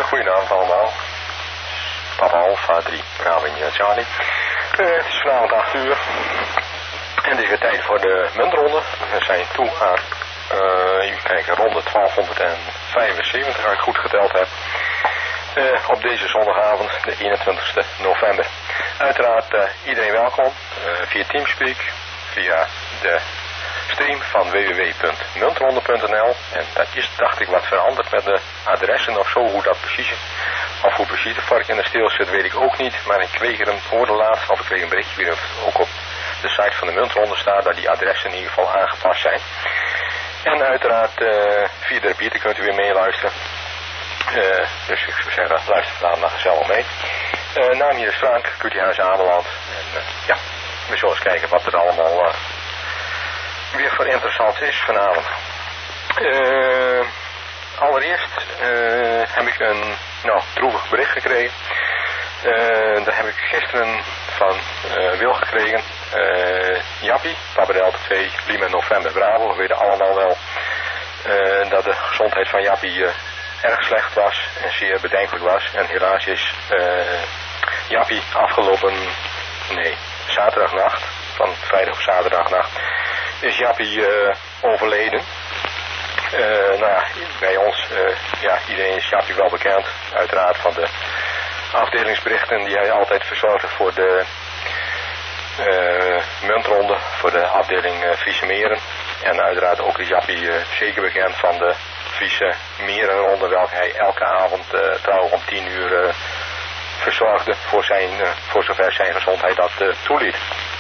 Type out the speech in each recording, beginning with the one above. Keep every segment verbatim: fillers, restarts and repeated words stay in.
Goedenavond allemaal. Papa Alpha drie, Bravo en Charlie. Uh, het is vanavond acht uur. En het is weer tijd voor de muntronde. We zijn toe aan, uh, even kijken, ronde twaalfhonderdvijfenzeventig, als ik goed geteld heb. Uh, op deze zondagavond, de eenentwintigste november. Uiteraard uh, iedereen welkom uh, via Teamspeak, via de stream van w w w punt muntronde punt n l. En dat is, dacht ik, wat veranderd met de adressen of zo, hoe dat precies, of hoe precies de vark in de steel zit, weet ik ook niet. Maar ik kreeg er een hoorde laatst, of ik kreeg een berichtje weer, ook op de site van de muntronde staat, dat die adressen in ieder geval aangepast zijn. En uiteraard uh, via de repeater kunt u weer meeluisteren. Uh, dus ik zou zeggen, luister vanavond maar gezellig mee. Uh, naam hier is Frank, Q T H Ameland. En uh, ja, we zullen eens kijken wat er allemaal uh, weer voor interessant is vanavond. Uh, allereerst uh, heb ik een nou, droevig bericht gekregen. Uh, daar heb ik gisteren van uh, Wil gekregen. Uh, Jappie, Papa Delta twee, Lima November Bravo. We weten allemaal wel uh, dat de gezondheid van Jappie uh, erg slecht was en zeer bedenkelijk was. En helaas is uh, Jappie afgelopen, nee, zaterdagnacht, van vrijdag op zaterdagnacht, is Jappie uh, overleden. Uh, nou ja, bij ons, uh, ja, iedereen is Jappie wel bekend, uiteraard van de afdelingsberichten die hij altijd verzorgde voor de uh, muntronde, voor de afdeling uh, Friese Meren. En uiteraard ook is Jappie uh, zeker bekend van de Friese Merenronde, welke hij elke avond uh, trouwens om tien uur uh, verzorgde voor, zijn, uh, voor zover zijn gezondheid dat uh, toeliet.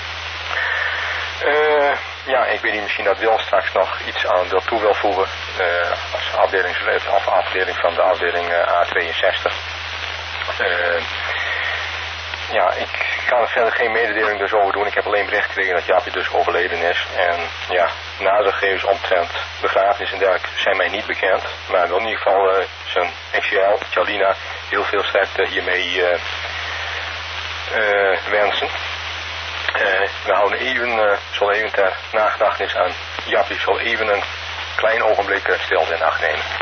Uh, ja, ik weet niet, misschien dat Wil straks nog iets aan wil toe wil voegen uh, als afdelingslid of afdeling van de afdeling uh, A tweeënzestig. Uh, ja, ik kan er verder geen mededeling dus over doen. Ik heb alleen bericht gekregen dat Jaapie dus overleden is. En ja, nadere gegevens omtrent begrafenis en dergelijke zijn mij niet bekend. Maar ik wil in ieder geval uh, zijn ex-J L, Charlina, heel veel sterkte hiermee uh, uh, wensen. Uh, we houden even, uh, zal even ter nagedachtenis aan Jaapie, zal even een klein ogenblik uh, stilte in acht nemen.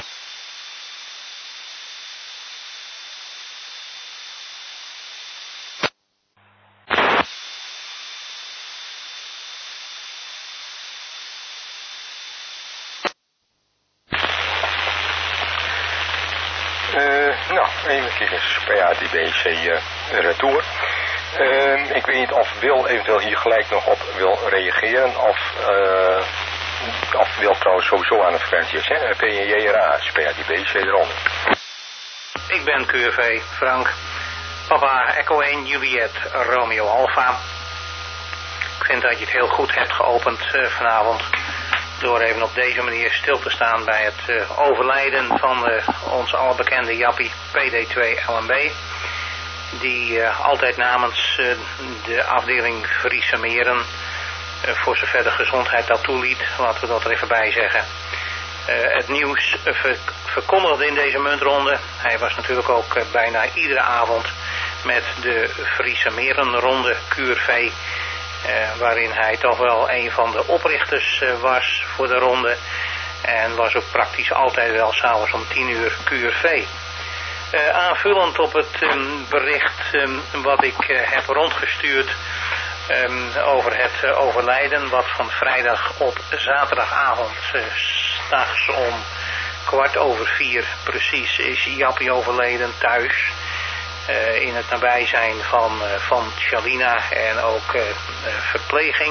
Uh, nou, even kijken, P A D B C uh, retour. Uh, ik weet niet of Wil eventueel hier gelijk nog op wil reageren, of, uh, of Wil trouwens sowieso aan de frequentie is, hè? P J R A, P A D B C eronder. Ik ben Q R V, Frank, Papa Echo één, Juliet, Romeo Alpha. Ik vind dat je het heel goed hebt geopend uh, vanavond, door even op deze manier stil te staan bij het uh, overlijden van uh, onze allerbekende Jappie P D twee L M B. Die uh, altijd namens uh, de afdeling Friese Meren, uh, voor zover de gezondheid dat toeliet, laten we dat er even bij zeggen, uh, het nieuws uh, ver verkondigde in deze muntronde. Hij was natuurlijk ook uh, bijna iedere avond met de Friese Merenronde Q R V, uh, waarin hij toch wel een van de oprichters uh, was voor de ronde, en was ook praktisch altijd wel s'avonds om tien uur Q R V. Uh, aanvullend op het um, bericht um, wat ik uh, heb rondgestuurd um, over het uh, overlijden, wat van vrijdag op zaterdagavond, uh, 's nachts om kwart over vier precies, is Jappie overleden thuis. Uh, in het nabijzijn van, uh, van Charlina en ook uh, uh, verpleging.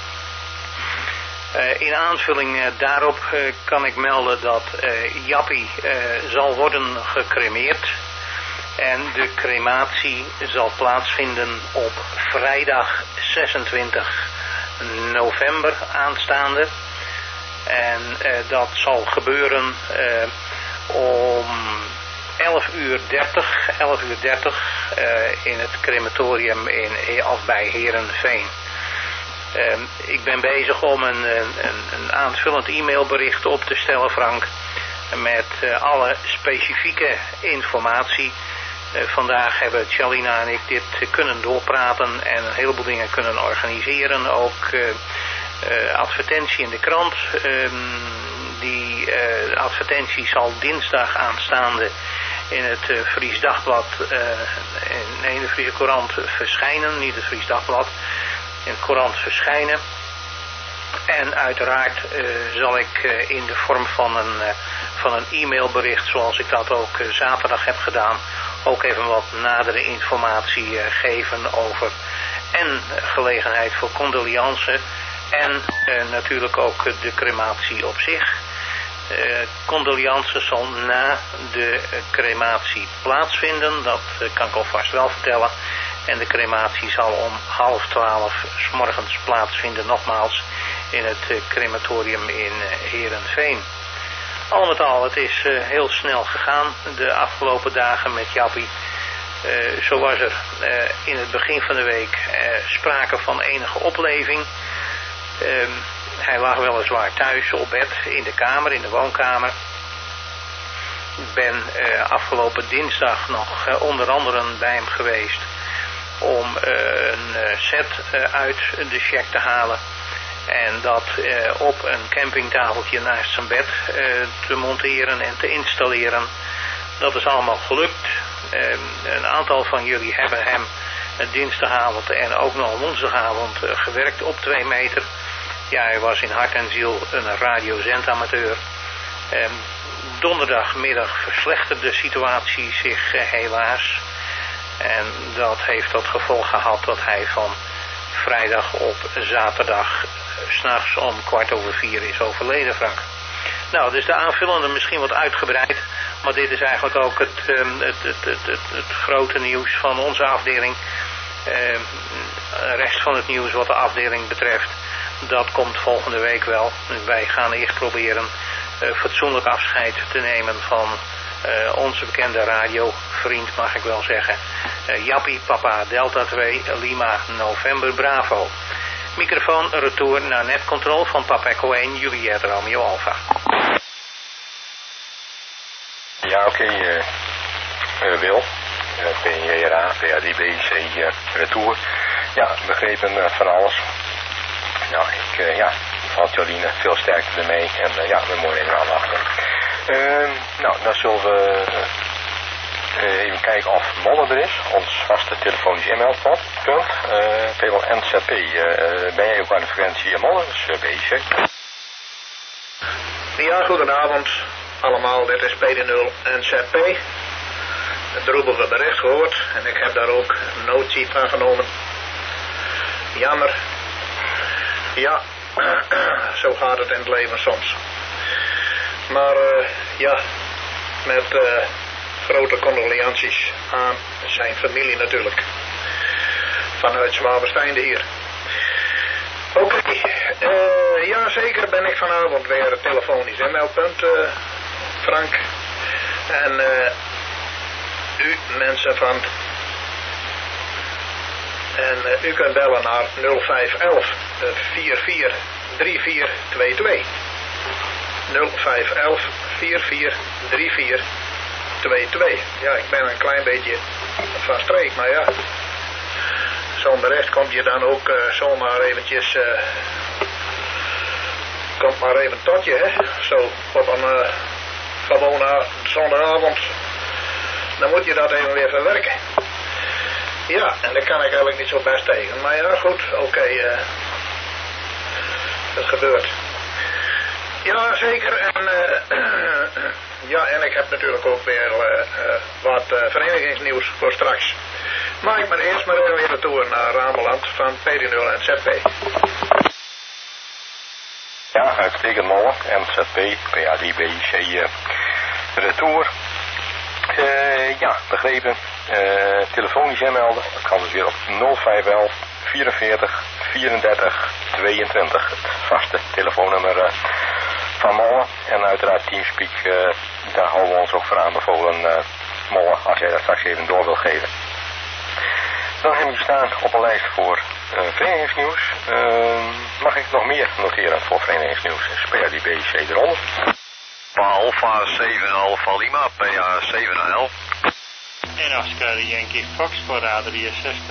Uh, in aanvulling uh, daarop uh, kan ik melden dat uh, Jappie uh, zal worden gecremeerd. En de crematie zal plaatsvinden op vrijdag zesentwintig november aanstaande. En uh, dat zal gebeuren uh, om elf uur dertig uh, in het crematorium in, of bij Heerenveen. Uh, ik ben bezig om een, een, een aanvullend e-mailbericht op te stellen, Frank, met uh, alle specifieke informatie. Uh, vandaag hebben Charlina en ik dit kunnen doorpraten en een heleboel dingen kunnen organiseren. Ook uh, uh, advertentie in de krant. Uh, die uh, advertentie zal dinsdag aanstaande in het uh, Fries Dagblad, uh, nee, in de Friese Courant verschijnen, niet het Fries Dagblad, in de Courant verschijnen. En uiteraard uh, zal ik uh, in de vorm van een, uh, van een e-mailbericht, zoals ik dat ook uh, zaterdag heb gedaan, ook even wat nadere informatie uh, geven over en gelegenheid voor condoleance en uh, natuurlijk ook uh, de crematie op zich. Uh, condoleance zal na de uh, crematie plaatsvinden, dat uh, kan ik alvast wel vertellen. En de crematie zal om half twaalf 's morgens plaatsvinden, nogmaals, in het uh, crematorium in uh, Heerenveen. Al met al, het is uh, heel snel gegaan de afgelopen dagen met Jappie. Uh, zo was er uh, in het begin van de week uh, sprake van enige opleving. Uh, hij lag weliswaar thuis op bed in de kamer, in de woonkamer. Ik ben uh, afgelopen dinsdag nog uh, onder andere bij hem geweest om uh, een uh, set uh, uit de check te halen. En dat uh, op een campingtafeltje naast zijn bed uh, te monteren en te installeren. Dat is allemaal gelukt. Uh, een aantal van jullie hebben hem dinsdagavond en ook nog woensdagavond uh, gewerkt op twee meter. Ja, hij was in hart en ziel een radiozendamateur. Uh, donderdagmiddag verslechterde de situatie zich uh, helaas. En dat heeft tot gevolg gehad dat hij van vrijdag op zaterdag uh, 's nachts om kwart over vier is overleden, Frank. Nou, dus de aanvullende misschien wat uitgebreid, maar dit is eigenlijk ook het, um, het, het, het, het, het grote nieuws van onze afdeling. Uh, de rest van het nieuws wat de afdeling betreft, dat komt volgende week wel. Wij gaan eerst proberen uh, fatsoenlijk afscheid te nemen van uh, onze bekende radiovriend, mag ik wel zeggen. Uh, Jappie, Papa Delta twee, Lima, November, Bravo. Microfoon retour naar netcontrol van Papa Echo één, Juliet Romeo Alpha. Ja, oké, okay, uh, uh, Wil. Uh, P J R A, P A D B, C, uh, retour. Ja, begrepen uh, van alles. Nou, ik, uh, ja, van Jolien veel sterkte ermee. En uh, ja, we moeten even aanwachten. Uh, nou, dan zullen we uh, even kijken of Molle er is. Ons vaste telefonisch e-mailpunt. Uh, P L N Z P. Uh, ben jij ook aan de frequentie in Molle? Dus uh, bezig. Ja, goedenavond allemaal. Dit is P D nul N Z P. Het droevige bericht gehoord. En ik heb daar ook een notitie van genomen. Jammer. Ja, zo gaat het in het leven soms. Maar uh, ja, met uh, grote condolenties aan zijn familie natuurlijk. Vanuit Zwabensteinde hier. Oké, okay. uh, ja zeker ben ik vanavond weer telefonisch e-mailpunt, uh, Frank. En uh, u mensen van... En uh, u kunt bellen naar nul vijf een een vier vier drie vier twee twee. nul vijf een een vier vier drie vier twee twee. Ja, ik ben een klein beetje van streek, maar ja. Zo'n bericht komt je dan ook uh, zomaar eventjes... Uh, komt maar even tot je, hè. Zo op een uh, gewone zondagavond. Dan moet je dat even weer verwerken. Ja, en daar kan ik eigenlijk niet zo best tegen. Maar ja, goed, oké. Okay, uh, het gebeurt. Ja, zeker. En, uh, ja, en ik heb natuurlijk ook weer uh, uh, wat uh, verenigingsnieuws voor straks. Maar ik ben eerst maar even weer de tour naar Rameland van P D nul N Z P. Ja, uitstekend Molle, N Z P, P A D B, C, uh, retour. Uh, ja, begrepen. Uh, telefonisch inmelden. Dat kan dus weer op nul vijf een een vierenveertig vierendertig tweeëntwintig. Het vaste telefoonnummer uh, van Molle. En uiteraard Teamspeak, uh, daar houden we ons ook voor aanbevolen, uh, Molle, als jij dat straks even door wil geven. Dan heb je staan op een lijst voor uh, verenigingsnieuws. Uh, mag ik nog meer noteren voor verenigingsnieuws? P A D B C eronder. Alpha zeven Alpha Lima, P A zeven L. En Oscar Yankee Foxtrot A drieënzestig.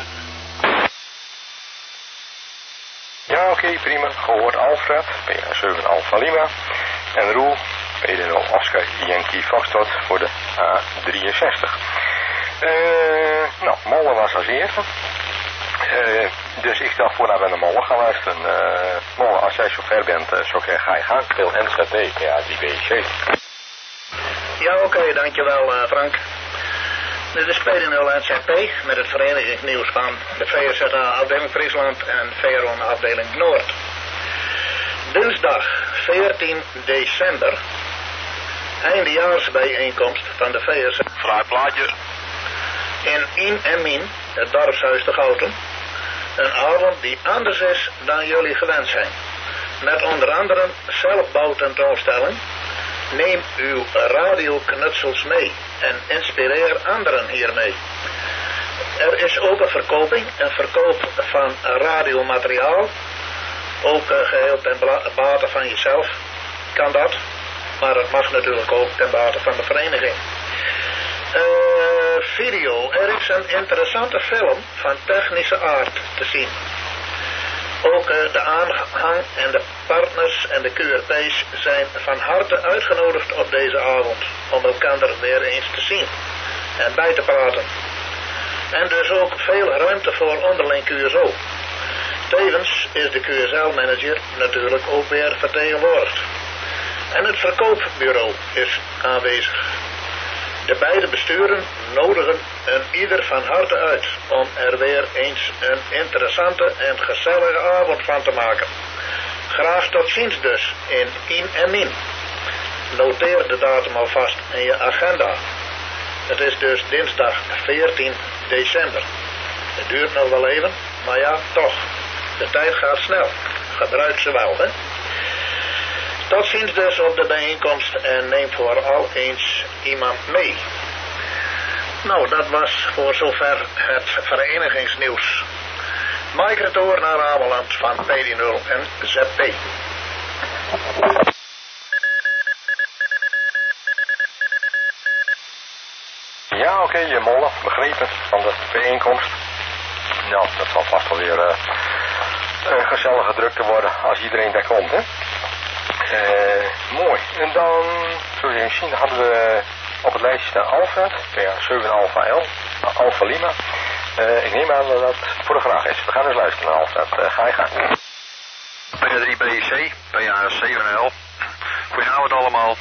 Ja, oké, okay, prima. Gehoord Alfred, P A zeven Alpha Lima. En Roel, P D nul Oscar Yankee Foxtrot voor de A drieënzestig. Uh, nou, Molle was als eerste. Uh, dus ik stel voor dat we naar Molle gaan luisteren. Uh, Molle, als jij zover bent, uh, zo ga je gaan. Speel N Z B, ja, drie B C. Ja, oké, okay, dankjewel uh, Frank. Dit is P D nul N Z P met het verenigingsnieuws van de V Z A afdeling Friesland en V R O N afdeling Noord. Dinsdag veertien december, eindejaarsbijeenkomst van de V S A. Fraai plaatje. In In en Min, het dorpshuis de Gouten. Een avond die anders is dan jullie gewend zijn. Met onder andere zelfbouwtentoonstelling. Neem uw radioknutsels mee en inspireer anderen hiermee. Er is ook een verkoping, een verkoop van radiomateriaal. Ook uh, geheel ten bate van jezelf kan dat. Maar het mag natuurlijk ook ten bate van de vereniging. Uh, video. Er is een interessante film van technische aard te zien. Ook uh, de aanhang en de partners en de Q R P's zijn van harte uitgenodigd op deze avond. Om elkaar weer eens te zien en bij te praten. En dus ook veel ruimte voor onderling Q S O. Tevens is de Q S L-manager natuurlijk ook weer vertegenwoordigd. En het verkoopbureau is aanwezig. De beide besturen nodigen een ieder van harte uit om er weer eens een interessante en gezellige avond van te maken. Graag tot ziens dus in In en Min. Noteer de datum alvast in je agenda. Het is dus dinsdag veertien december. Het duurt nog wel even, maar ja, toch. De tijd gaat snel. Gebruik ze wel, hè. Tot ziens dus op de bijeenkomst en neem vooral eens iemand mee. Nou, dat was voor zover het verenigingsnieuws. Mike retour naar Ameland van P D nul en Z P. Ja, oké, okay, Molle, begrepen van de bijeenkomst. Nou, dat zal vast wel weer uh, een gezellige drukte worden als iedereen daar komt, hè. Uh, mooi. En dan, zoals je zien, hadden we op het lijstje staan Alfred, ja, zeven Alpha L, Alpha Lima. Uh, ik neem aan dat dat voor de vraag is. We gaan eens luisteren naar Alfred. Uh, ga je gang. P drie B C, P A zeven L. Goedenavond allemaal.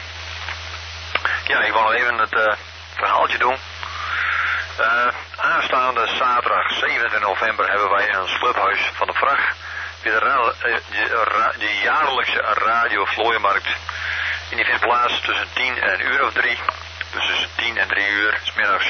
Ja, ik wil nog even het uh, verhaaltje doen. Uh, aanstaande zaterdag zevenentwintig november hebben wij in ons clubhuis van de vracht weer de, ra de, ra de jaarlijkse radiovlooienmarkt. En die vindt plaats tussen tien en een uur of drie. Dus tussen tien en drie uur, 's middags.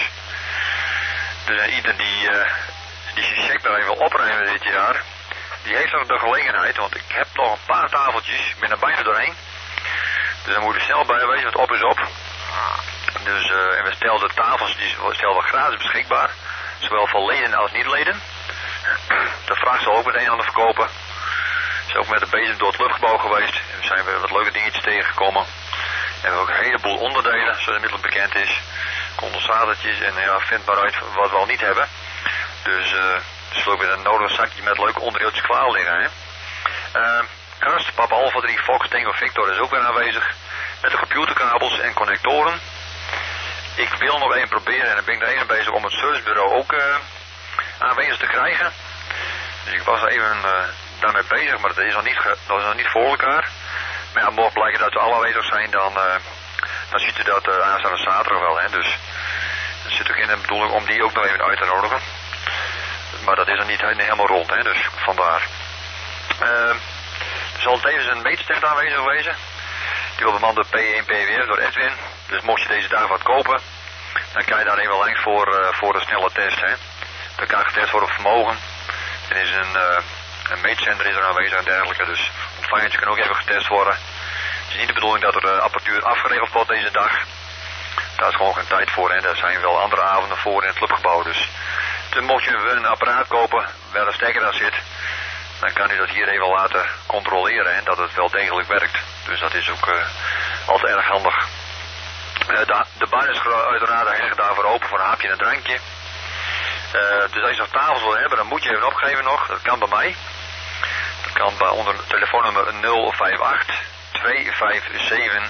Dus uh, ieder die, uh, die zijn checkbedrijf wil opruimen dit jaar, die heeft nog de gelegenheid, want ik heb nog een paar tafeltjes, ik ben er bijna doorheen. Dus dan moet je snel bij wezen, want op is op. Dus uh, en we stellen de tafels, die stellen we gratis beschikbaar. Zowel voor leden als niet-leden. De vraag zal ook meteen aan de verkopen. We zijn ook met de bezem door het luchtgebouw geweest. En we zijn weer wat leuke dingetjes tegengekomen. En we hebben ook een heleboel onderdelen, zoals inmiddels bekend is. Condensatortjes en ja, vind maar uit wat we al niet hebben. Dus uh, er zullen ook weer een nodig zakje met leuke onderdeeltjes klaar liggen. Hè? Uh, Gast, Papa Alpha drie Fox Tango Victor is ook weer aanwezig. Met de computerkabels en connectoren. Ik wil nog even proberen, en dan ben ik er even bezig om het servicebureau ook uh, aanwezig te krijgen. Dus ik was even uh, daarmee bezig, maar dat is nog niet, dat is nog niet voor elkaar. Maar ja, mocht blijken dat we alle aanwezig zijn, dan, uh, dan ziet u dat uh, aanstaande zaterdag wel. Hè? Dus er zit ook in de bedoeling om die ook nog even uit te nodigen. Maar dat is nog niet helemaal rond, hè? Dus vandaar. Uh, er zal tevens een meetstand aanwezig wezen. Die wordt bemand door P één P W F, door Edwin. Dus mocht je deze dag wat kopen, dan kan je daar even langs voor, uh, voor de snelle test. Hè. Dan kan getest worden op vermogen. Er is een, uh, een meetzender is er aanwezig en dergelijke. Dus ontvangertje kan ook even getest worden. Het is niet de bedoeling dat er uh, apparatuur afgeregeld wordt deze dag. Daar is gewoon geen tijd voor. Hè. Daar zijn wel andere avonden voor in het clubgebouw. Dus, dus mocht je een apparaat kopen waar een stekker aan zit, dan kan u dat hier even laten controleren en dat het wel degelijk werkt. Dus dat is ook uh, altijd erg handig. Uh, de, de bar is uiteraard erg daarvoor open voor een hapje en een drankje. Uh, dus als je nog tafels wil hebben, dan moet je even opgeven nog. Dat kan bij mij. Dat kan bij onder telefoonnummer nul vijf acht twee vijf zeven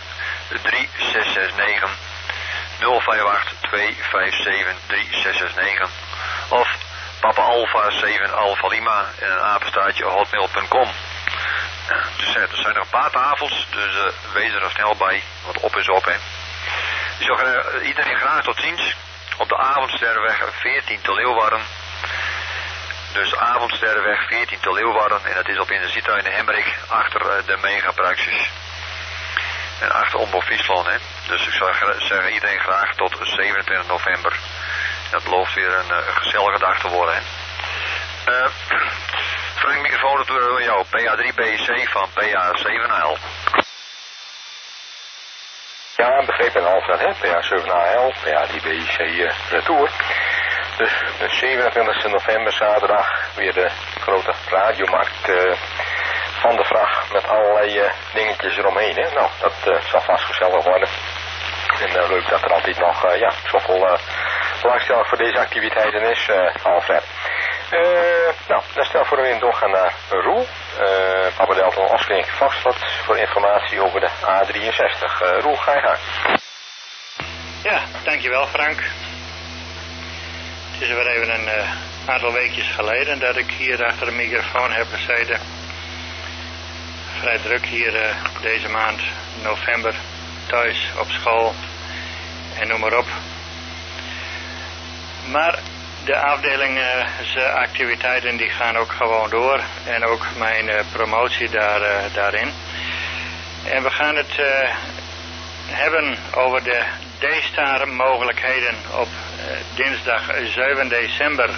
drie zes zes negen. nul vijf acht twee vijf zeven drie zes zes negen. Of Papa Alpha zeven Alpha Lima en een apenstaartje hotmail punt com. Ja, dus er zijn nog een paar tafels, dus uh, wees er snel bij, want op is op, hè. Ik zou uh, iedereen graag tot ziens op de Avondsterrenweg veertien te Leeuwarden. Dus Avondsterrenweg veertien te Leeuwarden en dat is op Industrietuin de Hemrik achter uh, de Megapraxis. En achter Omroep Friesland, hè. Dus ik zou zeggen iedereen graag tot zevenentwintig november. Dat belooft weer een, uh, een gezellige dag te worden, hè. Uh, Frank, microfoon door jou. P A drie B C van P A zeven A L. Ja, begrepen Alfred, hè? P A zeven A L, P A drie B C uh, retour. Dus de zevenentwintigste november, zaterdag, weer de grote radiomarkt uh, van de vracht met allerlei uh, dingetjes eromheen, hè? Nou, dat uh, zal vast gezellig worden. En uh, leuk dat er altijd nog uh, ja, zoveel uh, belangstelling voor deze activiteiten is, uh, Alfred. Uh, nou, dan stel voor we doorgaan naar Roel. Uh, Papa Delta Oscar Yankee Foxtrot voor informatie over de A drieënzestig. Uh, Roel, ga je gang. Ja, dankjewel Frank. Het is weer even een uh, aantal weekjes geleden dat ik hier achter de microfoon heb gezeten. Vrij druk hier uh, deze maand, november, thuis, op school en noem maar op. Maar de afdelingsactiviteiten uh, die gaan ook gewoon door en ook mijn uh, promotie daar, uh, daarin. En we gaan het uh, hebben over de D-Star mogelijkheden op uh, dinsdag zeven december.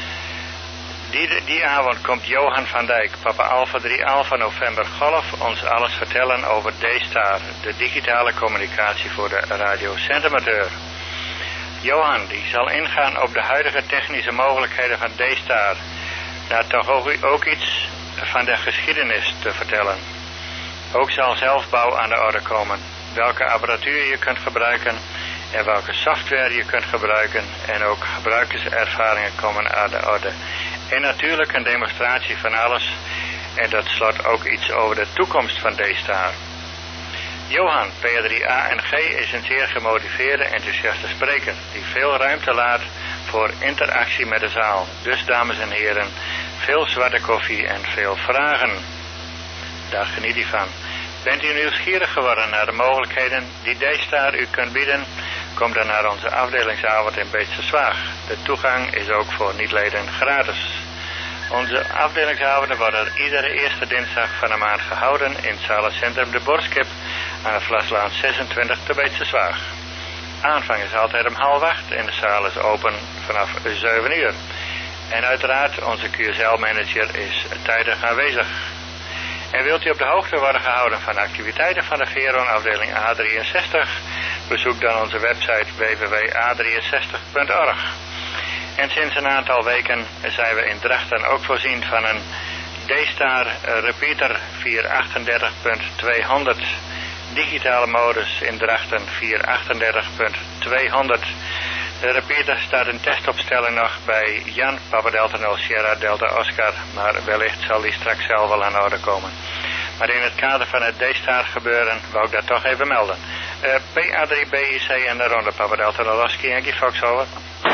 Die, die avond komt Johan van Dijk, Papa Alpha drie Alpha November Golf, ons alles vertellen over D-Star, de digitale communicatie voor de radiocentamateur. Johan die zal ingaan op de huidige technische mogelijkheden van D-Star. Daar toch ook, ook iets van de geschiedenis te vertellen. Ook zal zelfbouw aan de orde komen. Welke apparatuur je kunt gebruiken en welke software je kunt gebruiken. En ook gebruikerservaringen komen aan de orde. En natuurlijk een demonstratie van alles. En tot slot ook iets over de toekomst van D-Star. Johan, P A drie A N G, is een zeer gemotiveerde, enthousiaste spreker die veel ruimte laat voor interactie met de zaal. Dus, dames en heren, veel zwarte koffie en veel vragen. Daar geniet u van. Bent u nieuwsgierig geworden naar de mogelijkheden die D-Star u kunt bieden? Kom dan naar onze afdelingsavond in Beetse Zwaag. De toegang is ook voor niet-leden gratis. Onze afdelingsavonden worden iedere eerste dinsdag van de maand gehouden in het zalencentrum De Borskip aan de Vlaslaan zesentwintig te Beetse Zwaag. Aanvang is altijd om half acht en de zaal is open vanaf zeven uur. En uiteraard, onze Q S L-manager is tijdig aanwezig. En wilt u op de hoogte worden gehouden van de activiteiten van de V R O-afdeling A drieënzestig? Bezoek dan onze website w w w punt a drieënzestig punt org. En sinds een aantal weken zijn we in Drachten ook voorzien van een D-Star repeater vierhonderdachtendertig punt tweehonderd. Digitale modus in Drachten vierhonderdachtendertig punt tweehonderd. De repeater staat in testopstelling nog bij Jan, Papa Delta nul Sierra Delta Oscar, maar wellicht zal die straks zelf wel aan orde komen. Maar in het kader van het D-Star gebeuren wou ik dat toch even melden. Uh, P A drie B I C en de ronde Papa Delta nul Oscar Yankee Fox over.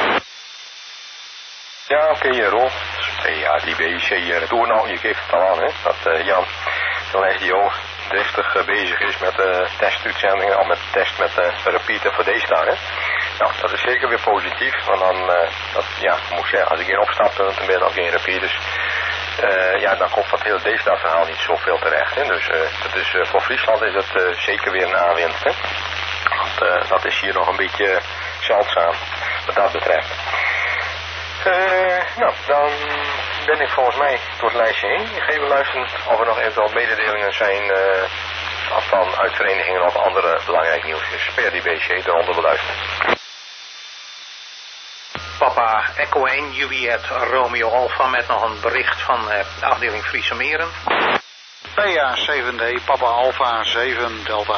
Ja, oké, okay, Roel. P A drie B I C retour. Nou, je geeft het al aan, hè, dat uh, Jan van S D O driftig uh, bezig is met uh, testuitzendingen, al met test met de uh, repeater voor D-Star, hè. Nou, dat is zeker weer positief, want dan, uh, dat, ja, moet ik zeggen, als ik hier opstap, dan ben je nog geen repeaters. Uh, ja, dan komt dat hele D-Star verhaal niet zoveel terecht, hè. Dus uh, dat is, uh, voor Friesland is het uh, zeker weer een aanwinst, hè. Want uh, dat is hier nog een beetje zeldzaam, wat dat betreft. Uh, nou, dan ben ik volgens mij door het lijstje heen. Ik ga even luisteren of er nog eventueel mededelingen zijn uh, van uitverenigingen of andere belangrijke nieuwsjes. P A drie B C, de ronde beluisteren. Papa Echo één, Juliet Romeo Alpha met nog een bericht van uh, de afdeling Friese Meren. P A zeven D, Papa Alpha zeven Delta.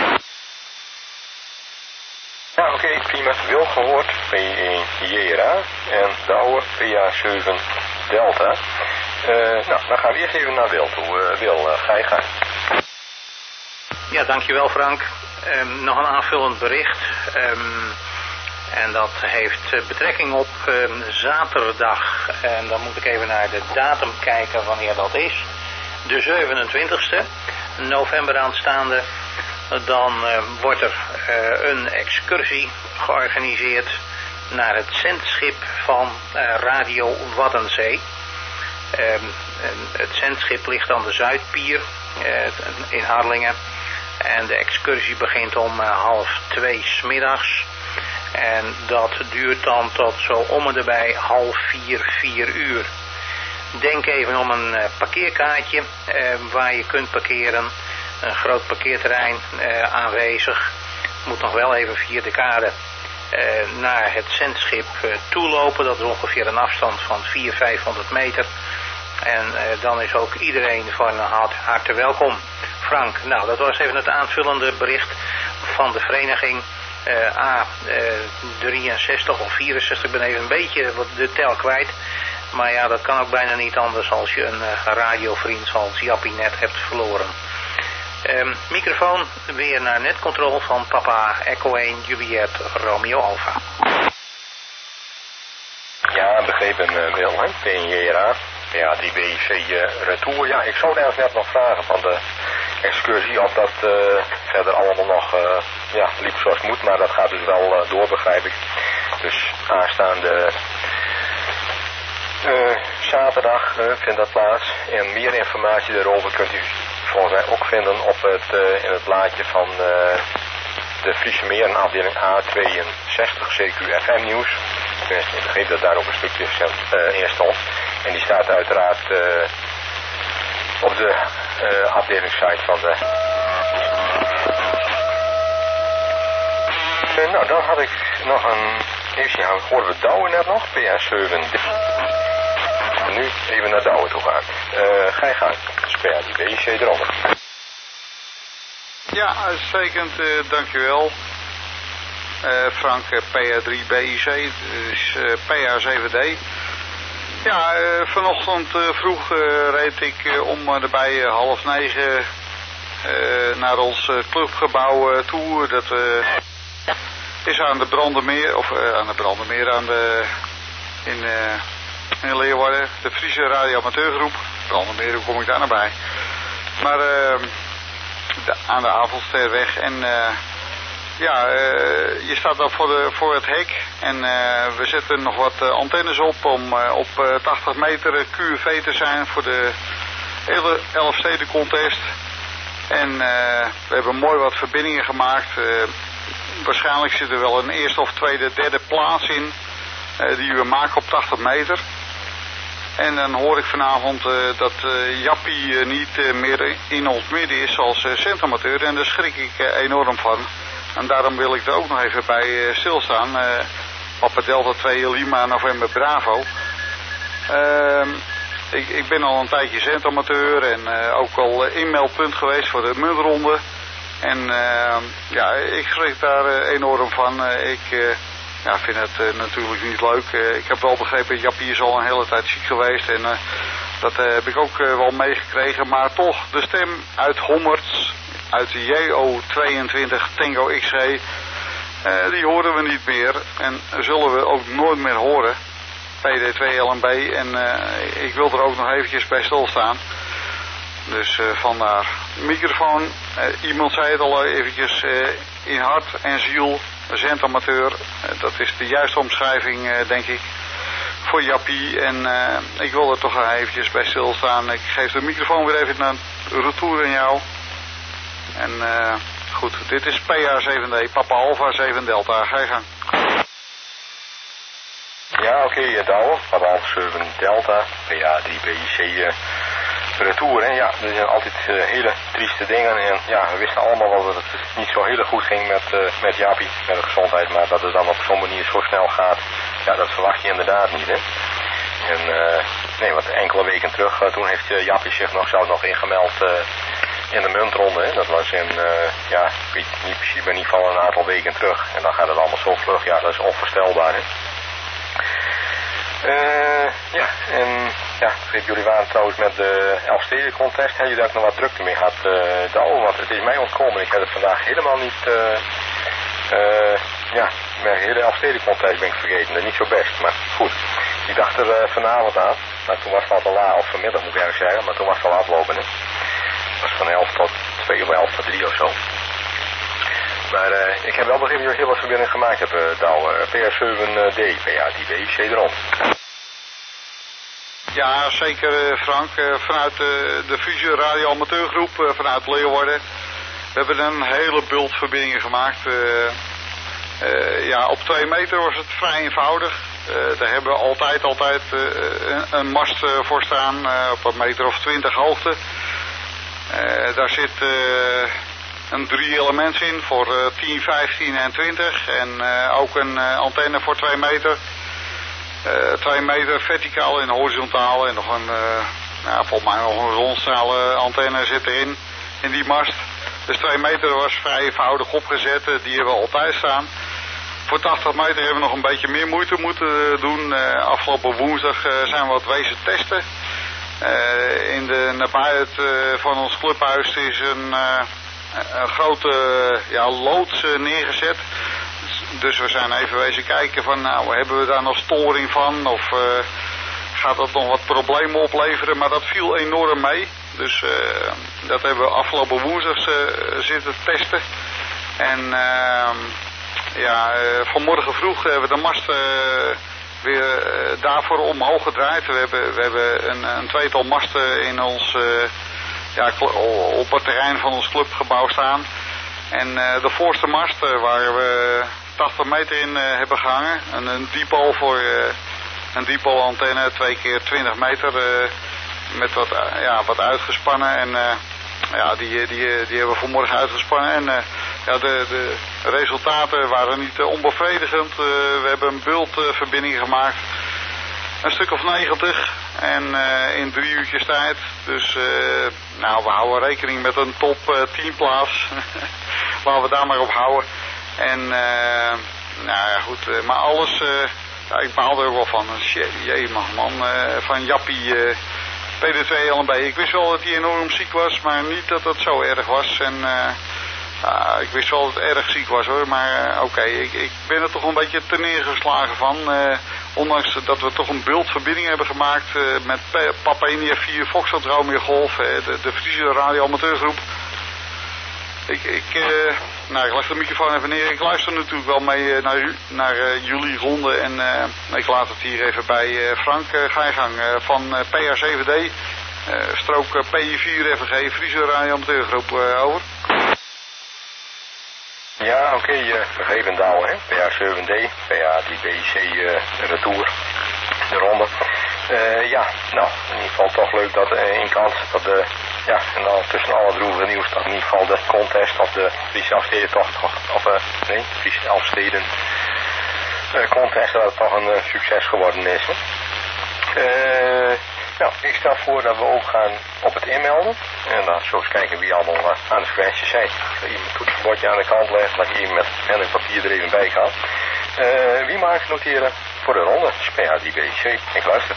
Ja, oké, okay, prima. Wil gehoord, P één J R A en Douwe, P A zeven Delta. Uh, nou, dan gaan we eerst even naar Wil toe. Uh, Wil, uh, ga je gang. Ja, dankjewel Frank. um, nog een aanvullend bericht. Um, en dat heeft betrekking op um, zaterdag. En dan moet ik even naar de datum kijken wanneer dat is. De zevenentwintigste november aanstaande. Dan uh, wordt er uh, een excursie georganiseerd naar het zendschip van uh, Radio Waddenzee. Uh, het zendschip ligt aan de Zuidpier uh, in Harlingen. En de excursie begint om uh, half twee 's middags. En dat duurt dan tot zo om en erbij half vier, vier uur. Denk even om een uh, parkeerkaartje uh, waar je kunt parkeren. Een groot parkeerterrein uh, aanwezig. Moet nog wel even via de kade uh, naar het zendschip uh, toelopen. Dat is ongeveer een afstand van vierhonderd, vijfhonderd meter. En uh, dan is ook iedereen van harte, harte welkom. Frank, nou dat was even het aanvullende bericht van de vereniging uh, A drieënzestig of vierenzestig. Ik ben even een beetje de tel kwijt. Maar ja, dat kan ook bijna niet anders als je een uh, radiovriend zoals Jappie net hebt verloren. Um, microfoon weer naar netcontrol van Papa Echo één Juliet Romeo Alpha. Ja, begrepen uh, Wil, hè? P N J R A. Ja, die B I C uh, retour. Ja, ik zou het eigenlijk net nog vragen van de excursie of dat uh, verder allemaal nog uh, ja, liep zoals moet. Maar dat gaat dus wel uh, door, begrijp ik. Dus aanstaande uh, zaterdag uh, vindt dat plaats. En meer informatie daarover kunt u volgens mij ook vinden op het, uh, in het blaadje van uh, de Friese Meren afdeling A tweeënzestig C Q F M nieuws. Ik begreep dat daar ook een stukje uh, in stond. En die staat uiteraard uh, op de uh, afdelingssite van de... Uh, nou, dan had ik nog een... Even zien, hoorden we Douwe net nog? P A zeven. Nu even naar Douwe toe gaan. Uh, ga je gang. Sper die B I C eronder. Ja, uitstekend. Uh, dankjewel. Uh, Frank, uh, P A drie B I C, dus uh, P A zeven D. Ja, uh, vanochtend uh, vroeg uh, reed ik uh, om uh, erbij uh, half negen uh, naar ons uh, clubgebouw uh, toe. Dat uh, is aan de Brandermeer, of uh, aan de Brandermeer, aan de, in, uh, in Leeuwarden, de Friese Radio Amateurgroep. Brandermeer, hoe kom ik daar naar bij? Maar uh, de, aan de Avondsterweg en... Uh, Ja, uh, je staat dan voor, de, voor het hek en uh, we zetten nog wat uh, antennes op om uh, op uh, tachtig meter Q V te zijn voor de hele Elfsteden contest. En uh, we hebben mooi wat verbindingen gemaakt. Uh, waarschijnlijk zit er wel een eerste of tweede, derde plaats in uh, die we maken op tachtig meter. En dan hoor ik vanavond uh, dat uh, Jappie uh, niet uh, meer in ons midden is als uh, centramateur en daar schrik ik uh, enorm van. En daarom wil ik er ook nog even bij uh, stilstaan. Uh, Papa Delta twee Lima November Bravo. Uh, ik, ik ben al een tijdje zendamateur en uh, ook al uh, inmeldpunt geweest voor de muntronde. En uh, ja, ik schrik daar uh, enorm van. Uh, ik uh, ja, vind het uh, natuurlijk niet leuk. Uh, ik heb wel begrepen, Jappie is al een hele tijd ziek geweest. En uh, dat uh, heb ik ook uh, wel meegekregen. Maar toch, de stem uit Hommerts, uit de J O tweeëntwintig Tango X G, uh, die horen we niet meer en zullen we ook nooit meer horen. P D twee L M B en uh, ik wil er ook nog eventjes bij stilstaan. Dus uh, vandaar. Microfoon, uh, iemand zei het al eventjes, uh, in hart en ziel, zendamateur. Uh, dat is de juiste omschrijving, uh, denk ik, voor Jappie. En uh, ik wil er toch eventjes bij stilstaan. Ik geef de microfoon weer even naar retour aan jou. En uh, goed, dit is P A zeven D, Papa Alpha zeven Delta. Ga je gang. Ja, oké, okay, Douwe. Papa Alpha zeven Delta, P A drie B I C uh, retour. En ja, er zijn altijd uh, hele trieste dingen. En ja, we wisten allemaal wel dat het niet zo heel goed ging met, uh, met Jappie, met de gezondheid. Maar dat het dan op zo'n manier zo snel gaat, ja, dat verwacht je inderdaad niet, hè. En uh, nee, want enkele weken terug, uh, toen heeft uh, Jappie zich nog zelfs nog ingemeld uh, in de muntronde. Hè. Dat was in, uh, ja, ik weet niet precies, maar in ieder geval een aantal weken terug. En dan gaat het allemaal zo vlug, ja, dat is onvoorstelbaar, hè. Uh, ja, en ja, jullie waren trouwens met de Elfsteden contest. Heb je daar nog wat drukte mee gehad, uh, Douwe? Want het is mij ontkomen. Ik heb het vandaag helemaal niet... Uh, uh, ja, mijn hele Elfsteden contest ben ik vergeten. Dat is niet zo best, maar goed. Ik dacht er uh, vanavond aan. Maar toen was het al te laat, of vanmiddag moet ik eigenlijk zeggen. Maar toen was het al aflopen, hè. Het was van elf tot twee of elf tot drie of zo. Maar uh, ik heb wel begrepen dat je heel wat verbinding gemaakt hebt, uh, Douwe. P R zeven D, P A die B I C erom. Ja, zeker Frank. Vanuit de, de Fusio Radio Amateurgroep, vanuit Leeuwarden. We hebben een hele bult verbindingen gemaakt. Uh, uh, ja, op twee meter was het vrij eenvoudig. Uh, daar hebben we altijd, altijd uh, een, een mast uh, voor staan, uh, op een meter of twintig hoogte. Uh, daar zit uh, een drie elements in voor uh, tien, vijftien en twintig. En uh, ook een uh, antenne voor twee meter. Uh, twee meter verticaal en horizontaal en nog een, uh, nou, volgens mij nog een rondstralen antenne zit erin, in die mast. Dus twee meter was vrij eenvoudig opgezet, die hebben we altijd staan. Voor tachtig meter hebben we nog een beetje meer moeite moeten doen. Uh, afgelopen woensdag uh, zijn we wat wezen testen. Uh, in de nabijheid uh, van ons clubhuis is een, uh, een grote uh, ja, loods uh, neergezet. Dus we zijn even wezen kijken van, nou, hebben we daar nog storing van of uh, gaat dat nog wat problemen opleveren, maar dat viel enorm mee. Dus uh, dat hebben we afgelopen woensdag uh, zitten testen. En uh, ja, uh, vanmorgen vroeg hebben we de mast uh, weer uh, daarvoor omhoog gedraaid. We hebben, we hebben een, een tweetal masten in ons, uh, ja, op het terrein van ons clubgebouw staan. En uh, de voorste mast uh, waar we tachtig meter in uh, hebben gehangen. En een dipole voor uh, een dipole antenne, twee keer twintig meter uh, met wat, uh, ja, wat uitgespannen. En uh, ja, die, die, die hebben we vanmorgen uitgespannen. En uh, ja, de, de resultaten waren niet uh, onbevredigend. Uh, we hebben een bultverbinding uh, gemaakt. Een stuk of negentig. En uh, in drie uurtjes tijd. Dus uh, nou, we houden rekening met een top uh, tien plaats. Laten we daar maar op houden. En uh, nou ja goed, uh, maar alles, uh, ja, ik baal er ook wel van. Jee man, man uh, van Jappie, uh, P D twee L N B. Ik wist wel dat hij enorm ziek was, maar niet dat dat zo erg was. En uh, uh, ik wist wel dat het erg ziek was hoor, maar uh, oké, okay, ik, ik ben er toch een beetje te neergeslagen van. Uh, ondanks dat we toch een bultverbinding hebben gemaakt uh, met Papa India vier Foxtrot Romeo Golf, uh, de, de Fusio Radio Amateurgroep. Ik, ik, uh, nou, ik leg de microfoon even neer. Ik luister natuurlijk wel mee uh, naar, naar uh, jullie ronde. En uh, ik laat het hier even bij uh, Frank. Uh, ga je gang uh, van uh, P R zeven D. Uh, strook uh, P I vier F G Fusio Radio Amateurgroep. Uh, over. Ja, oké. Okay, uh, begrepen Douwe, hè. P R zeven D. P A die B I C uh, retour. De ronde. Uh, ja, nou, in ieder geval toch leuk dat uh, in kant dat de, ja, en dan tussen alle droevige nieuws dat in ieder geval de contest of de Friese Elfstedentocht, of uh, nee, Friese Elfsteden uh, contest, dat het toch een uh, succes geworden is. Hè. Uh, nou, ik stel voor dat we ook gaan op het inmelden en dan zo eens kijken wie allemaal uh, aan de frequenties zijn. Ik ga hier mijn toetsenbordje aan de kant leggen, dat ik hier met pen en papier er even bij ga. Uh, wie mag ik noteren voor de ronde? P H D B I C. Ik luister.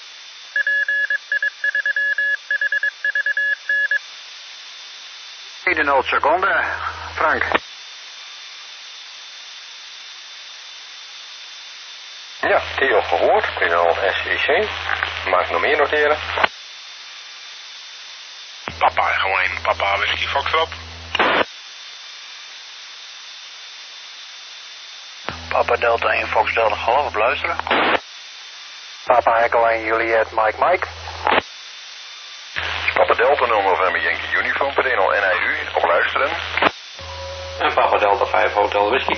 nul seconden, Frank. Ja, Theo gehoord. P nul S E C. Mag ik nog meer noteren? Papa, gewoon Papa Whisky Foxtrot. Papa Delta één Fox Delta Golf op luisteren. Papa Echo één Juliet Mike Mike. Papa Delta nul November Yankee Uniform P D nul N I U op luisteren. En Papa Delta vijf Hotel Whisky.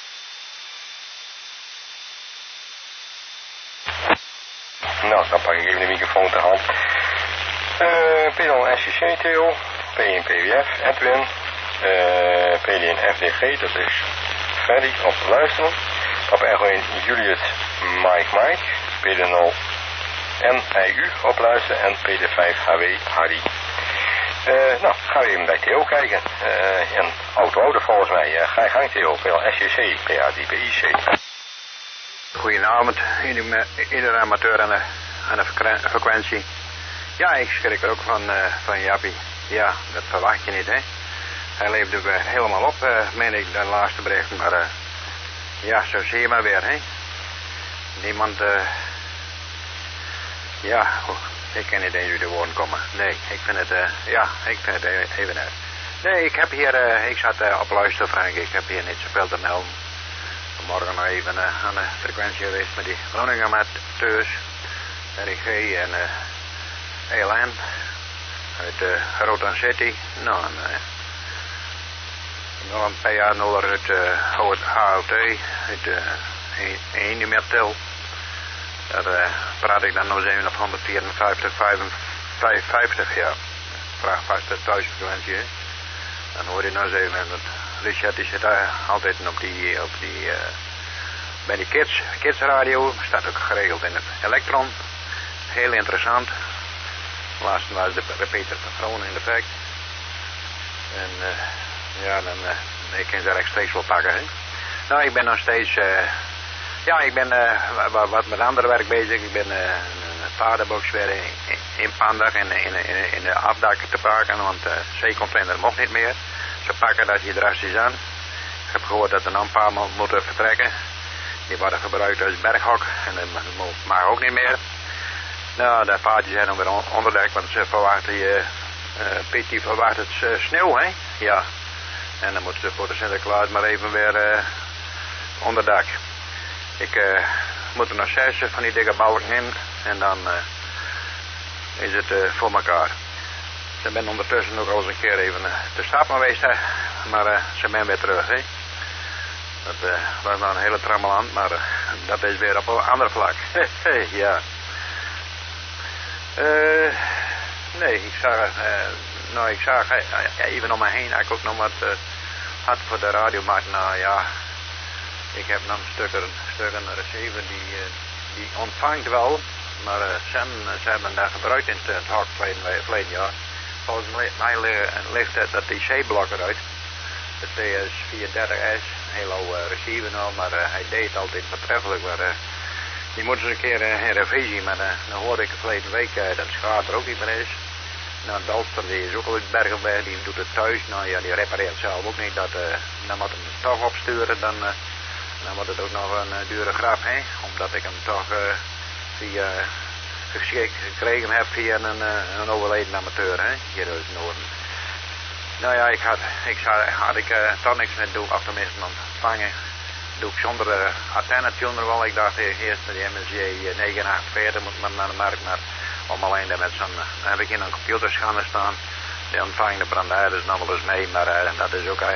Nou, dan pak ik even de microfoon ter hand. Uh, P nul S C C Theo, P één P W F Edwin, uh, P D één F D G, dat is Ferry op luisteren. Papa Echo één Juliet Mike Mike, P D nul N I U op luisteren en P D vijf H W Harry. Uh, nou, gaan we even bij Theo kijken. Uh, en auto-ouder volgens mij. Uh, ga je gang Theo, P L S C C, P A D B I C. Goedenavond, iedere amateur en uh, aan de frequentie. Ja, ik schrik er ook van, uh, van Jappie. Ja, dat verwacht je niet, hè. Hij leeft ook uh, helemaal op, uh, meen ik, de laatste bericht. Maar uh, ja, zo zie je maar weer, hè. Niemand, uh, ja, oh, ik kan niet eens uit de woorden komen. Nee, ik vind het, uh, ja, ik vind het even uit. Nee, ik heb hier, uh, ik zat uh, op luisteren, Frank. Ik heb hier niet zoveel te melden. Vanmorgen nog even uh, aan de frequentie geweest met die Groningen amateurs, R I G en uh, E L N uit uh, Rotterdam City. Nou, en, uh, nog een P A nul uit uh, H O T, uit uh, Enemertil. Daar uh, praat ik dan nog eens even op honderdvierenvijftig, vijfenvijftig, ja. Vraag vast de thuisfrequentie, hè. Dan hoor je nog eens even, dat Richard die zit daar altijd op die, op die, uh, bij die kids, kidsradio, staat ook geregeld in het Elektron. Heel interessant. Laatst was de repeater van Groningen in de fact. En uh, ja, dan uh, ik kan ze rechtstreeks wel pakken, hè. Nou, ik ben nog steeds, uh, ja, ik ben uh, wat, wat met andere werk bezig. Ik ben uh, een paardenbox weer in, in Pandag en in, in, in de afdak te pakken, want de uh, zeecontainer mocht niet meer. Ze pakken dat hier drastisch aan. Ik heb gehoord dat er nog een paar moeten vertrekken. Die worden gebruikt als berghok en dat mag ook niet meer. Nou, de paardjes zijn nog weer on onderdekt, want ze verwachten je, uh, Piet die verwacht het uh, sneeuw, hè? Ja. En dan moeten ze voor de Sinterklaas maar even weer uh, onderdak. Ik uh, moet er nog zes van die dikke balken in en dan uh, is het uh, voor elkaar. Ze ben ondertussen ook al eens een keer even uh, te stap geweest, hè. Maar uh, ze ben weer terug, hè. Dat uh, was nou een hele trammeland, maar uh, dat is weer op een ander vlak. Ja. Uh, nee, ik zag, uh, nou ik zag uh, even om me heen, ik ook nog wat uh, had voor de radio, maar nou ja, ik heb nog een stuk een, stuk een receiver die, uh, die ontvangt wel, maar uh, ze, ze hebben daar gebruikt in het, het hok verleden, verleden jaar. Volgens mij ligt het dat die C-blok eruit, de T S vierhonderddertig S, een heel oude uh, receiver nou, maar uh, hij deed altijd voortreffelijk, maar uh, die moeten ze een keer uh, in revisie, maar uh, dan hoorde ik de verleden week uh, dat Schaat er ook niet meer is. Nou, Dalster die is ook al uit Bergenberg, die doet het thuis, nou ja, die repareert zelf ook niet, dat, uh, dan moet hem toch opsturen, dan, uh, dan wordt het ook nog een uh, dure grap, hè, omdat ik hem toch uh, via uh, geschikt gekregen heb via een, uh, een overleden amateur, hè, hier uit het noorden. Nou ja, ik had, ik zou, had ik uh, toch niks met doen, of tenminste ontvangen. Doe ik zonder uh, antenne-tuner wel. Ik dacht uh, eerst met die M S J negen achtenveertig moet maar naar de markt, maar om alleen daar met zo'n, dan heb ik in een computerscanner staan. Die ontvangende brandaarders nog wel eens mee, maar uh, dat is ook, uh,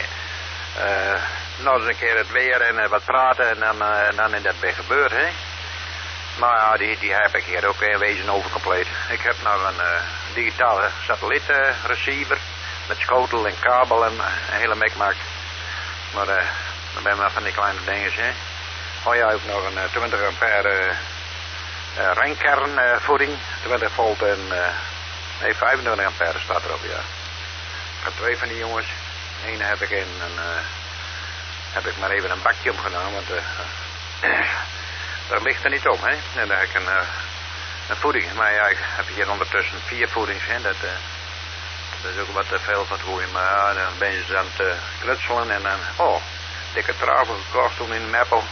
uh, nog eens een keer het weer en uh, wat praten en dan, uh, dan is dat weer gebeurd, hè. Maar ja, die, die heb ik hier ook in wezen overcompleet. Ik heb nog een uh, digitale satellietreceiver met schotel en kabel en uh, een hele mikmak. Maar uh, dan ben ik maar van die kleine dingetjes, hè. Oh ja, ook nog een uh, twintig ampère uh, uh, ringkernvoeding, uh, twintig volt en uh, nee, vijfentwintig ampère staat erop, ja. Ik heb twee van die jongens. Eén heb ik in en uh, heb ik maar even een bakje omgenomen, want uh, daar ligt er niet om, hè. En dan heb ik een, uh, een voeding. Maar ja, ik heb hier ondertussen vier voedings, hè. Dat, uh, dat is ook wat te veel van het gooien. Maar ja, dan ben je ze aan het uh, knutselen en dan, oh, dikke travel gekocht toen in Meppel.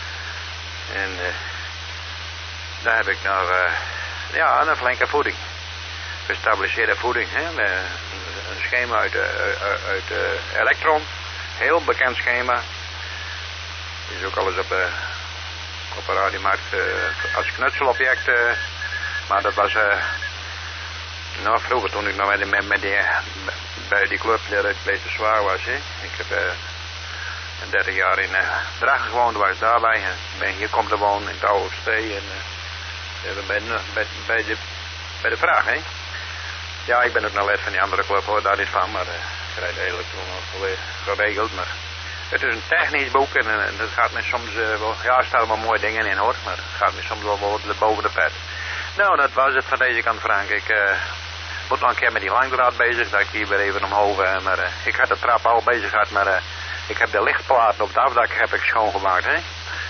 En uh, daar heb ik nou, uh, ja, een flinke voeding. Gestabiliseerde voeding, hè. Uh, een schema uit, uh, uit uh, Elektron. Heel bekend schema. Is ook alles op... Uh, op een radiomarkt uh, als knutselobject, uh, maar dat was, uh, nou vroeger toen ik nog met, met, met die, bij die club daar het beter zwaar was, hè. Ik heb uh, dertig jaar in uh, Drachten gewoond, waar ik daarbij, en ben hier komt te wonen in het oude Stee en uh, bij, bij, bij, de, bij de vraag, hè. Ja, ik ben ook nog lid van die andere club, hoor, daar niet van, maar uh, ik rijd eigenlijk toen nog geregeld, maar het is een technisch boek en, en dat gaat me soms uh, wel, ja, er staan wel mooie dingen in, hoor, maar het gaat me soms wel boven de pet. Nou, dat was het van deze kant, Frank. Ik uh, moet nog een keer met die langdraad bezig, dat ik hier weer even omhoog, uh, maar uh, ik had de trap al bezig gehad, maar uh, ik heb de lichtplaten op het afdak heb ik schoongemaakt, hè.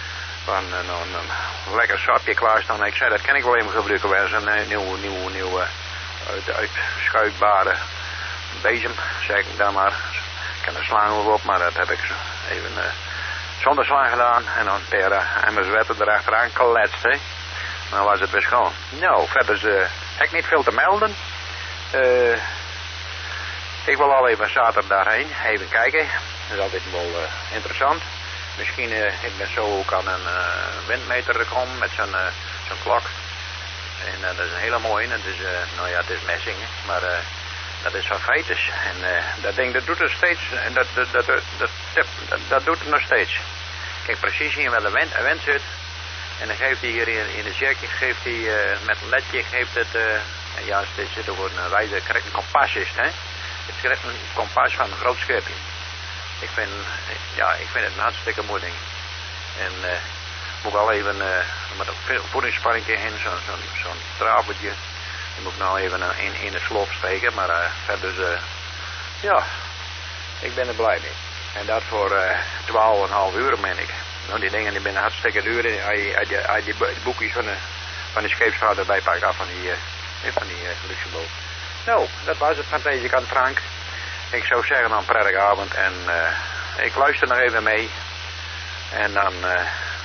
van een, een, een lekker sapje klaarstaan. Ik zei, dat kan ik wel even gebruiken. Wij zijn een nieuwe, nieuwe, nieuwe uit, uitschuitbare bezem, zeg ik dan maar. Ik kan er slaan wel op, maar dat heb ik even uh, zonder slaan gedaan. En dan een paar uh, emmers wetten erachteraan geletst, hè. Dan was het weer schoon. Nou, verder uh, heb ik niet veel te melden. Uh, ik wil al even zaterdag daarheen, even kijken. Dat is altijd wel uh, interessant. Misschien, uh, ik ben zo ook aan een uh, windmeter gekomen met zo'n uh, zo'n klok. En uh, dat is een hele mooie. Dat is, uh, nou ja, het is messing, maar uh, dat is van Feites. En uh, dat ding, dat doet het steeds. En dat, dat, dat, dat, dat, dat, dat doet het nog steeds. Kijk precies hier waar de wind, de wind zit. En dan geeft hij hier in, in de cirkel, geeft hij uh, met een ledje, geeft het, uh, ja, dit zit ook een wijze, een kompas is het, hè. Het is een kompas van een groot scheepje. Ik vind, ja, ik vind het een hartstikke mooi ding. En uh, moet ik al even, uh, met een voedingsspanning heen, zo'n zo, zo traveltje. Die moet ik nou even in, in de sloop steken, maar uh, verder, uh, ja, ik ben er blij mee. En dat voor uh, twaalf en een half uur, meen ik. Nou, die dingen die zijn hartstikke duur. Als je, als je, als je die boekjes van de, van de scheepsvaart erbij pakt, af van die, uh, van die uh, luxe boot. Nou, dat was het van deze kant, Frank. Ik zou zeggen dan prettige avond en uh, ik luister nog even mee. En dan, uh,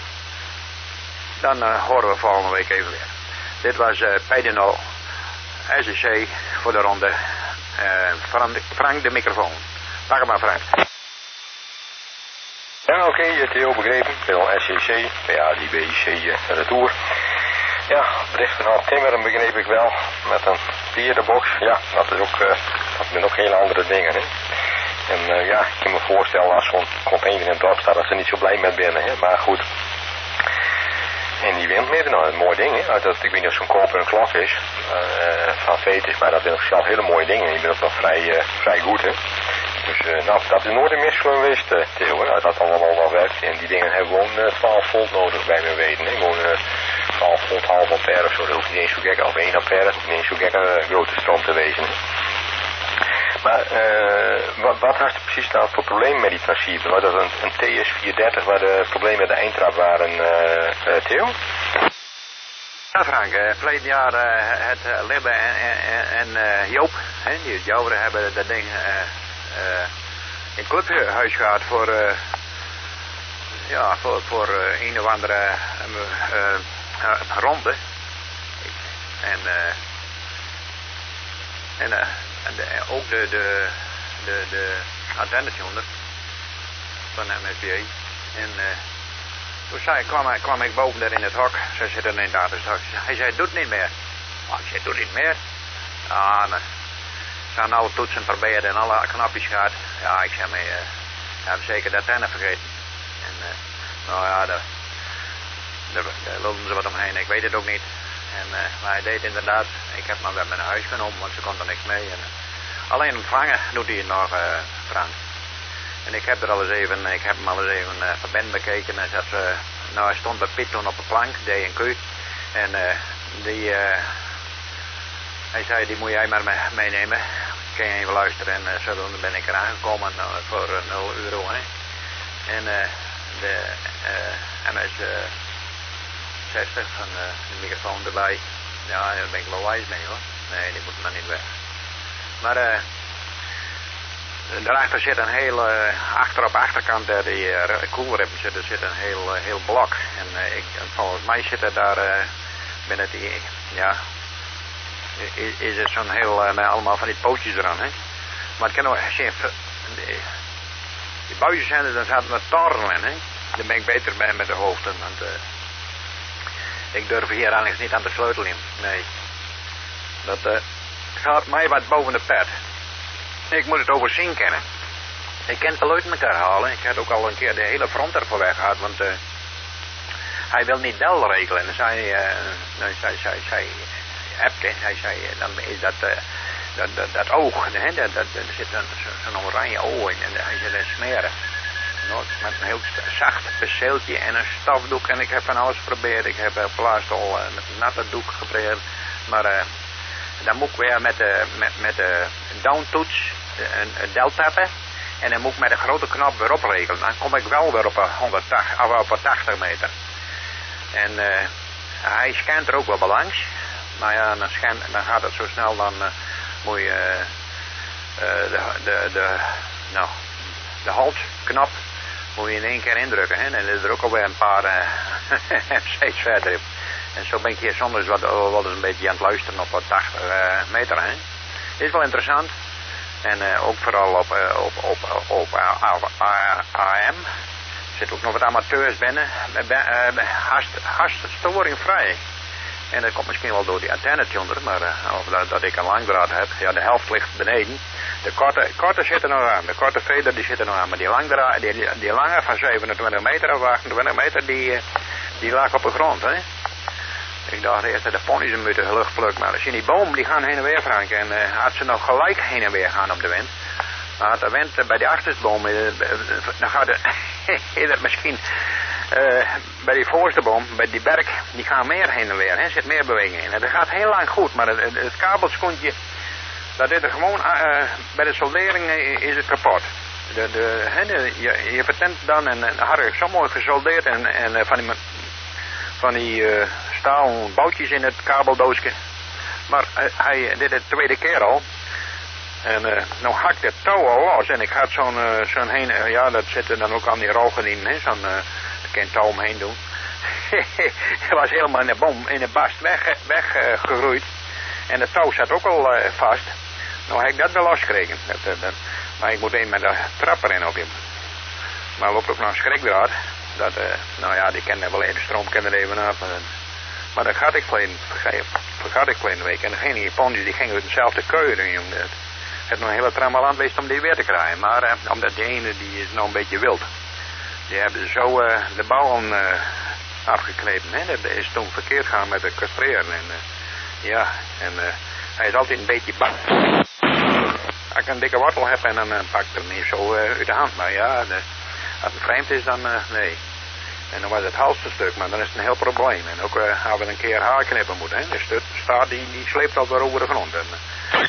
dan uh, horen we volgende week even weer. Dit was uh, P D nul, S E C voor de ronde. Uh, Frank, de, Frank de microfoon. Pak hem maar, Frank. Ja, oké, okay, je hebt heel begrepen. Veel S C C, P A D B C uh, retour. Ja, berichten van timmeren begreep ik wel. Met een pierdenbox. Ja, dat is ook, uh, dat zijn ook hele andere dingen, hè. En uh, ja, ik kan me voorstellen als zo'n container in het dorp staat dat ze niet zo blij met binnen, hè. Maar goed. En die windmeter, nou, een mooi ding, hè. Dat, ik weet niet of zo'n koperen klok is. Uh, van Feites, maar dat zijn ook zelf hele mooie dingen. Die zijn ook nog vrij, uh, vrij goed, hè. Dus uh, nou, dat is nooit een mis geweest, uh, Theo, hè. Dat allemaal wel werkt. En die dingen hebben gewoon uh, twaalf volt nodig bij mijn weten, hè. Gewoon uh, twaalf volt, half ampère of zo. Dat hoeft niet eens zo gek, of één ampère, dat hoeft niet eens zo gek een uh, grote stroom te wezen, hè. Maar uh, wat, wat had je precies nou voor probleem met die transceiver? Was dat een, een T S vierhonderddertig waar de problemen met de eindtrap waren, uh, uh, Theo? Ja, Frank, uh, verleden jaar uh, het uh, Libbe en, en, en uh, Joop, hè, die het Jouweren hebben dat ding uh, uh, in het clubhuis gehad voor, uh, ja, voor, voor uh, een of andere uh, uh, uh, ronde. En, uh, en, uh, en de, ook de, de, de, de antennes onder van de M S B A. En uh, toen zei, kwam, kwam ik boven daar in het hok. Zij zitten in het data's. Hij zei, doet niet meer. Oh, ik zei, doet niet meer? Ja, maar ze hadden alle toetsen probeerd en alle knopjes gehad. Ja, ik zei, maar uh, we hebben zeker de antenne vergeten. En uh, nou ja, daar, daar, daar lulden ze wat omheen. Ik weet het ook niet. En, uh, maar hij deed inderdaad, ik heb maar weer naar huis genomen, want ze kon er niks mee. En, uh, alleen ontvangen doet hij het nog, uh, Frank. En ik heb er al eens even, ik heb hem al eens even uh, verband bekeken. En zat, uh, nou, hij stond bij Piet toen op een plank, D en Q. En uh, die, uh, hij zei, die moet jij maar me meenemen. Kun je even luisteren. En uh, zodoende ben ik er aangekomen uh, voor uh, nul euro. Hè. En uh, de uh, M S zestig van uh, de microfoon erbij. Ja, daar ben ik wel wijs mee, hoor. Nee, die moet maar niet weg. Maar uh, daarachter zit een heel, uh, achter op de achterkant daar die uh, koelrem zit, er zit een heel, uh, heel blok. En uh, ik, volgens mij zit er daar uh, binnen die, ja, is, is er zo'n heel, uh, met allemaal van die pootjes eraan, hè. Maar het kan ook, als je, die, die buisjes zijn er, dan zaten er toren in, hè. Dan ben ik beter bij met de hoofden, want uh, ik durf hier eigenlijk niet aan de sleutel in. Nee. Dat uh, gaat mij wat boven de pet. Ik moet het overzien kennen. Ik kan het uit elkaar halen. Ik heb ook al een keer de hele front ervoor weg gehad, want uh, hij wil niet Del regelen. En zei, uh, nou, zei, zei, zei, Epke, hij zei, uh, dan is dat, uh, dat, dat, dat oog, hè, dat, dat, er zit zo'n zo oranje oog in en hij zei, dat smeren. Noord, met een heel zacht perceeltje en een stafdoek. En ik heb van alles geprobeerd. Ik heb op laatst al uh, met een natte doek geprobeerd. Maar uh, dan moet ik weer met de, met, met de downtoets een, een del tappen. En dan moet ik met een grote knop weer opregelen. Dan kom ik wel weer op een honderdtachtig, of op een tachtig meter. En uh, hij scant er ook wel langs. Maar ja, dan, scan, dan gaat het zo snel, dan uh, moet je uh, uh, de, de, de, nou, de halsknop moet je in één keer indrukken. Hè? En dan is er ook alweer een paar uh, steeds verder. En zo ben ik hier soms wat, wat eens een beetje aan het luisteren op wat tachtig uh, meter. Hè? Is wel interessant. En uh, ook vooral op, uh, op, op, op A M. Er zitten ook nog wat amateurs binnen. Uh, haast, haast storingvrij. En dat komt misschien wel door die antenne onder, maar uh, of dat, dat ik een langdraad heb. Ja, de helft ligt beneden. De korte, korte zit er nog aan. De korte veder die zit er nog aan. Maar die, langdraad, die, die, die lange van zevenentwintig meter of achtentwintig meter, die, die lag op de grond. Hè? Ik dacht eerst dat de ponies een beetje lucht plukken. Maar als je die boom die gaan heen en weer, Frank. En uh, had ze nog gelijk heen en weer gaan op de wind. Maar de wind uh, bij de achterste boom, uh, uh, dan gaat het misschien... Uh, bij die voorste boom, bij die berk, die gaan meer heen en weer. Er zit meer beweging in. En dat gaat heel lang goed, maar het, het, het kabelskontje, dat is er gewoon, uh, bij de soldering uh, is het kapot. De, de, he, de, je, je vertent dan en dan had ik zo mooi gesoldeerd en, en uh, van die, van die uh, stalen boutjes in het kabeldoosje. Maar uh, hij, dit is de tweede keer al. En uh, nou hakt het touw al los en ik had zo'n uh, zo'n heen, uh, ja dat zit er dan ook aan die rogen in, zo'n... Uh, geen touw omheen doen. Hij was helemaal in de boom, in de bast weggegroeid. Uh, en het touw zat ook al uh, vast. Nou heb ik dat wel losgekregen. Dat, uh, dat, maar ik moet een met de trap erin ook in. Maar er loopt ook nog een schrikdraad. Dat, uh, nou ja, die kende wel even, de stroom kende er even af. Uh, maar dat had ik vergat ik verleden week. En degene die ponies die gingen uit dezelfde keuring. Het heeft nog een hele trammeland geweest om die weer te krijgen. Maar uh, omdat die ene die is nou een beetje wild. Die hebben zo uh, de bouwen uh, afgeknepen. Hè? Dat is toen verkeerd gaan met de castreren. En, uh, ja, en uh, hij is altijd een beetje bang. Als ik een dikke wortel heb en dan uh, pak ik hem niet zo uh, uit de hand. Maar ja, de, als het vreemd is, dan uh, nee. En dan was het halste stuk, maar dan is het een heel probleem. En ook uh, hebben we een keer haar knippen moeten. Hè? Dus de staart die, die sleept al weer over de grond. En, uh,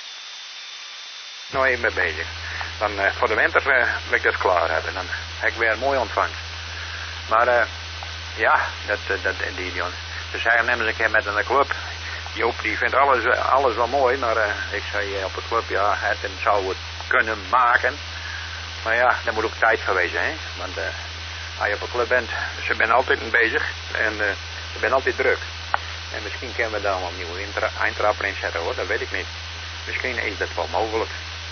nou even mee bezig. Dan uh, voor de winter uh, wil ik dat klaar hebben. Dan heb ik weer een mooi ontvangst. Maar uh, ja, dat, uh, dat, die, die, ze zeggen nemen ze een keer met een club. Joop die vindt alles, alles wel mooi, maar uh, ik zei uh, op de club, ja, het zou het kunnen maken. Maar ja, daar moet ook tijd voor wezen, hè. Want uh, als je op een club bent, ze zijn altijd bezig en uh, ze zijn altijd druk. En misschien kunnen we daar wel een nieuwe eindtrapper in zetten, hoor, dat weet ik niet. Misschien is dat wel mogelijk.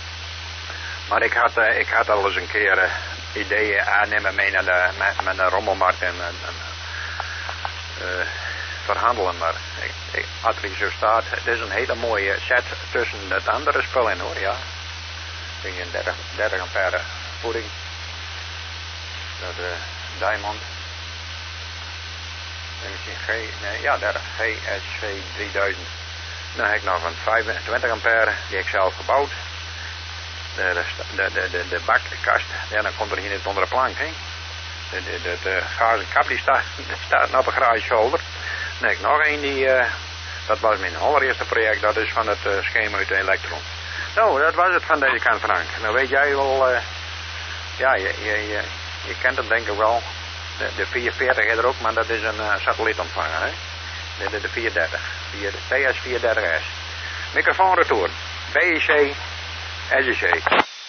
Maar ik had, uh, ik had al eens een keer uh, ideeën aannemen mee naar de, met, met de rommelmarkt en, en, en uh, verhandelen. Maar ik, ik, als het zo staat, het is een hele mooie set tussen het andere spul in, hoor, ja. Kun je een dertig, dertig ampère voeding. Dat uh, Diamond. En misschien G, nee, ja, dertig G S V drieduizend. Dan heb ik nog een vijfentwintig ampère, die heb ik zelf gebouwd. De, de, de, de, de bakkast, ja, dan komt er hier niet onder de plank, hè. De, de, de, de gazen kap die staat, staat op een garagezolder. Dan heb ik nog een die, uh, dat was mijn allereerste project, dat is van het uh, schema uit de elektron. Nou, dat was het van deze kant, Frank. Nou weet jij wel, uh, ja, je, je, je, je kent het denk ik wel. De, de vierhonderdveertig is er ook, maar dat is een uh, satellietontvanger, hè. De, de, de vierhonderddertig, T S vierhonderddertig S. Microfoonretour, B I C, S I C.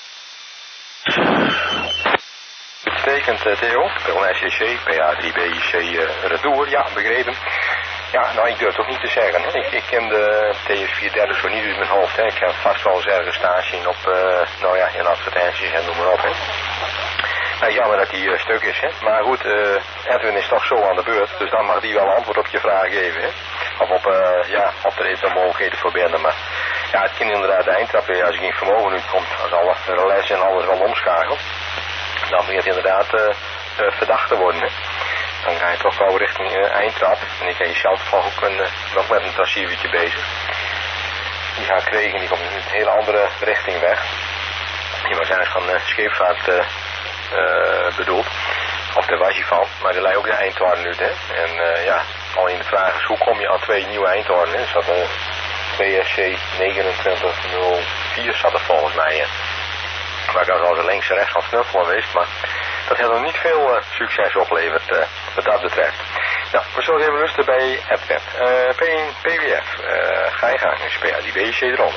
Uitstekend, uh, Theo. Wel S I C, P A drie B I C uh, retour, ja, begrepen. Ja, nou, ik durf toch niet te zeggen, hè. Ik, ik ken de T S vierhonderddertig zo niet uit mijn hoofd, hè. Ik heb vast wel eens ergens staan zien op, uh, nou ja, in advertenties en noem maar op, hè. Nou, jammer dat die uh, stuk is, hè. Maar goed, uh, Edwin is toch zo aan de beurt, dus dan mag die wel antwoord op je vraag geven, hè. Of op, uh, ja, op de eventuele mogelijkheden verbinden, maar ja, het kan inderdaad de eindtrap, ja, als ik in vermogen nu komt, als alle relais en alles wel omschakelt, dan begint het inderdaad uh, uh, verdacht te worden, hè. Dan ga je toch wel richting uh, eindtrap. En ik heb jezelf ook een, uh, nog met een transceivertje bezig. Die gaat kregen, die komt in een hele andere richting weg. Die was eigenlijk van uh, scheepvaart uh, uh, bedoeld. Of daar was hij van, maar er lijkt ook de eindtoren nu, hè. En uh, ja, al in de vraag is hoe kom je aan twee nieuwe eindtoren, hè. Dus dat uh, B S C negenentwintig nul vier zat er volgens mij, hè. Maar ik was al zo links en rechts van het knuffelen geweest, maar dat heeft nog niet veel uh, succes opleverd uh, wat dat betreft. Nou, we zullen even rusten bij Edwin. Uh, P één P W F, uh, ga je gang, is P A D B C eronder.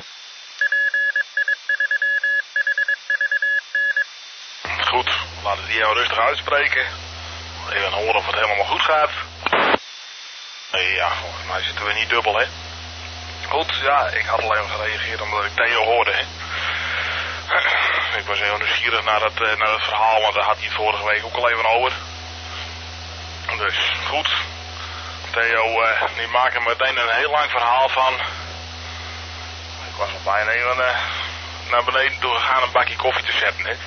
Goed, laten we die even rustig uitspreken. Even horen of het helemaal goed gaat. Ja, volgens mij zitten we niet dubbel, hè. Goed, ja, ik had al even gereageerd omdat ik Theo hoorde, hè. Ik was heel nieuwsgierig naar het, naar het verhaal, want daar had hij het vorige week ook al even over. Dus, goed. Theo, uh, die maakt er meteen een heel lang verhaal van. Ik was al bijna even uh, naar beneden toe gegaan een bakje koffie te zetten, hè.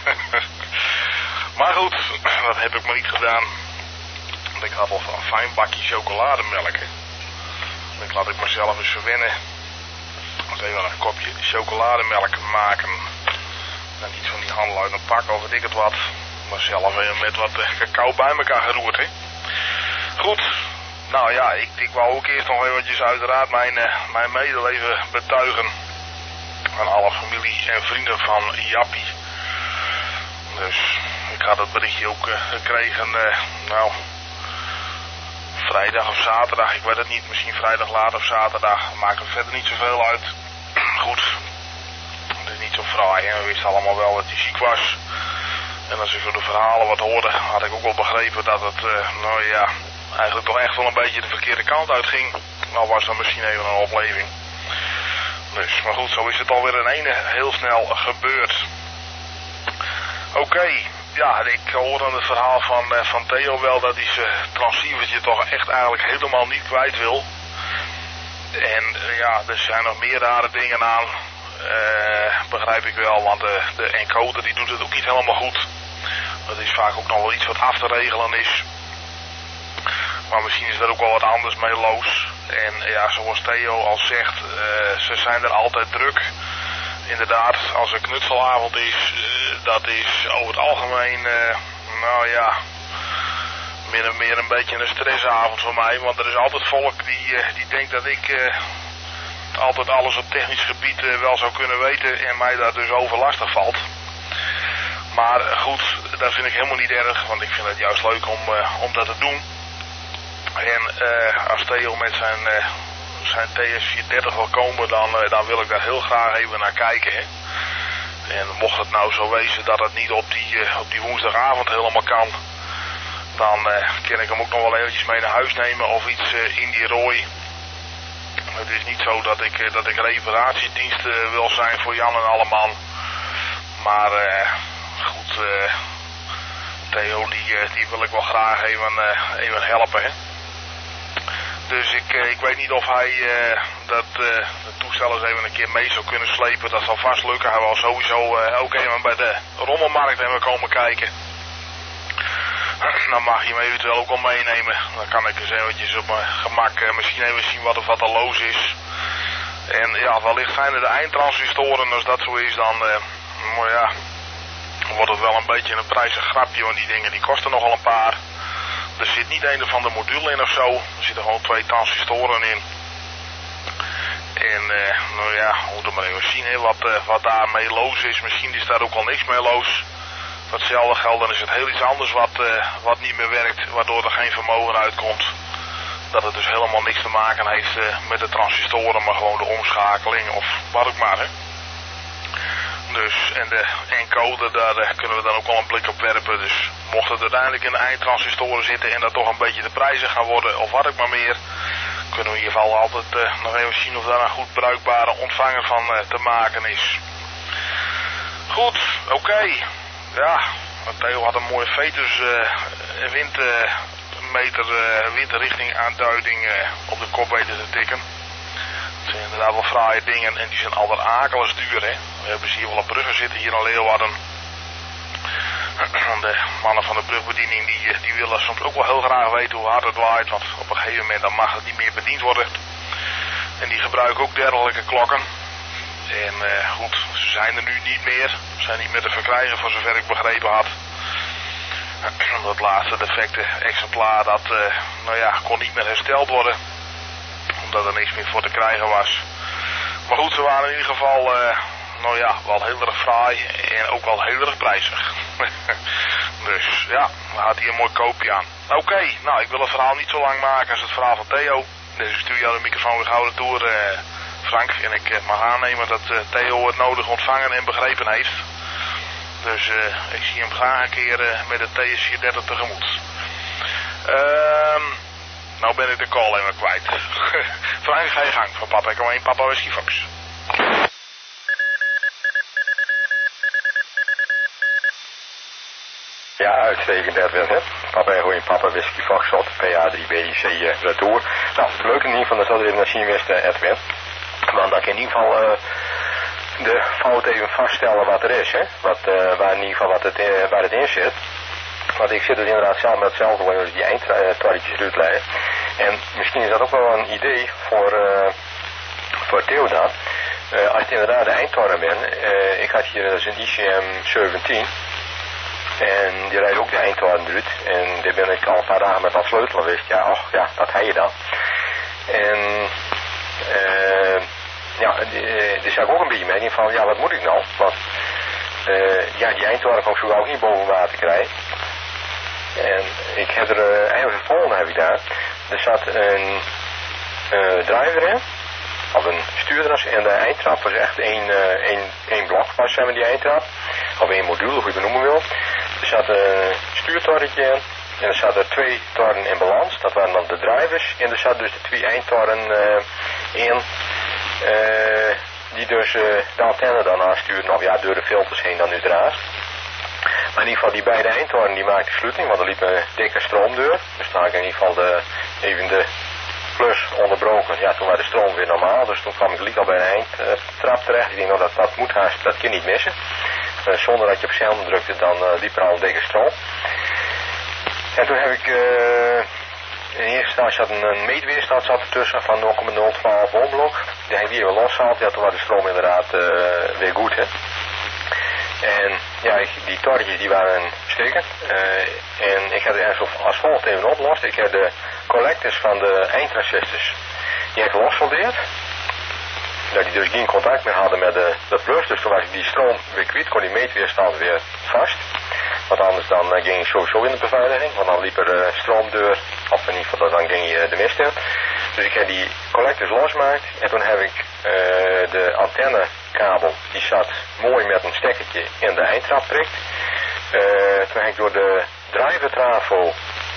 Maar goed, dat heb ik maar niet gedaan. Ik had al een fijn bakje chocolademelk, hè. Ik laat ik mezelf eens verwennen. Als even een kopje chocolademelk maken. En iets van die handel uit een pak of weet ik het wat. Maar zelf even met wat uh, cacao bij elkaar geroerd, hè. Goed. Nou ja, ik, ik wou ook eerst nog eventjes uiteraard mijn, uh, mijn medeleven betuigen. Aan alle familie en vrienden van Jappie. Dus ik had het berichtje ook uh, gekregen, uh, nou, vrijdag of zaterdag, ik weet het niet, misschien vrijdag laat of zaterdag, maakt het verder niet zoveel uit. Goed, het is niet zo fraai, hè? We wisten allemaal wel dat hij ziek was. En als ik zo de verhalen wat hoorde, had ik ook wel begrepen dat het, uh, nou ja, eigenlijk toch echt wel een beetje de verkeerde kant uitging. Al was dat misschien even een opleving. Dus, maar goed, zo is het alweer in ene heel snel gebeurd. Oké, okay, ja, ik hoor aan het verhaal van, uh, van Theo wel dat hij zijn transceivertje toch echt eigenlijk helemaal niet kwijt wil. En uh, ja, er zijn nog meer rare dingen aan, uh, begrijp ik wel, want uh, de encoder die doet het ook niet helemaal goed. Dat is vaak ook nog wel iets wat af te regelen is. Maar misschien is er ook wel wat anders mee los. En ja, zoals Theo al zegt, uh, ze zijn er altijd druk. Inderdaad, als er knutselavond is, uh, dat is over het algemeen, uh, nou ja, meer en meer een beetje een stressavond voor mij. Want er is altijd volk die, uh, die denkt dat ik uh, altijd alles op technisch gebied uh, wel zou kunnen weten en mij daar dus over lastig valt. Maar uh, goed, dat vind ik helemaal niet erg, want ik vind het juist leuk om, uh, om dat te doen. En uh, als Theo met zijn, uh, zijn T S vierhonderddertig wil komen, dan, uh, dan wil ik daar heel graag even naar kijken. Hè. En mocht het nou zo wezen dat het niet op die, uh, op die woensdagavond helemaal kan, dan uh, kan ik hem ook nog wel eventjes mee naar huis nemen of iets uh, in die rooi. Het is niet zo dat ik, uh, dat ik reparatiedienst uh, wil zijn voor Jan en Alleman. Maar uh, goed, uh, Theo die, uh, die wil ik wel graag even, uh, even helpen. Hè. Dus ik, uh, ik weet niet of hij uh, dat uh, de toestel eens even een keer mee zou kunnen slepen. Dat zal vast lukken. Hij wil sowieso uh, ook even bij de rommelmarkt hebben komen kijken. Dan mag je hem eventueel ook al meenemen. Dan kan ik eens eventjes op mijn gemak uh, misschien even zien wat of wat er los is. En ja, wellicht zijn er de eindtransistoren. Als dat zo is, dan, uh, maar ja, dan wordt het wel een beetje een prijzig grapje. Want die dingen die kosten nogal een paar. Er zit niet een van de module in of zo. Er zitten gewoon twee transistoren in. En uh, nou ja, we moeten maar even zien hè, wat, uh, wat daarmee los is. Misschien is daar ook al niks mee los. Voor hetzelfde geld dan is het heel iets anders wat, uh, wat niet meer werkt. Waardoor er geen vermogen uitkomt. Dat het dus helemaal niks te maken heeft uh, met de transistoren. Maar gewoon de omschakeling of wat ook maar hè. Dus, en de encoder, daar uh, kunnen we dan ook wel een blik op werpen. Dus mocht het uiteindelijk in de eindtransistoren zitten en dat toch een beetje de prijzen gaan worden of wat ik maar meer, kunnen we in ieder geval altijd uh, nog even zien of daar een goed bruikbare ontvanger van uh, te maken is. Goed, oké. Okay. Ja, Theo had een mooie Vetus uh, windmeter, uh, windrichting aanduiding uh, op de kop weten te tikken. Het zijn inderdaad wel fraaie dingen en die zijn altijd akelig duur, hè. We hebben ze hier wel op bruggen zitten, hier in Leeuwarden. De mannen van de brugbediening die, die willen soms ook wel heel graag weten hoe hard het waait, want op een gegeven moment dan mag het niet meer bediend worden. En die gebruiken ook dergelijke klokken. En uh, goed, ze zijn er nu niet meer. Ze zijn niet meer te verkrijgen voor zover ik begrepen had. Dat laatste defecte exemplaar, dat uh, nou ja, kon niet meer hersteld worden. Omdat er niks meer voor te krijgen was. Maar goed, ze waren in ieder geval, uh, nou ja, wel heel erg fraai en ook wel heel erg prijzig. Dus ja, dan had hij een mooi koopje aan. Oké, okay, nou ik wil het verhaal niet zo lang maken als het verhaal van Theo. Dus ik stuur jou de microfoon weer gauw door, uh, Frank. En ik uh, mag aannemen dat uh, Theo het nodig ontvangen en begrepen heeft. Dus uh, ik zie hem graag een keer uh, met de T S vierhonderddertig tegemoet. Ehm... Uh, Nou ben ik de call even kwijt. Frank, ga je gang van Papa Echo één, Papa Whisky Fox. Ja, uitstekend Edwin, hè. Papa Echo één, Papa Whisky Fox, P A drie B I C uh, retour. Nou, leuk in ieder geval dat we even naar zien wist, uh, Edwin. Want dat ik in ieder geval uh, de fout even vaststellen wat er is, hè. Wat, uh, waar in ieder geval wat het, uh, waar het in zit. Want ik zit dus inderdaad zelf met hetzelfde als die eindtorretjes uitleggen. En misschien is dat ook wel een idee voor, uh, voor Theodor. Uh, als het inderdaad de eindtorren bent. Uh, ik had hier dus een I C M zeventien. En die rijdt ook de eindtorren eruit. En daar ben ik al een paar dagen met dat sleutelen wist. Ja, och, ja, dat heb je dan. En uh, ja, daar zag ik ook een beetje mee van, ja, wat moet ik nou? Want uh, ja, die eindtorren kan ik zo ook niet boven water krijgen. En ik heb er uh, eigenlijk het volgende heb ik daar. Er zat een uh, driver in, of een stuurder en de eindtrap was echt één, uh, één, één blok was zeg maar die eindtrap. Of één module, hoe je het noemen wil. Er zat een stuurtorretje in en er zaten twee torren in balans. Dat waren dan de drivers en er zaten dus de twee eindtorren uh, in. Uh, die dus uh, de antenne dan aanstuurden, of ja, door de filters heen dan uiteraard. Maar in ieder geval die beide eindtorren die maakten sluiting, want er liep een dikke stroomdeur. Dus dan had ik in ieder geval de, even de plus onderbroken. Ja, toen was de stroom weer normaal, dus toen kwam ik liek al bij de eindtrap terecht. Ik denk nou dat dat moet haast, dat kan niet missen. Uh, zonder dat je op zender drukte, dan uh, liep er al een dikke stroom. En toen heb ik uh, in eerste instantie had een, een meetweerstand zat ertussen van nul komma nul twaalf ohmblok. Die heb ik weer losgehaald, ja toen was de stroom inderdaad uh, weer goed, hè. En ja, ik, die torretjes die waren steken. Uh, en ik heb er als volgt even opgelost. Ik heb de collectors van de eindtransistors, die heb ik lossoldeerd. Dat die dus geen contact meer hadden met de, de plus. Dus toen was ik die stroom weer kwijt, kon die meetweerstand weer vast. Want anders dan uh, ging je sowieso in de beveiliging. Want dan liep er uh, stroomdeur, of in ieder geval dan ging je uh, de mist in. Dus ik heb die collectors losgemaakt. En toen heb ik uh, de antennekabel, die zat mooi met een stekkertje in de eindtrap prikt. Uh, toen heb ik door de driver trafo,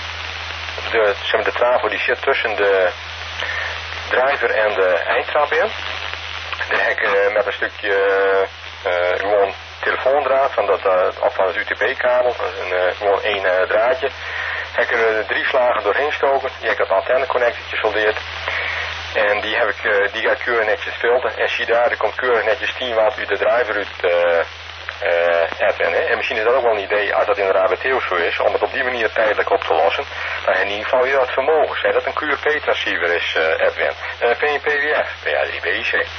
de, zeg maar de trafo die zit tussen de driver en de eindtrap in. Daar heb ik uh, met een stukje uh, gewoon telefoondraad van dat, uh, of van het U T P-kabel, een, uh, gewoon één uh, draadje. Heb ik er uh, drie slagen doorheen stoken. Die heb ik dat antenneconnectortje soldeerd. En die heb ik, uh, die gaat keurig netjes filteren. En zie daar, er komt keurig netjes tien watt uit de driver uit uh, uh, Edwin. Hè? En misschien is dat ook wel een idee, als dat inderdaad bij Theo zo is, om het op die manier tijdelijk op te lossen. Maar in ieder geval weer wat vermogen. Zeg dat een Q R P-transceiver is, uh, Edwin. Uh, P N P W F, P A drie B I C.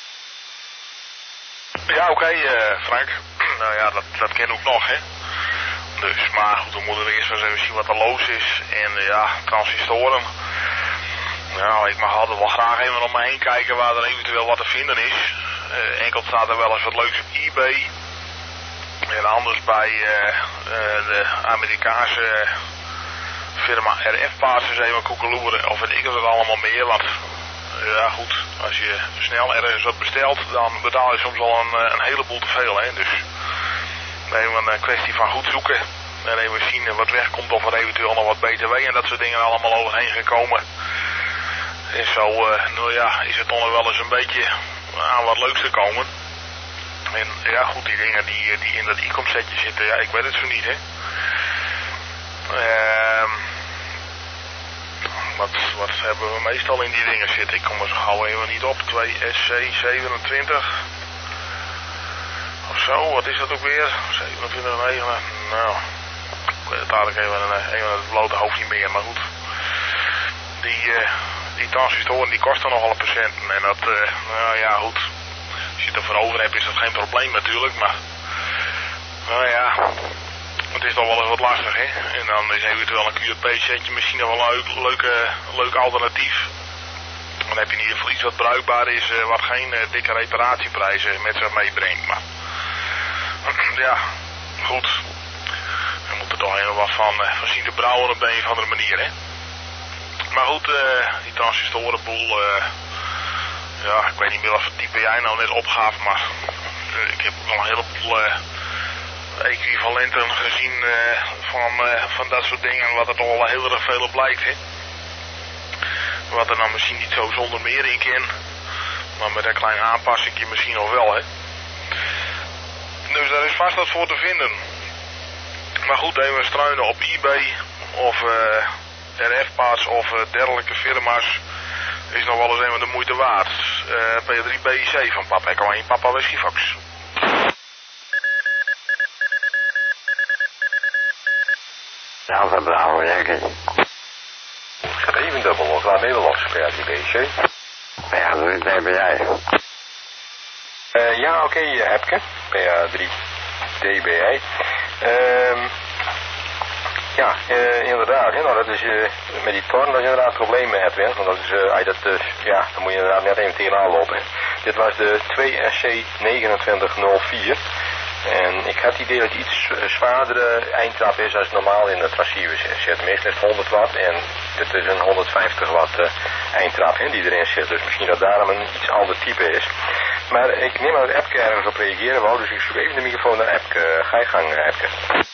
Ja, oké, okay, uh, Frank. Nou ja, dat, dat ken ook nog, hè. Dus, maar goed, dan moeten we eerst eens even zien wat er los is. En uh, ja, transistoren. Nou, ik mag altijd wel graag even om me heen kijken waar er eventueel wat te vinden is. Uh, enkel staat er wel eens wat leuks op eBay. En anders bij uh, uh, de Amerikaanse firma R F-paas eens even koekeloeren. Of weet ik het allemaal meer, want... Ja goed, als je snel ergens wat bestelt, dan betaal je soms al een, een heleboel te veel, hè. Dus even een kwestie van goed zoeken en even zien wat wegkomt of er eventueel nog wat B T W en dat soort dingen allemaal overheen gekomen. En zo, uh, nou ja, is het dan nog wel eens een beetje aan wat leuks te komen. En ja goed, die dingen die, die in dat e-com setje zitten, ja ik weet het zo niet, hè. Ehm... Uh, Wat, wat hebben we meestal in die dingen zitten? Ik kom er zo gauw even niet op. twee S C zevenentwintig. Of zo, wat is dat ook weer? zevenentwintig negen. Nou, ik weet het eigenlijk even, even het blote hoofd niet meer, maar goed. Die, uh, die transistoren die kosten nogal een procent. En dat, uh, nou ja goed. Als je het ervoor over hebt is dat geen probleem natuurlijk, maar... Nou ja... Het is toch wel eens wat lastig, hè? En dan is eventueel een Q R P-setje misschien nog wel een leuk, leuke, leuk alternatief. Dan heb je in ieder geval iets wat bruikbaar is, uh, wat geen uh, dikke reparatieprijzen met zich meebrengt. Maar ja, goed. wat van, uh, van zien te brouwen op de een of andere manier, hè. Maar goed, uh, die transistorenboel, uh, ja, ik weet niet meer wat voor type jij nou net opgaf, maar uh, ik heb ook al een heleboel uh, equivalenten gezien uh, van, uh, van dat soort dingen, wat er toch wel heel erg veel op lijkt, hè. Wat er nou misschien niet zo zonder meer in kan, maar met een klein aanpassingje misschien nog wel, hè. Dus daar is vast wat voor te vinden. Maar goed, even struinen op eBay of uh, R F-pads of uh, dergelijke firma's is nog wel eens even de moeite waard. Uh, P drie B I C van Papa Echo één, Papa Whisky Fox. Ja, van Bravo, denk ik. Geschreven dubbel of laat Nederlands, P drie B I C. Ja, dat ben jij. Uh, ja, oké, okay, Hepke, P drie D B I. Um, ja, uh, inderdaad, hè, nou, dat is uh, met die torn, dat is inderdaad een probleem met Edwin, want dat is, uh, dat, uh, ja, dan moet je inderdaad net even tegenaan lopen. Dit was de twee S C negenentwintig nul vier. En ik had het idee dat het iets zwaardere eindtrap is als normaal in de transceiver zit. Meestal is het honderd watt en dit is een honderdvijftig watt uh, eindtrap hè, die erin zit. Dus misschien dat daarom een iets ander type is. Maar ik neem aan dat Epke ergens op reageren wou, dus ik zoek even de microfoon naar Epke. Ga je gang, Epke.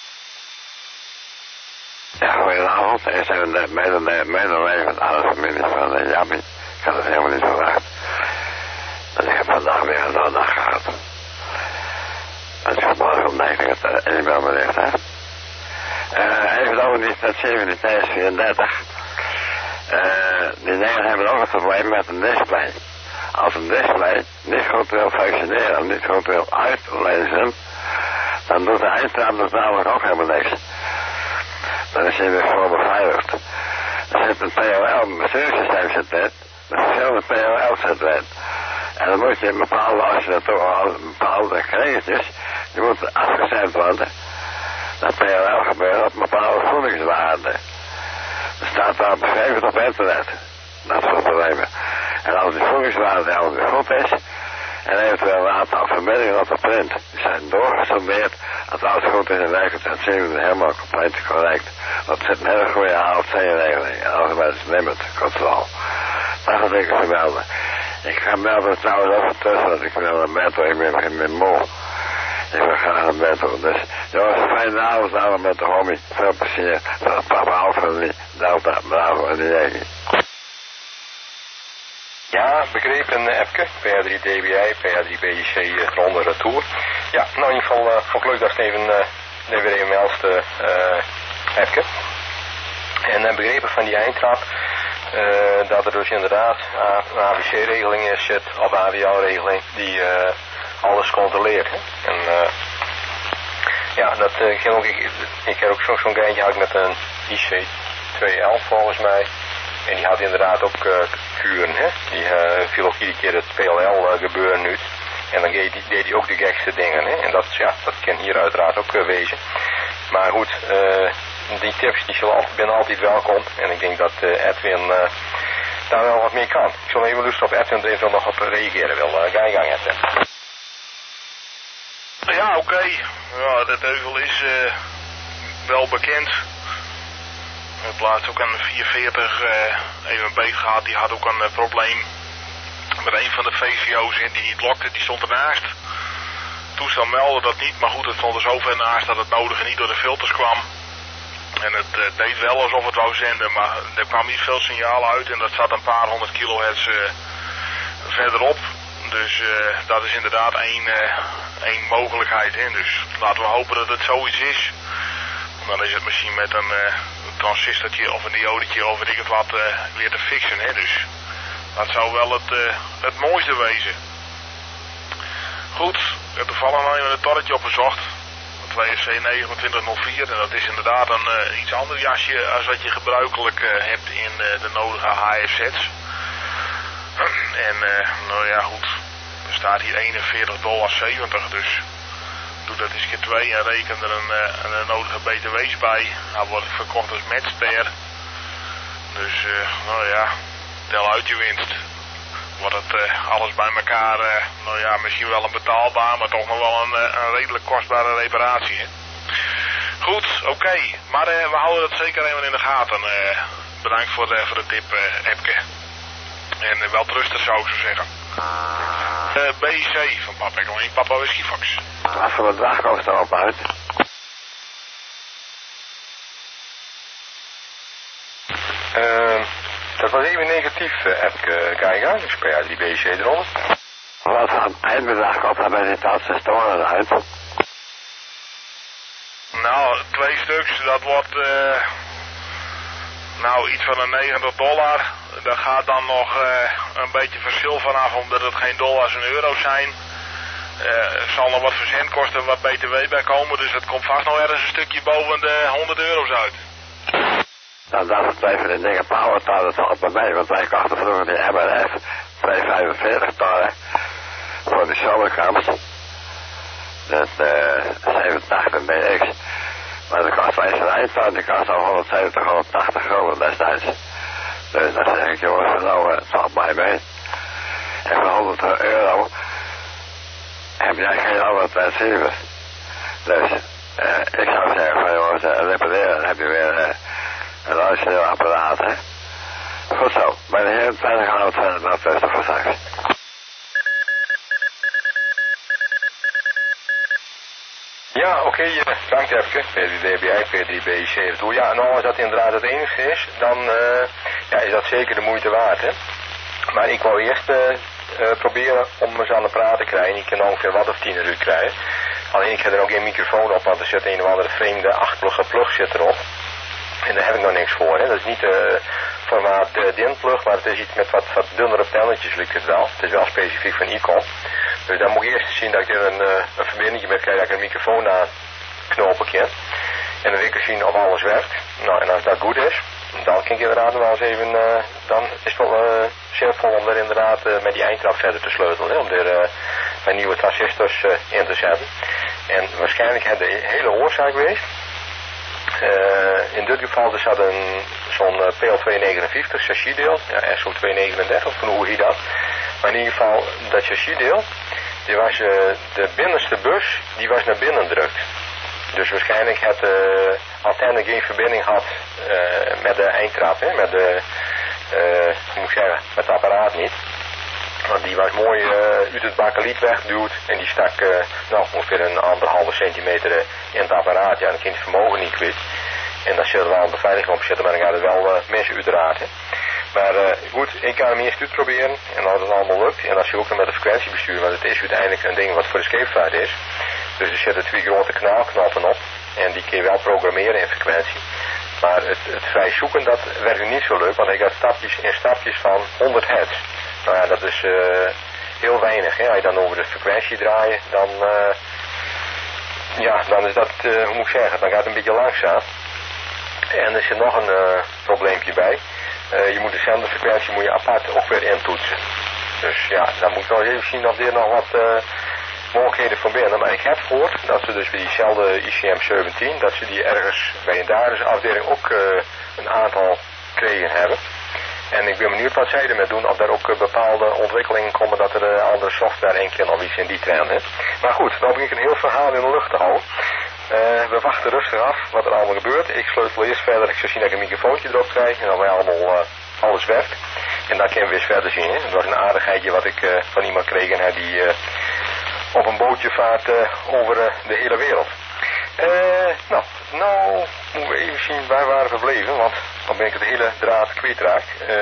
Ja, goedenavond. Ik zijn de medeleven aan de familie van de Jabbi. Ik had het helemaal niet verwacht. Dus ik heb vandaag weer een zondag gehad. Dat is gewoon omdat ik het uh, e-mail bericht heb. Uh, even over die zeventien T S vierendertig. Uh, die dingen hebben ook het probleem met een display. Als een display niet goed wil functioneren, niet goed wil uitlezen, dan doet de eindtrap dus namelijk ook helemaal niks. Dan is hij weer voor beveiligd. Er zit een P O L, een bestuurssysteem zit dit, met verschillende P O L's zit dit. En dan moet je een bepaalde, als je dat toch bepaalde kringetjes, die moeten afgestemd worden. Dat P O L gebeurt op een bepaalde voedingswaarde. Er staat daar beschreven op internet. Dat soort problemen. En als die voedingswaarde elke goed is, en eventueel een aantal verbindingen op de print, die zijn doorgesommeerd, als alles goed is en werkt het zeven helemaal compleet correct. Want er zit een hele goede A L C-regeling, en automatic limit control. Dat gaat ik vermelden. Ik ga melden trouwens over tussen, want ik wil een mentor, ik ben geen meer moe. Ik wil graag een mentor. Dus jongens, een fijne avond samen met de homie. Veel plezier. Van Papa Alpha, Delta, Bravo en de Jegi. Ja, begrepen, Epke. P drie D B I, P drie B I C uh, Ronde Retour. Ja, nou in ieder geval uh, vond ik leuk dat het even, uh, weer even meldt, uh, Epke. En uh, begrepen van die eindtrap, uh, dat er dus inderdaad een A V C-regeling is zit, of een A V L-regeling, die uh, alles controleert. Hè? En uh, ja, dat uh, ging ook, ik, ik heb ook zo'n zo geintje had ik met een I C twee L volgens mij. En die had inderdaad ook uh, kuren, hè. Die uh, viel ook iedere keer het P L L uh, gebeuren nu. En dan deed hij ook de gekste dingen, hè. En dat, ja, dat kan hier uiteraard ook uh, wezen. Maar goed, uh, die tips die zullen altijd, ben altijd welkom. En ik denk dat uh, Edwin uh, daar wel wat mee kan. Ik zal even luisteren of Edwin er even nog op reageren wil. Uh, ga je gang, Edwin. Ja, oké. Okay. Ja, dat heuvel is uh, wel bekend. Ik heb laatst ook een vierenveertig uh, even beet gehad, die had ook een uh, probleem met een van de V V O's in die niet lokte, die stond ernaast. Toestel meldde dat niet, maar goed, het stond er zo ver naast dat het nodige niet door de filters kwam. En het uh, deed wel alsof het wou zenden, maar er kwam niet veel signaal uit en dat zat een paar honderd kilohertz uh, verderop. Dus uh, dat is inderdaad één, uh, één mogelijkheid in. Dus laten we hopen dat het zoiets is. Dan is het misschien met een uh, transistortje of een diodetje of weet ik het wat uh, weer te fixen. Hè? Dus dat zou wel het, uh, het mooiste wezen. Goed, ik heb toevallig nog even een torretje opgezocht. twee S C negenentwintig nul vier. En dat is inderdaad een uh, iets ander jasje als wat je gebruikelijk uh, hebt in uh, de nodige H F Z's. En uh, nou ja goed, er staat hier eenenveertig dollar zeventig, dus doe dat eens keer twee en reken er een, uh, een nodige B T W's bij. Nou wordt het verkocht als matchpair. Dus uh, nou ja, tel uit je winst. Wordt het uh, alles bij elkaar, uh, nou ja, misschien wel een betaalbaar, maar toch nog wel een, uh, een redelijk kostbare reparatie. Hè? Goed, oké. Okay. Maar uh, we houden dat zeker even in de gaten. Uh, bedankt voor de, voor de tip, uh, Epke. En uh, wel rustig zou ik zo zeggen. Uh, B C van Papa Echo één, Papa Whisky Fox. Wat voor bedrag komt er op uit? Uh, dat was even negatief, uh, Epke Geiga. Dus P A drie B C eronder. Wat voor eindbedrag komt er bij die transistoren uit? Nou, twee stuks, dat wordt uh, nou iets van een negentig dollar. Daar gaat dan nog uh, een beetje verschil vanaf, omdat het geen dollars en euro's zijn. Uh, er zal nog wat verzendkosten, wat B T W bij komen, dus het komt vast nog ergens een stukje boven de honderd euro's uit. Nou, dat is twee van die dingen power tanden toch bij mij, want wij kochten vroeger die M R F tweehonderdvijfenveertig tonnen voor de zomerkamers. Dat uh, zevenentachtig B X. Maar de kost wij zijn eindtoon, die kost al honderdzeventig, honderdtachtig gulden destijds. Dus dan zeg ik, jongens, nou, het valt mij mee. En voor honderd euro heb jij geen andere transceiver. Dus uh, ik zou zeggen van jongens, uh, repareren, dan heb je weer uh, een origineel apparaat, hè. Goed zo, bij de heren verder gaan we het verder naar het westen voor straks. Ja, oké, okay, dank Epke. P drie D B I, P drie B C. Ja, nou als dat inderdaad het enige is, dan uh, ja, is dat zeker de moeite waard, hè. Maar ik wou eerst uh, uh, proberen om eens aan de praat te krijgen. Ik kan ongeveer wat of tien uur krijgen. Alleen ik heb er ook geen microfoon op, want er zit een of andere vreemde achtplugge plug zit erop. En daar heb ik nog niks voor, hè. Dat is niet uh, formaat uh, D I N-plug, maar het is iets met wat, wat dunnere pennetjes, lukt het wel. Het is wel specifiek van I C O. Dus dan moet ik eerst zien dat ik er een, uh, een verbinding met krijg, dat ik een microfoon aan knopen kan. En dan wil ik zien of alles werkt. Nou, en als dat goed is, dan kan ik inderdaad wel eens even, uh, dan is het wel uh, zinvol om er inderdaad uh, met die eindtrap verder te sleutelen, hè, om er uh, een nieuwe transistors uh, in te zetten. En waarschijnlijk had de hele oorzaak geweest. Uh, in dit geval er zat een zo'n uh, P L tweehonderdnegenenvijftig chassisdeel, ja, S O tweehonderdnegenendertig, of hoe heet dat. Maar in ieder geval, dat chassisdeel, die was, uh, de binnenste bus, die was naar binnen gedrukt. Dus waarschijnlijk had de antenne geen verbinding gehad uh, met de eindtrap, hè, met de, uh, hoe moet ik zeggen, met het apparaat niet. Want die was mooi uh, uit het bakkeliet weggeduwd en die stak uh, nou, ongeveer een anderhalve centimeter uh, in het apparaat. Ja, dan kan je het vermogen niet kwijt. En dan zit er wel een beveiliging op zitten, maar dan gaat het wel uh, mensen uiteraard. Hè. Maar uh, goed, ik kan hem eerst uitproberen en als het allemaal lukt. En als je ook nog met de frequentiebestuur, want het is uiteindelijk een ding wat voor de scheepvaart is. Dus er zitten twee grote knalknoppen op en die kun je wel programmeren in frequentie. Maar het, het vrij zoeken, dat werkt niet zo leuk, want ik had stapjes in stapjes van honderd hertz. Nou ja, dat is uh, heel weinig. Hè. Als je dan over de frequentie draait, dan, uh, ja, dan is dat, uh, hoe moet ik zeggen, dan gaat het een beetje langzaam. En er zit nog een uh, probleempje bij. Uh, je moet de zenderfrequentie moet je apart ook weer intoetsen. Dus ja, dan moet ik nog even zien of er nog wat uh, mogelijkheden verbinden. Maar ik heb gehoord dat ze dus bij diezelfde I C M zeventien, dat ze die ergens bij een dagersafdeling ook uh, een aantal kregen hebben. En ik ben benieuwd wat zij ermee doen, of daar ook uh, bepaalde ontwikkelingen komen dat er uh, andere software in kan of iets in die trend. Hè. Maar goed, dan begin ik een heel verhaal in de lucht te houden. Uh, we wachten rustig af wat er allemaal gebeurt. Ik sleutel eerst verder, ik zal zien dat ik een microfoontje erop krijg en dan wij allemaal uh, alles werkt. En dan kunnen we eens verder zien. Hè. Dat was een aardigheidje wat ik uh, van iemand kreeg en die uh, op een bootje vaart uh, over uh, de hele wereld. Uh, nou, nou moeten we even zien waar we waren verbleven, want dan ben ik het hele draad kwijtraakt.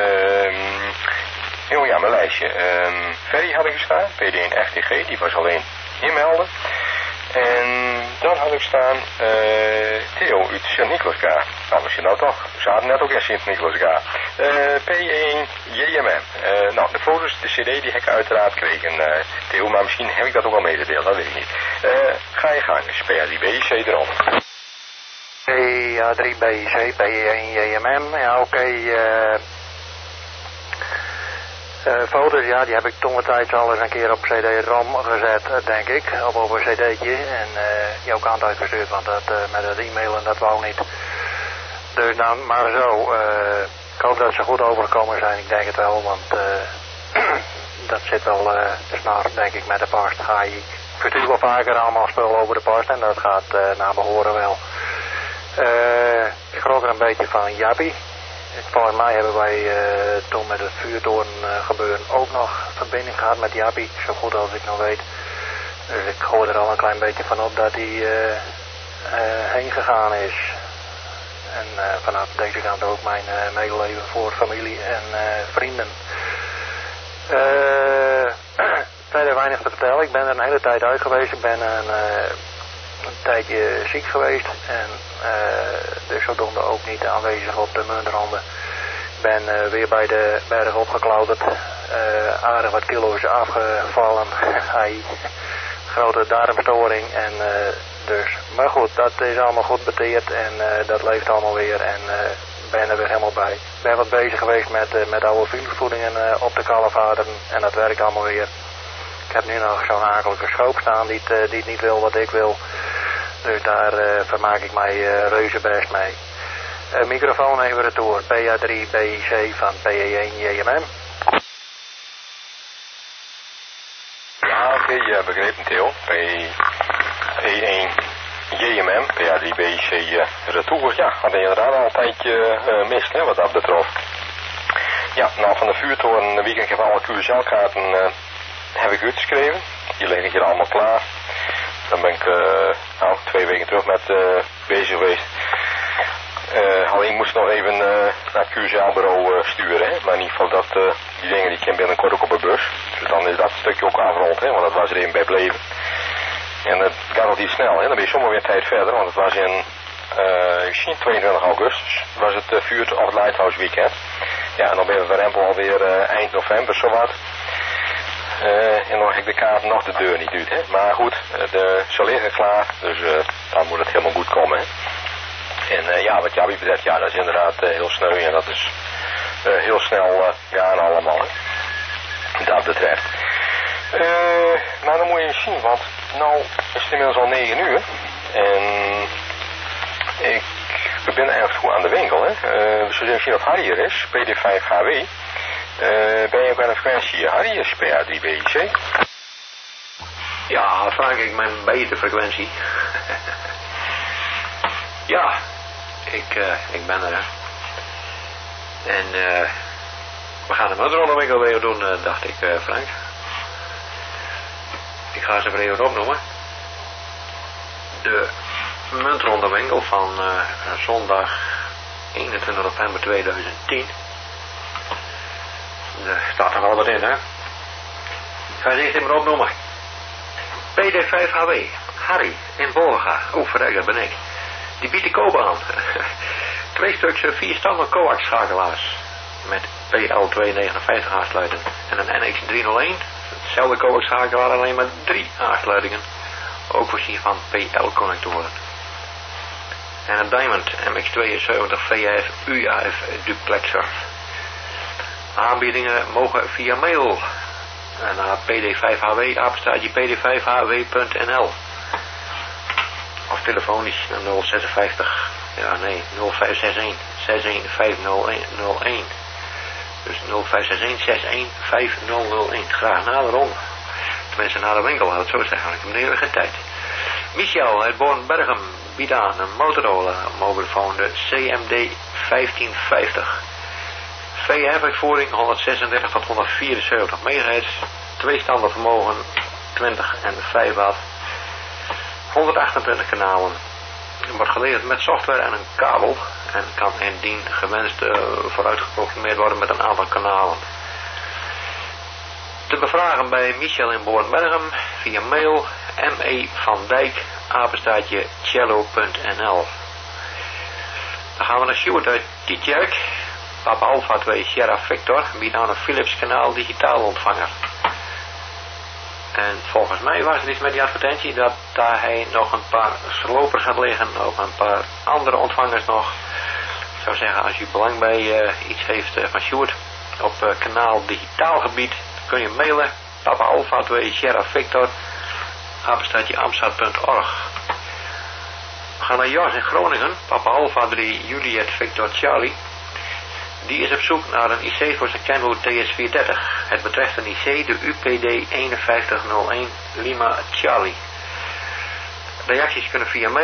Uh, oh ja, mijn lijstje. Uh, Ferry had ik gestaan, P D één F T G, die was alleen inmelden. En dan had ik staan uh, Theo uit Sint-Niklaasgaard. Nou, misschien nou toch. Ze hadden net ook in Sint-Niklaasgaard. Uh, P één J M M. Uh, nou, de foto's, de cd die heb ik uiteraard kregen. Uh, Theo, maar misschien heb ik dat ook al meegedeeld, dat weet ik niet. Uh, ga je gang, P drie B C eronder. P drie B C, P één J M M, ja oké. Okay, uh... Uh, foto's, ja, die heb ik toen tijd al eens een keer op C D-ROM gezet, denk ik. Of op een cd'tje. En uh, die ook aan het uitgestuurd, want dat, uh, met het e-mailen, dat wou niet. Dus dan, maar zo. Uh, ik hoop dat ze goed overgekomen zijn, ik denk het wel, want uh, dat zit wel uh, snel, denk ik, met de post. Ga je verstuur wel vaker allemaal spullen over de post en dat gaat uh, naar behoren wel. een beetje van Jappie. Volgens mij hebben wij uh, toen met het vuurtoren uh, gebeuren ook nog verbinding gehad met Jappie, zo goed als ik nog weet. Dus ik hoor er al een klein beetje van op dat hij uh, uh, heen gegaan is. En uh, vanaf deze kant ook mijn uh, medeleven voor familie en uh, vrienden. Uh, verder weinig te vertellen. Ik ben er een hele tijd uit geweest. Ik ben een, uh, een tijdje ziek geweest. En uh, dus zodoende ook niet aanwezig op de muntronde. Ik ben uh, weer bij de berg opgeklauterd. Uh, aardig wat kilo's afgevallen. Hij, grote darmstoring. En, uh, dus, maar goed, dat is allemaal goed beteerd. En uh, dat leeft allemaal weer. En uh, ben er weer helemaal bij. Ik ben wat bezig geweest met, uh, met oude vuurvoedingen uh, op de kalfaderen. En dat werkt allemaal weer. Ik heb nu nog zo'n akelijke schoop staan die het, uh, die het niet wil wat ik wil. Dus daar uh, vermaak ik mij uh, reuze best mee. Uh, microfoon even retour. P A drie B I C van P E één J M M. Ja, oké, okay, je begreep het heel. P E één J M M, P A drie B I C uh, retour. Ja, had je inderdaad al een tijdje uh, mist, hè, wat dat betreft. Ja, nou van de vuurtoren, de weekend heb ik alle Q S L-kaarten uh, heb ik uitgeschreven. Die liggen hier allemaal klaar. Dan ben ik uh, nou, twee weken terug met uh, bezig geweest. Uh, alleen moest nog even uh, naar het Q S L-bureau uh, sturen, hè. Maar in ieder geval dat, uh, die dingen die komen binnenkort ook op de bus. Dus dan is dat stukje ook afgerond, hè, want dat was er even bij bleven. En het gaat nog iets snel, hè. Dan ben je zomaar weer een tijd verder, want het was in uh, ik zie tweeëntwintig augustus was het uh, vuur of het Lighthouse weekend. Ja, en dan ben we voor Rempel alweer uh, eind november zowat. Uh, en dan heb ik de kaart nog de deur niet uit, hè. Maar goed, de, ze liggen klaar, dus uh, dan moet het helemaal goed komen, hè. En uh, ja, wat Jabbie betreft, ja, dat is inderdaad uh, heel sneu en dat is uh, heel snel uh, gaan allemaal, hè. Dat betreft. Uh, nou, dan moet je eens zien, want nou is het inmiddels al negen uur. En ik ben eigenlijk goed aan de winkel, hè. Uh, we zullen zien of Harry er is, P D vijf H W. Uh, ben je bij een frequentie? Harry is P A drie B I C. Ja, Frank, ik ben bij de frequentie. Ja, ik, uh, ik ben er, hè. En uh, we gaan de muntrondenwinkel weer doen, uh, dacht ik, uh, Frank. Ik ga ze even opnoemen. De muntrondenwinkel van uh, zondag eenentwintig november tweeduizend tien. Er staat er wel wat in, hè. Ik ga ze eerst even opnoemen. P D vijf H W, Harry in Bolga. Oeh, verrek, dat ben ik. Die biedt de koop aan. Twee stuks vierstanden coax schakelaars. Met P L tweehonderdnegenenvijftig aansluiten. En een N X driehonderdéén. Hetzelfde coax schakelaar, alleen maar drie aansluitingen. Ook voorzien van P L connectoren. En een Diamond M X tweeënzeventig V F U A F duplexer. Aanbiedingen mogen via mail. En naar P D vijf H W, apenstaartje P D vijf H W punt N L. Of telefonisch naar nul vijfenzestig, ja nee, nul vijf zes een zes een vijf nul nul een. Dus nul vijf zes een zes een vijf nul nul een. Graag naderom. Tenminste naar de winkel, laat het zo zeggen, ik heb een eeuwige tijd. Michel uit Bornberghem biedt aan een Motorola mobielefoon, de C M D vijftien vijftig. V F-uitvoering honderdzesendertig tot honderdvierenzeventig megahertz. Twee standen vermogen twintig en vijf watt. honderdachtentwintig kanalen. Wordt geleverd met software en een kabel. En kan indien gewenst uh, vooruitgeprogrammeerd worden met een aantal kanalen. Te bevragen bij Michel in Bornberghem via mail me van dijk apenstaartje cello punt n l. Dan gaan we naar Sjoerd uit Tietjerk. Papa Alpha twee Sierra Victor biedt aan een Philips kanaal digitaal ontvanger. En volgens mij was het iets met die advertentie dat daar hij nog een paar slopers gaat liggen, ook een paar andere ontvangers nog. Ik zou zeggen, als u belang bij uh, iets heeft uh, van Sjoerd op uh, kanaal digitaal gebied, kun je mailen Papa Alpha twee Sierra Victor apenstaartje amstad punt org. We gaan naar Jos in Groningen, Papa Alpha drie Juliet Victor Charlie. Die is op zoek naar een I C voor zijn Kenwood T S vierhonderddertig. Het betreft een I C, de U P D eenenvijftig nul een Lima Charlie. Reacties kunnen via mail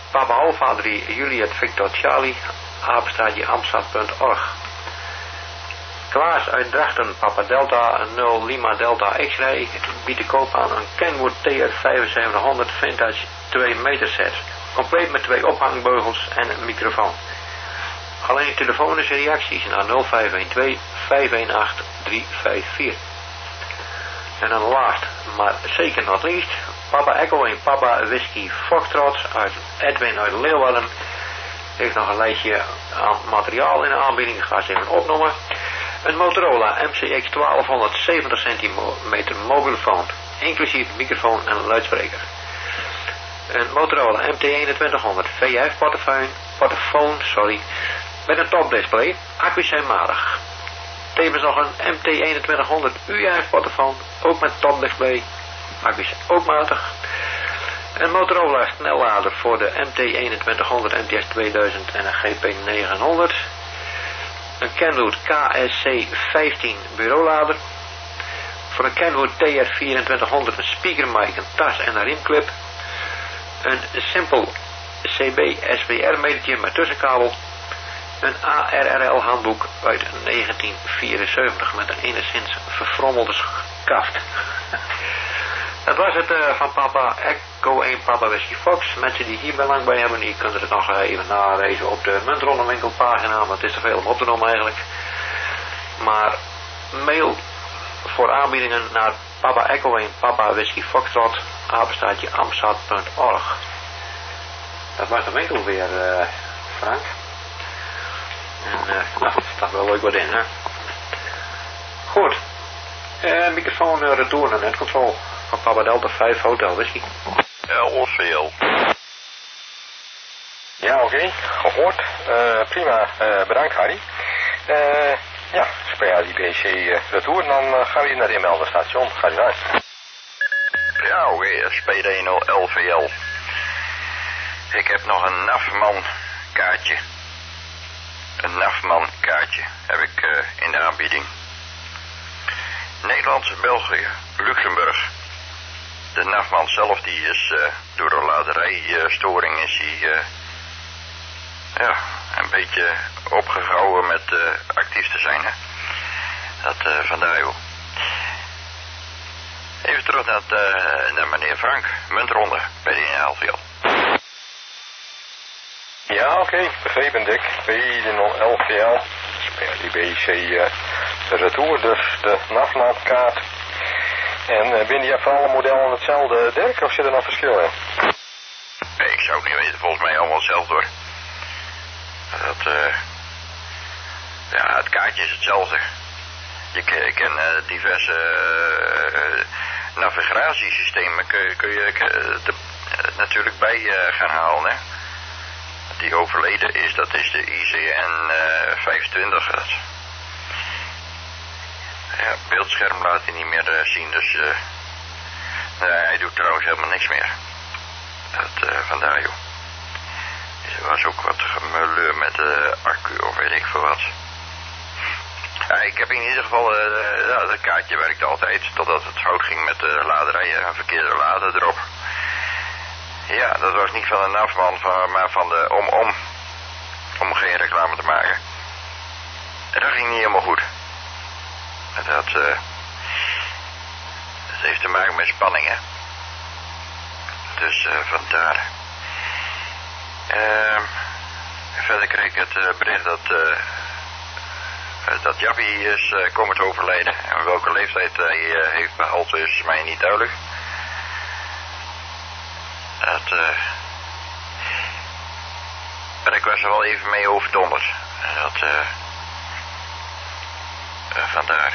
Papa Alpha drie Juliet Victor Charlie, apenstaartje amstad punt org. Klaas uit Drachten, Papa Delta nul Lima Delta X-ray, biedt de koop aan een Kenwood T R vijfenzeventighonderd Vintage twee meter set. Compleet met twee ophangbeugels en een microfoon. Alleen telefonische reacties naar nul vijf een twee vijf een acht drie vijf vier. En dan last, maar zeker not least, Papa Echo en Papa Whisky Foxtrot uit Edwin uit Leeuwarden heeft nog een lijstje aan materiaal in de aanbieding. Ik ga ze even opnoemen. Een Motorola M C X twaalfhonderdzeventig centimeter mobielefoon, inclusief microfoon en luidspreker. Een Motorola M T eenentwintighonderd V F portofoon, portofoon sorry, met een topdisplay, accu's zijn matig. Tevens nog een M T eenentwintighonderd U F portofoon, ook met topdisplay, accu's ook matig. Een Motorola snellader voor de M T eenentwintighonderd, M T S tweeduizend en een G P negenhonderd. Een Kenwood K S C vijftien bureaulader. Voor een Kenwood T R vierentwintighonderd een speaker mic, een tas en een riemclip. Een Simple C B S W R metertje met tussenkabel. Een A R R L handboek uit negentien vierenzeventig met een enigszins verfrommelde kaft. Dat was het uh, van Papa Echo één Papa Whisky Fox. Mensen die hier belang bij hebben, die kunnen het nog even nalezen op de muntronnenwinkelpagina. Want het is te veel om op te noemen eigenlijk. Maar mail voor aanbiedingen naar Papa Echo één Papa Whisky Foxtrot, apenstaartje amstad punt org. Dat was de winkel weer, uh, Frank. En uh, nou, er staat wel leuk wat in, hè. Goed. Uh, microfoon uh, retour naar netcontrol van Papa Delta vijf Hotel Whisky. L V L. Ja, oké. Okay. Gehoord. Uh, prima. Uh, bedankt, Harry. Uh, ja, speel je die B C uh, retour en dan uh, gaan we hier naar het inmelderstation. Ga je uit. Ja, oké. Okay. S P D nul L V L. Ik heb nog een Nafman kaartje. Een Nafman kaartje heb ik uh, in de aanbieding. Nederland, België, Luxemburg. De Nafman zelf die is uh, door de laderijstoring uh, is hij uh, ja, een beetje opgehouden met uh, actief te zijn. Hè? Dat uh, vandaar joh. Even terug naar, het, uh, naar meneer Frank, muntronde bij de L V L. Ja, oké, okay. Begrepen Dick. B D nul L V L. Die B C uh, de retour, dus de Nafman kaart. En uh, binnen je van alle modellen hetzelfde, Dirk, of zit er nog verschil in? Nee, ik zou het niet weten, volgens mij allemaal hetzelfde hoor. Dat, uh, ja, het kaartje is hetzelfde. Je kan uh, diverse uh, navigatiesystemen kun, kun je uh, de, uh, natuurlijk bij uh, gaan halen, hè. Die overleden is, dat is de I C N uh, vijfentwintig. Dat, ja, het beeldscherm laat hij niet meer uh, zien, dus uh, nee, hij doet trouwens helemaal niks meer. Dat, uh, vandaar joh. Er was ook wat gemelleur met de uh, accu of weet ik veel wat. Ja, ik heb in ieder geval, uh, ja, dat kaartje werkte altijd, totdat het fout ging met de laderij, een verkeerde lader erop. Ja, dat was niet van de Nafman, van, maar van de om-om, om geen reclame te maken. En dat ging niet helemaal goed. Dat, uh, dat heeft te maken met spanning, hè. Dus uh, vandaar. Uh, verder kreeg ik het uh, bericht dat, uh, uh, dat Jappie is uh, komen te overlijden. En welke leeftijd hij uh, heeft behaald is mij niet duidelijk. Dat, uh, maar ik was er wel even mee overdonderd. En dat, uh, uh, vandaar.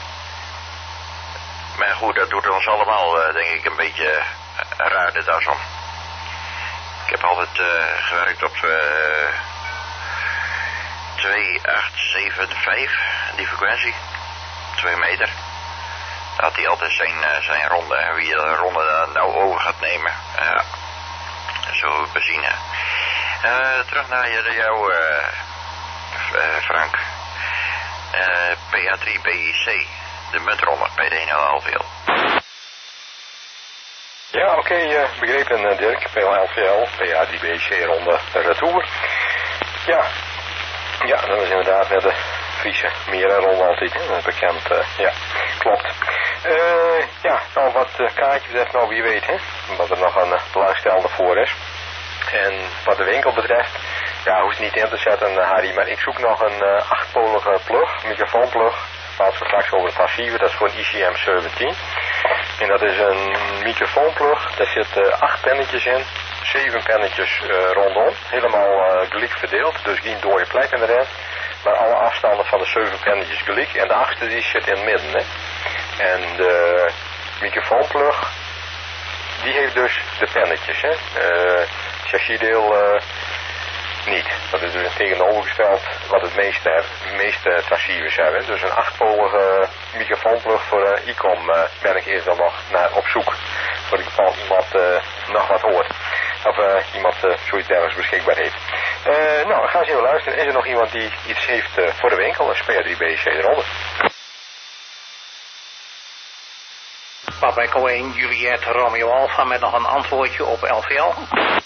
Maar goed, dat doet ons allemaal, uh, denk ik, een beetje uh, raar de das om. Ik heb altijd uh, gewerkt op uh, twee acht zeven vijf, die frequentie. twee meter. Dan had hij altijd zijn, uh, zijn ronde. En wie de ronde nou over gaat nemen. Ja, uh, zo benzine. Uh, terug naar jou, uh, uh, Frank. Uh, P A drie B I C. De muntronde bij de een en een half. Ja, oké, okay, uh, begrepen uh, Dirk. P L V L, P A drie B C ronde retour. Ja, ja, dat is inderdaad net de Friese merenronde altijd, hè, bekend. Uh, ja, klopt. Uh, ja, nou wat uh, kaartje betreft, nou wie weet, hè, wat er nog een uh, belangstellende voor is. En wat de winkel betreft, ja, hoeft niet in te zetten, uh, Harry, maar ik zoek nog een uh, achtpolige plug, microfoonplug. We hadden straks over het passieve, dat is voor een I C M zeventien. En dat is een microfoonplug, daar zitten acht pennetjes in, zeven pennetjes uh, rondom, helemaal uh, gelijk verdeeld, dus geen dode plekken erin. Maar alle afstanden van de zeven pennetjes gelijk en de achtste die zit in het midden. Hè. En de microfoonplug, die heeft dus de pennetjes. Hè. Uh, chassisdeel uh, niet. Dat is dus tegenovergesteld wat het meeste, het meeste transceivers hebben. Dus een achtpolige microfoonplug voor een I C O M uh, ben ik eerst dan nog naar op zoek. Voor ik bepaald iemand uh, nog wat hoort. Of uh, iemand uh, zoiets dergelijks beschikbaar heeft. Uh, nou, gaan ze even luisteren. Is er nog iemand die iets heeft uh, voor de winkel? Een P A drie B C eronder. Papa Echo één, Juliet, Romeo Alpha met nog een antwoordje op L V L.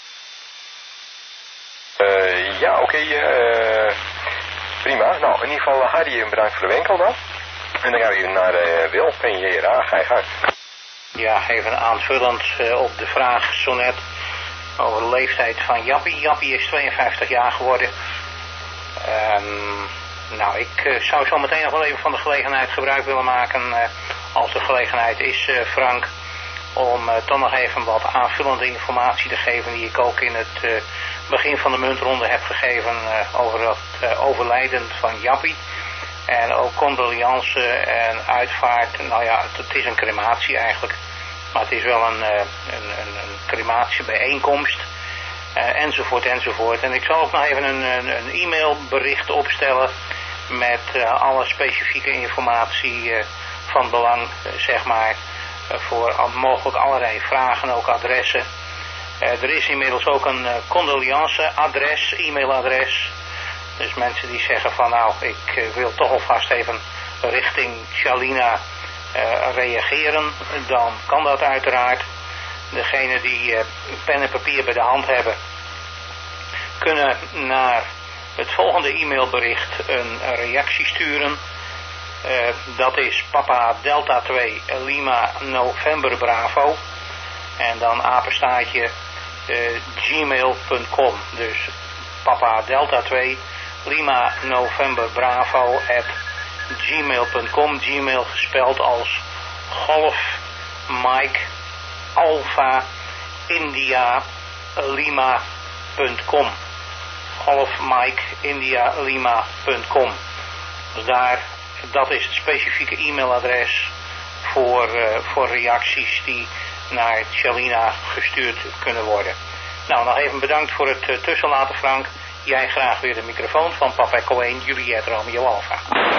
Uh, ja, oké. Okay, uh, prima. Nou, in ieder geval Harry, bedankt voor de winkel dan. En dan gaan we even naar uh, Wil, P J R A. Ga je gang. Ja, even aanvullend uh, op de vraag zo net over de leeftijd van Jappie. Jappie is tweeënvijftig jaar geworden. Um, nou, ik uh, zou zo meteen nog wel even van de gelegenheid gebruik willen maken, uh, als de gelegenheid is, uh, Frank, om uh, toch nog even wat aanvullende informatie te geven die ik ook in het uh, begin van de muntronde heb gegeven uh, over het uh, overlijden van Jappie. En ook condoliance en uitvaart. Nou ja, het, het is een crematie eigenlijk. Maar het is wel een, uh, een, een, een crematiebijeenkomst. Uh, enzovoort, enzovoort. En ik zal ook nog even een, een, een e-mailbericht opstellen met uh, alle specifieke informatie uh, van belang, uh, zeg maar. Uh, voor mogelijk allerlei vragen, ook adressen. Uh, er is inmiddels ook een uh, condoliance-adres, e-mailadres. Dus mensen die zeggen van nou, ik uh, wil toch alvast even richting Shalina uh, reageren, dan kan dat uiteraard. Degenen die uh, pen en papier bij de hand hebben, kunnen naar het volgende e-mailbericht een reactie sturen. Uh, dat is Papa Delta twee Lima November Bravo. En dan apenstaartje uh, gmail punt com. Dus Papa Delta twee Lima November Bravo at gmail punt com. Gmail gespeld als Golf Mike Alpha India Lima punt com. Golf Mike India Lima punt com. Dus daar, dat is het specifieke e-mailadres voor, uh, voor reacties die naar Shalina gestuurd kunnen worden. Nou, nog even bedankt voor het uh, tussenlaten, Frank. Jij graag weer de microfoon van Papa Echo één, Juliet Romeo Alpha.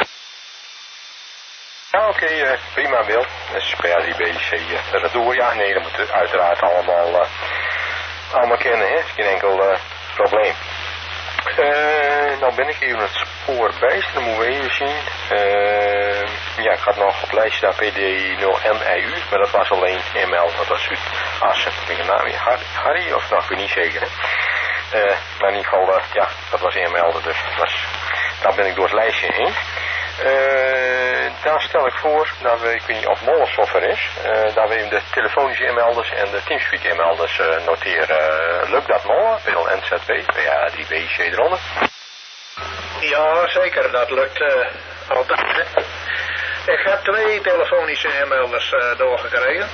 Ja, oké, okay, uh, prima Wil. Dat is P A drie B C. Uh, dat doen we. Ja, nee, dat moet uiteraard allemaal, uh, allemaal kennen, hè. Dat is geen enkel uh, probleem. Uh, nou ben ik even het spoor bijst, dan moeten we even zien. Uh, ja, ik had nog op lijstje daar P D nul M I U, maar dat was alleen M L, dat was Zuid-Assen. Ik denk nou weer Harry, of nou, ik ben niet zeker, hè. Uh, maar in ieder geval, uh, ja, dat was E M L, dus was, daar ben ik door het lijstje heen. Uh, daar stel ik voor dat we, ik weet niet of Mollensoft er is, uh, dat we even de telefonische e-melders en de Teamspeak e-melders uh, noteren. Uh, lukt dat Mollen? Wil N Z B, P A drie B C eronder? Ja, zeker, dat lukt uh, altijd. Hè. Ik heb twee telefonische e-melders uh, doorgekregen.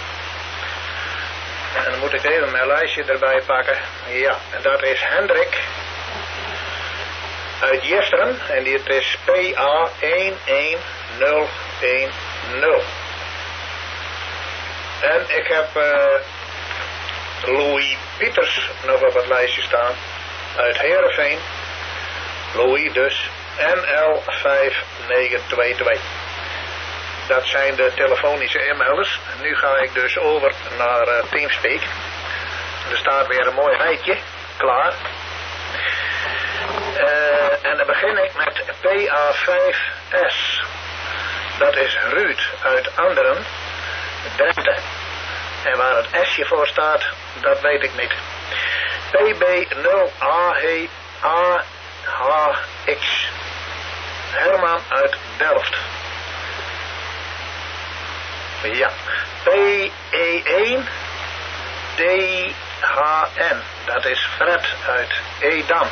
En dan moet ik even mijn lijstje erbij pakken. Ja, en dat is Hendrik uit Jisteren. En dit is P A een een nul een nul. En ik heb uh, Louis Pieters nog op het lijstje staan. Uit Heerenveen. Louis dus. N L vijf negen twee twee. Dat zijn de telefonische e-mailers. Nu ga ik dus over naar uh, Teamspeak. Er staat weer een mooi rijtje. Klaar. Uh, en dan begin ik met P A vijf S. Dat is Ruud uit Anderen. Drenthe. En waar het S'je voor staat, dat weet ik niet. P B nul A H X. Herman uit Delft. Ja. P E één D H N. Dat is Fred uit Edam.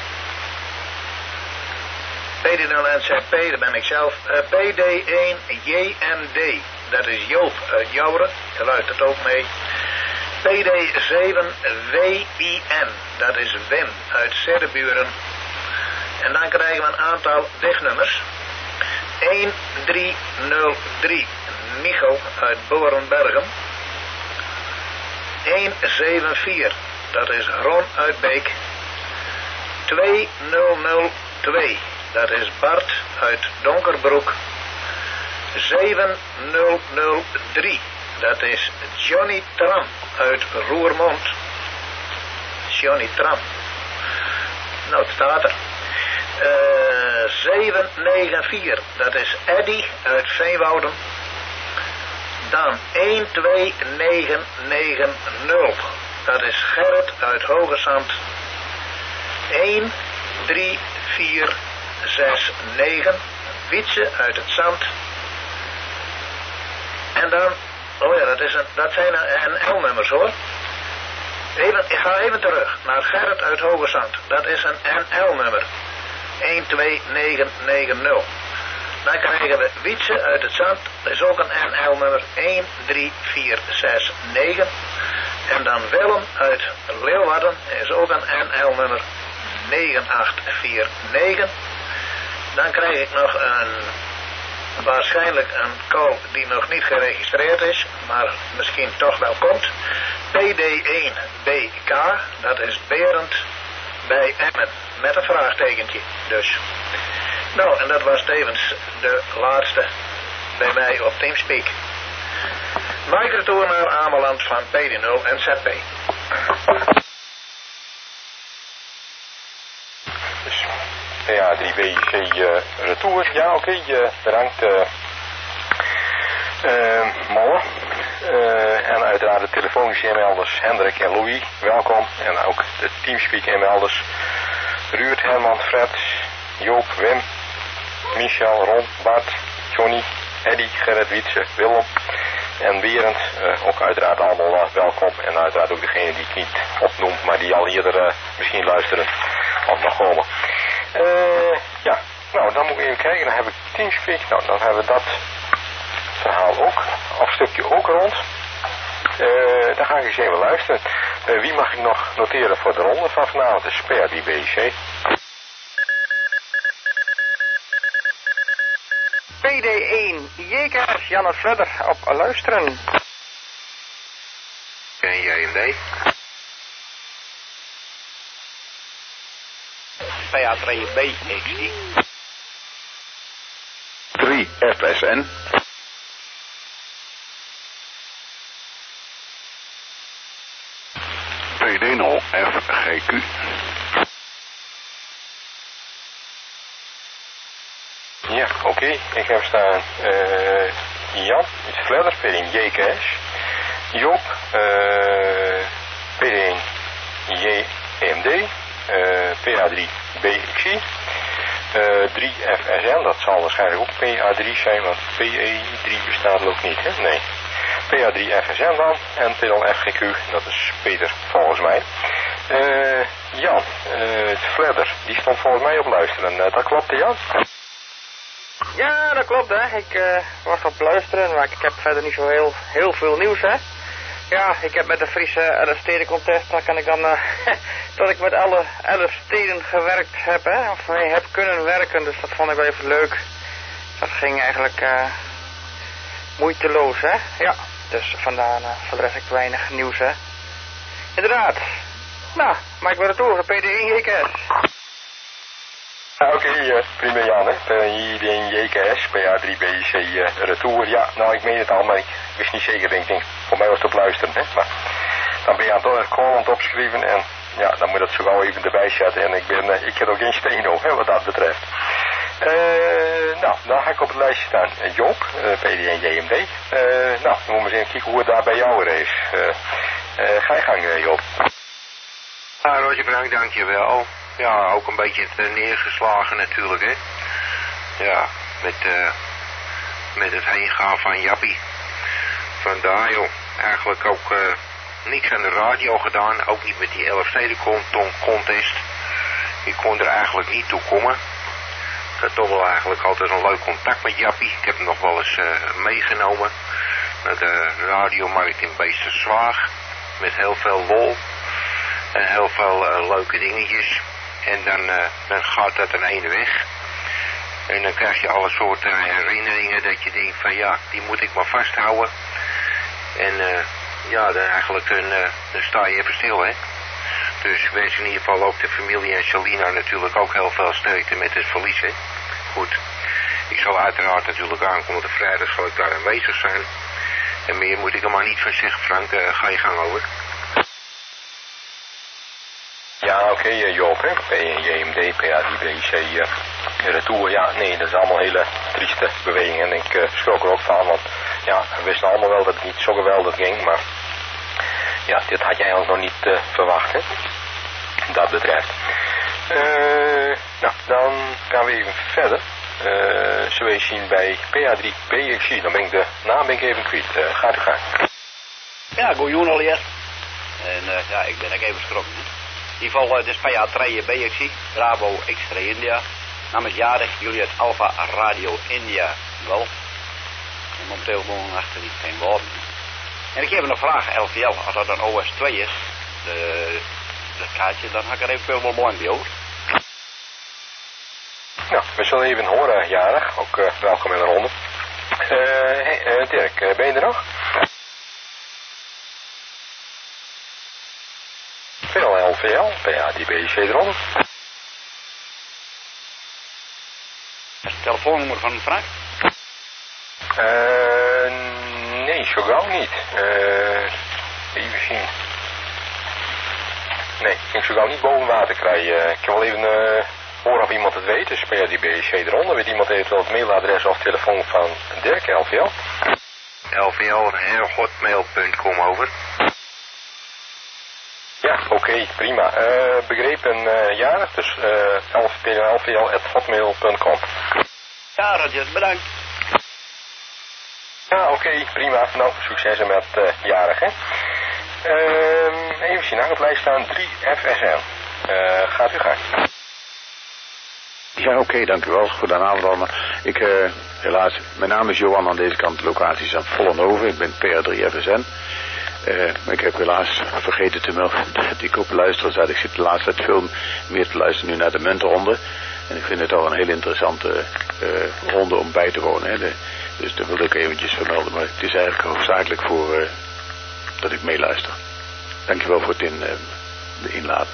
P D nul N Z P, dat ben ik zelf. Uh, P D één J M D. Dat is Joop uit Jouren. Je luistert ook mee. P D zeven W I N. Dat is Wim uit Zerdeburen. En dan krijgen we een aantal dichtnummers. een drie nul drie. Michel uit Boerenbergen. een zeven vier. Dat is Ron uit Beek. twee nul nul twee. Dat is Bart uit Donkerbroek. zeven nul nul drie. Dat is Johnny Tram uit Roermond. Johnny Tram. Nou, het staat er. Uh, zeven negen vier. Dat is Eddy uit Veenwouden. Dan een twee negen negen nul. Dat is Gerrit uit Hogesand. een drie vier zes negen. Wietse uit het Zand. En dan, oh ja, dat, is een, dat zijn N L-nummers hoor. Even, ik ga even terug naar Gerrit uit Hogesand. Dat is een N L-nummer. een twee negen negen nul. Dan krijgen we Wietse uit het Zand. Dat is ook een N L-nummer. een drie vier zes negen. En dan Willem uit Leeuwarden. Dat is ook een N L-nummer. negen acht vier negen. Dan krijg ik nog een, waarschijnlijk een call die nog niet geregistreerd is, maar misschien toch wel komt. P D één B K, dat is Berend bij Emmen, met een vraagtekentje dus. Nou, en dat was tevens de laatste bij mij op Teamspeak. Microtour naar Ameland van P D nul en Z P. Dus P A drie B C uh, retour, ja oké, okay, uh, bedankt uh, uh, Molle. Uh, en uiteraard de telefonische e-mailders Hendrik en Louis, welkom. En ook de Teamspeak e-mailders Ruud, Herman, Fred, Joop, Wim, Michel, Ron, Bart, Johnny, Eddy, Gerrit, Wietse, Willem en Berend. Uh, ook uiteraard allemaal uh, welkom. En uiteraard ook degene die ik niet opnoem, maar die al eerder uh, misschien luisteren of nog komen. Uh, ja, nou dan moet ik even kijken. Dan heb ik Teamspeak. Nou, dan hebben we dat verhaal ook, of stukje ook rond. Uh, dan ga ik eens even luisteren. Uh, wie mag ik nog noteren voor de ronde van vanavond? De P A drie B C. P D één Jekers, Janne Fledder op luisteren. En J M D. P A drie B X I. drie F S N. P D nul F G Q. Ja, oké. Okay. Ik heb staan uh, Jan, iets verder, P D één J K S. Joop, uh, P D één J M D. Uh, P A drie B X I. Uh, drie F S N, dat zal waarschijnlijk ook P A drie zijn, want P E drie bestaat ook niet, hè? Nee. P A drie F S N dan, en P D één F G Q, dat is Peter volgens mij. Uh, Jan, uh, Fledder, die stond volgens mij op luisteren, uh, dat klopte Jan? Ja, dat klopt hè. Ik uh, was op luisteren, maar ik heb verder niet zo heel, heel veel nieuws hè. Ja, ik heb met de Friese L S T-contest, daar kan ik dan, uh, dat ik met alle L S T'en gewerkt heb, hè, of mee heb kunnen werken, dus dat vond ik wel even leuk. Dat ging eigenlijk uh, moeiteloos, hè. Ja, dus vandaar uh, voor de rest ik weinig nieuws, hè. Inderdaad. Nou, maar ik wil het door, P D één J K S. Oké, okay, uh, prima Jan, hè. P D één J K S, P A drie B C uh, retour. Ja, nou ik meen het al, maar ik wist niet zeker, denk ik. Voor mij was het op luisteren, hè. Maar dan ben je aan het call aan het opschrijven en ja, dan moet je dat zo gauw even erbij zetten. En ik ben, uh, ik heb ook geen steen op, hè, wat dat betreft. Uh, nou, dan ga ik op het lijstje staan uh, Joop, uh, P D en J M D. Uh, nou, dan moeten we eens even kijken hoe het daar bij jou is. Uh, uh, ga je gang, uh, Joop. Ja, Roger Frank, dankjewel. Ja, ook een beetje het neergeslagen natuurlijk, hè. Ja, met, uh, met het heengaan van Jappie. Vandaar, joh. Eigenlijk ook uh, niks aan de radio gedaan. Ook niet met die Elfsteden contest. Ik kon er eigenlijk niet toe komen. Ik had toch wel eigenlijk altijd een leuk contact met Jappie. Ik heb hem nog wel eens uh, meegenomen naar de radiomarkt in Beesterswaag. Met heel veel lol. En heel veel uh, leuke dingetjes. En dan, uh, dan gaat dat een ene weg. En dan krijg je alle soorten herinneringen dat je denkt van ja, die moet ik maar vasthouden. En uh, ja, dan eigenlijk dan, uh, dan sta je even stil, hè. Dus ik wens in ieder geval ook de familie en Shalina natuurlijk ook heel veel sterkte met het verlies, hè. Goed. Ik zal uiteraard natuurlijk aankomende vrijdag zal ik daar aanwezig zijn. En meer moet ik er maar niet van zeggen, Frank. Uh, ga je gang over. Ja, oké, okay, uh, Joop, hè. P J M D, P A D B C, uh, retour. Ja, nee, dat is allemaal hele trieste bewegingen. En ik uh, schrok er ook van, want ja, we wisten allemaal wel dat het niet zo geweldig ging, maar ja, dit had jij ons nog niet uh, verwacht, hè. Dat betreft. Uh, nou, dan gaan we even verder. Uh, zo eens zien bij P A drie B X C. Dan ben ik de naam ben ik even kwijt. Uh, gaat u gang. Ja, goeie al hier. En uh, ja, ik ben ook even geschrokken. In ieder geval, uh, dit is P A drie B X C, Bravo X-Ray India. Namens jarig Juliet Alpha Radio India. Wel. En momenteel gewoon achter die geen woorden. En ik heb nog vragen, L V L, als dat dan O S twee is, de, de kaartje, dan had ik er eventueel wel belang bij over. Nou, we zullen even horen, jarig. Ook uh, welkom in de ronde. Uh, hey, uh, Dirk, uh, ben je er nog? Veel L V L, P A D B C eronder. Dat is het telefoonnummer van Frank? Uh, nee, zo gauw niet. Uh, even zien. Nee, ik kan zo gauw niet boven water krijgen. Ik kan wel even uh, horen of iemand het weet. Dus P A D B C eronder. Weet iemand eventueel het mailadres of telefoon van Dirk, L V L? L V L, hotmail punt com over. Ja, oké, okay, prima. Uh, begrepen uh, jarig, dus uh, L V L at hotmail punt com. Ja, Roger, bedankt. Ja, oké, okay, prima. Nou, succes met uh, jarig, hè. Uh, even zien, aan het lijst staan drie F S N. Uh, gaat u gang. Ja, oké, okay, dank u wel. Goedenavond allemaal. Ik, uh, helaas, mijn naam is Johan, aan deze kant de locatie is aan Vollenhoven. Ik ben P A drie F S N. Uh, ik heb helaas vergeten te melden dat ik op luisteren zat. Ik zit de laatste tijd veel meer te luisteren nu naar de muntronde. En ik vind het al een heel interessante uh, ronde om bij te wonen. Hè. De, dus dat wil ik eventjes vermelden. Maar het is eigenlijk hoofdzakelijk voor uh, dat ik meeluister. Dankjewel voor het in, uh, de inladen.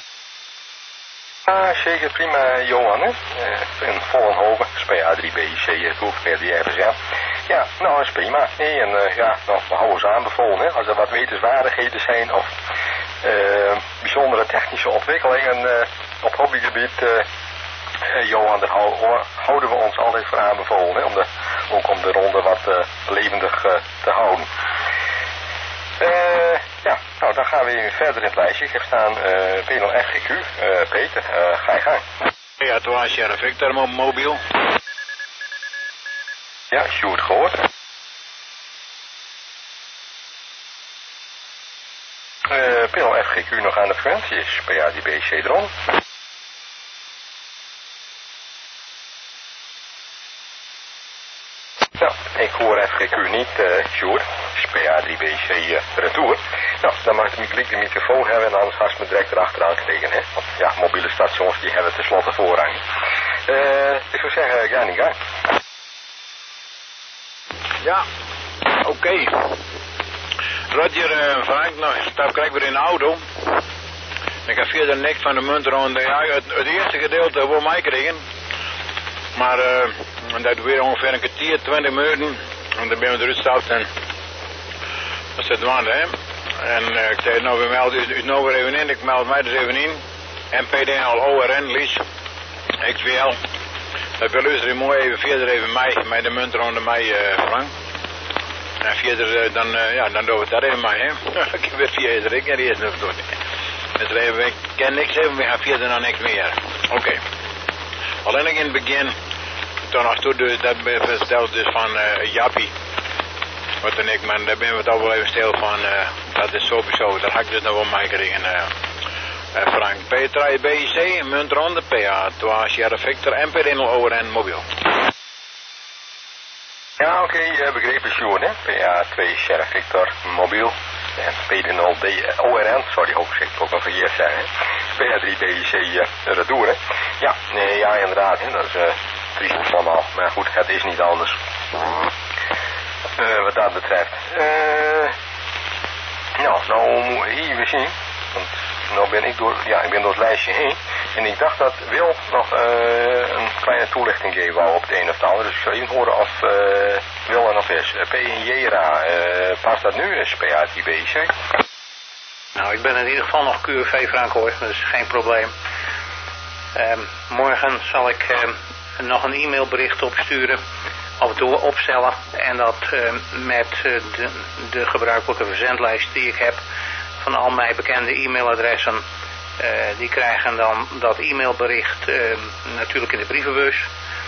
Ah, zeker, prima, Johan, hè. Uh, in Vollenhoven, P A drie B C, P drie F S N. Ja, nou, dat is prima. Nee, en uh, ja, nou, we houden ze aanbevolen, hè. Als er wat wetenswaardigheden zijn of uh, bijzondere technische ontwikkelingen uh, op hobbygebied, uh, uh, Johan, daar hou, houden we ons altijd voor aanbevolen, hè. Om de, ook om de ronde wat uh, levendig uh, te houden. Uh, ja, nou, dan gaan we even verder in het lijstje. Ik heb staan uh, P nul F G Q. Uh, Peter, uh, ga je gang. Ja, het was Sheriff Victor mobiel. Ja, Sjoerd gehoord. Uh, P nul F G Q nog aan de frequentie is P A D B C eronder. Nou, ik hoor F G Q niet, uh, Sjoerd. Het is P A drie B C uh, retour. Nou, dan mag ik de microfoon hebben en anders ga ik me direct erachteraan krijgen, hè. Want ja, mobiele stations die hebben tenslotte voorrang. Uh, ik zou zeggen, ga niet gang. Ja, oké. Okay. Roger en uh, Frank, nou, stap krijg ik weer in de auto. Ik heb via de nek van de muntronde, ja, het, het eerste gedeelte voor mij kregen. Maar uh, dat weer ongeveer een kwartier, twintig minuten. En dan ben we eruit gestapt en dat is het wand, hè. En uh, ik zei, nou, we melden u, u nou weer even in. Ik meld mij dus even in. M P D L O R N, Lies, X V L, Dat wil u mooi even verder even mij, met de muntronde mij, uh, Frank. En verder, uh, dan, uh, ja, dan doen we dat even mij, hè. Ik weet verder, ik heb eerst nog doen. Dus even, ik ken niks even, we gaan verder nog niks meer. Oké. Okay. Alleen ik in het begin, toen nog toe, dus dat ben verteld dus van uh, Jappie. Wat en ik, man, daar ben we toch wel even stil van, uh, dat is sowieso, dat had ik dus nog wel mij gekregen. Uh, uh, Frank, P drie B I C, muntronde, P A twee, Sierra Victor, M P nul over en mobiel. Ja, oké, okay, uh, begrepen, Sjoerd, hè. P A twee, Sierra Victor, mobiel. En P nul D O R N, sorry, ook ik ook nog verkeerd zijn, hè. P A drie B I C, uh, retour, hè. Ja, nee, ja, inderdaad, hè. Dat is uh, triest allemaal, maar goed, het is niet anders. Uh, wat dat betreft. Uh, nou, nou moet ik even zien. Want nou ben ik door, ja, ik ben door het lijstje heen. En ik dacht dat Wil nog uh, een kleine toelichting geven wou op het een of het ander. Dus ik zal even horen of uh, Wil er nog is. Uh, P en J R A, uh, past dat nu? Is P A drie B I C? Nou, ik ben in ieder geval nog Q R V, Frank, hoor. Dat is geen probleem. Um, morgen zal ik um, nog een e-mailbericht opsturen. Af en toe opstellen. En dat uh, met uh, de, de gebruikelijke verzendlijst die ik heb. Van al mijn bekende e-mailadressen. Uh, die krijgen dan dat e-mailbericht uh, natuurlijk in de brievenbus.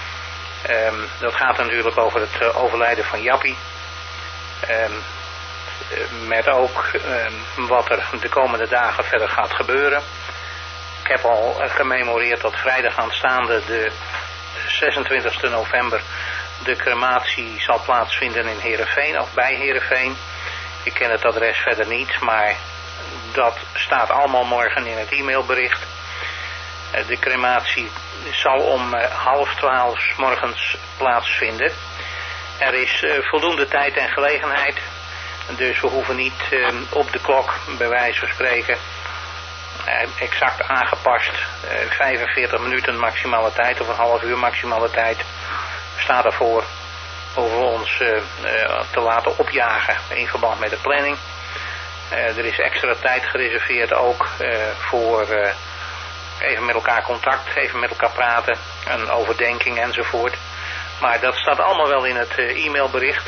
Um, dat gaat natuurlijk over het uh, overlijden van Jappie. Um, met ook um, wat er de komende dagen verder gaat gebeuren. Ik heb al uh, gememoreerd dat vrijdag aanstaande de zesentwintigste november de crematie zal plaatsvinden in Heerenveen of bij Heerenveen. Ik ken het adres verder niet, maar dat staat allemaal morgen in het e-mailbericht. De crematie zal om half twaalf 's morgens plaatsvinden. Er is uh, voldoende tijd en gelegenheid, dus we hoeven niet uh, op de klok, bij wijze van spreken, uh, exact aangepast, uh, vijfenveertig minuten maximale tijd of een half uur maximale tijd staat ervoor over ons uh, uh, te laten opjagen in verband met de planning. Uh, er is extra tijd gereserveerd ook uh, voor uh, even met elkaar contact, even met elkaar praten, een overdenking enzovoort. Maar dat staat allemaal wel in het uh, e-mailbericht.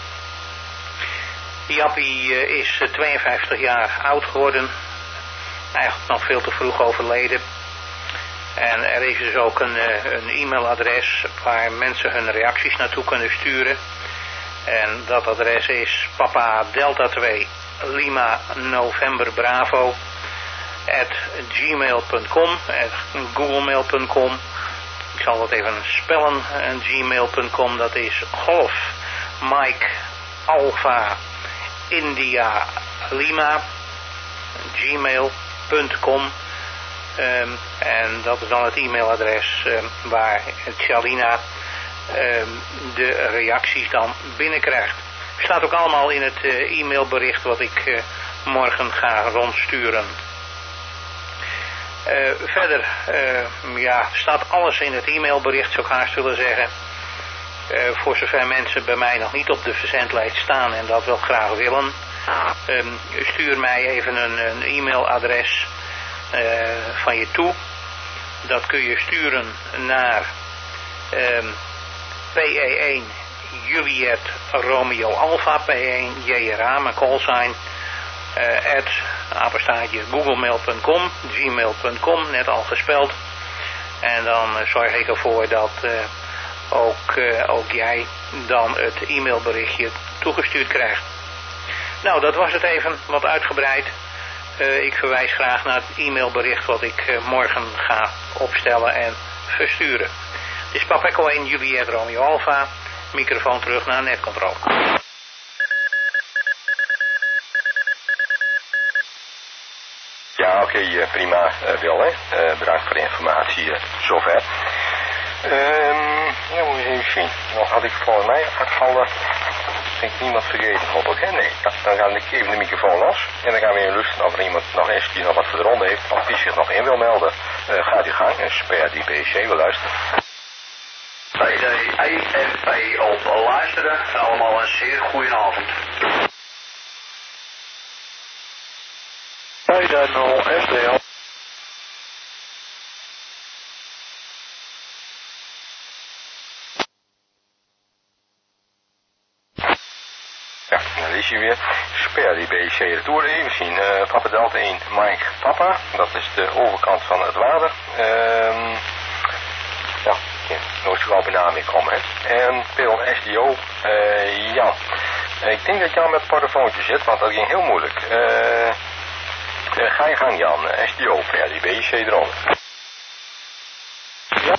Jappie uh, is uh, tweeënvijftig jaar oud geworden. Eigenlijk nog veel te vroeg overleden. En er is dus ook een, uh, een e-mailadres waar mensen hun reacties naartoe kunnen sturen. En dat adres is papa delta twee lima november bravo at gmail punt com, at googlemail punt com. Ik zal dat even spellen. En gmail punt com, dat is golf Mike Alpha India Lima gmail punt com. Um, en dat is dan het e-mailadres um, waar Tjalina um, de reacties dan binnenkrijgt. Staat ook allemaal in het uh, e-mailbericht wat ik uh, morgen ga rondsturen. Uh, verder, uh, ja, staat alles in het e-mailbericht, zou ik haast willen zeggen. Uh, voor zover mensen bij mij nog niet op de verzendlijst staan en dat wel graag willen. Um, stuur mij even een, een e-mailadres uh, van je toe. Dat kun je sturen naar um, P E één Juliet Romeo Alpha, P E één J R A, mijn callsign, uh, at apenstaartje googlemail punt com, gmail punt com, net al gespeld. En dan uh, zorg ik ervoor dat uh, ook, uh, ook jij dan het e-mailberichtje toegestuurd krijgt. Nou, dat was het even, wat uitgebreid. Uh, ik verwijs graag naar het e-mailbericht wat ik uh, morgen ga opstellen en versturen. Dit is Papa Echo één Juliet Romeo Alpha. Microfoon terug naar netcontrole. Ja, oké, okay, uh, prima, uh, Wil, hè. Uh, bedankt voor de informatie, uh, zover. Um, ja, moet je even zien. Nog had ik volgens mij afgevallen. Denk niemand vergeten, hoop ik, hè? Nee. Ja, dan gaan we even de microfoon los. En dan gaan we even luisteren of er iemand nog is die nog wat voor de ronde heeft. Of die zich nog in wil melden. Uh, gaat u gang. Dus P A drie B I C, we luisteren. P D E F P op luisteren. Allemaal een zeer goede avond. P D nul S D L. daar is hij weer. Speer die B C retour even zien. Uh, Papa Delta één, Mike Papa. Dat is de overkant van het water. Ehm... Ja, ja, nooit zo gauw bij naam mee komen, hè. En Peron S D O, uh, Jan. Ik denk dat Jan met het portofoontje zit, want dat ging heel moeilijk. Uh, uh, ga je gang, Jan. S D O, ja, die B C eronder. Ja.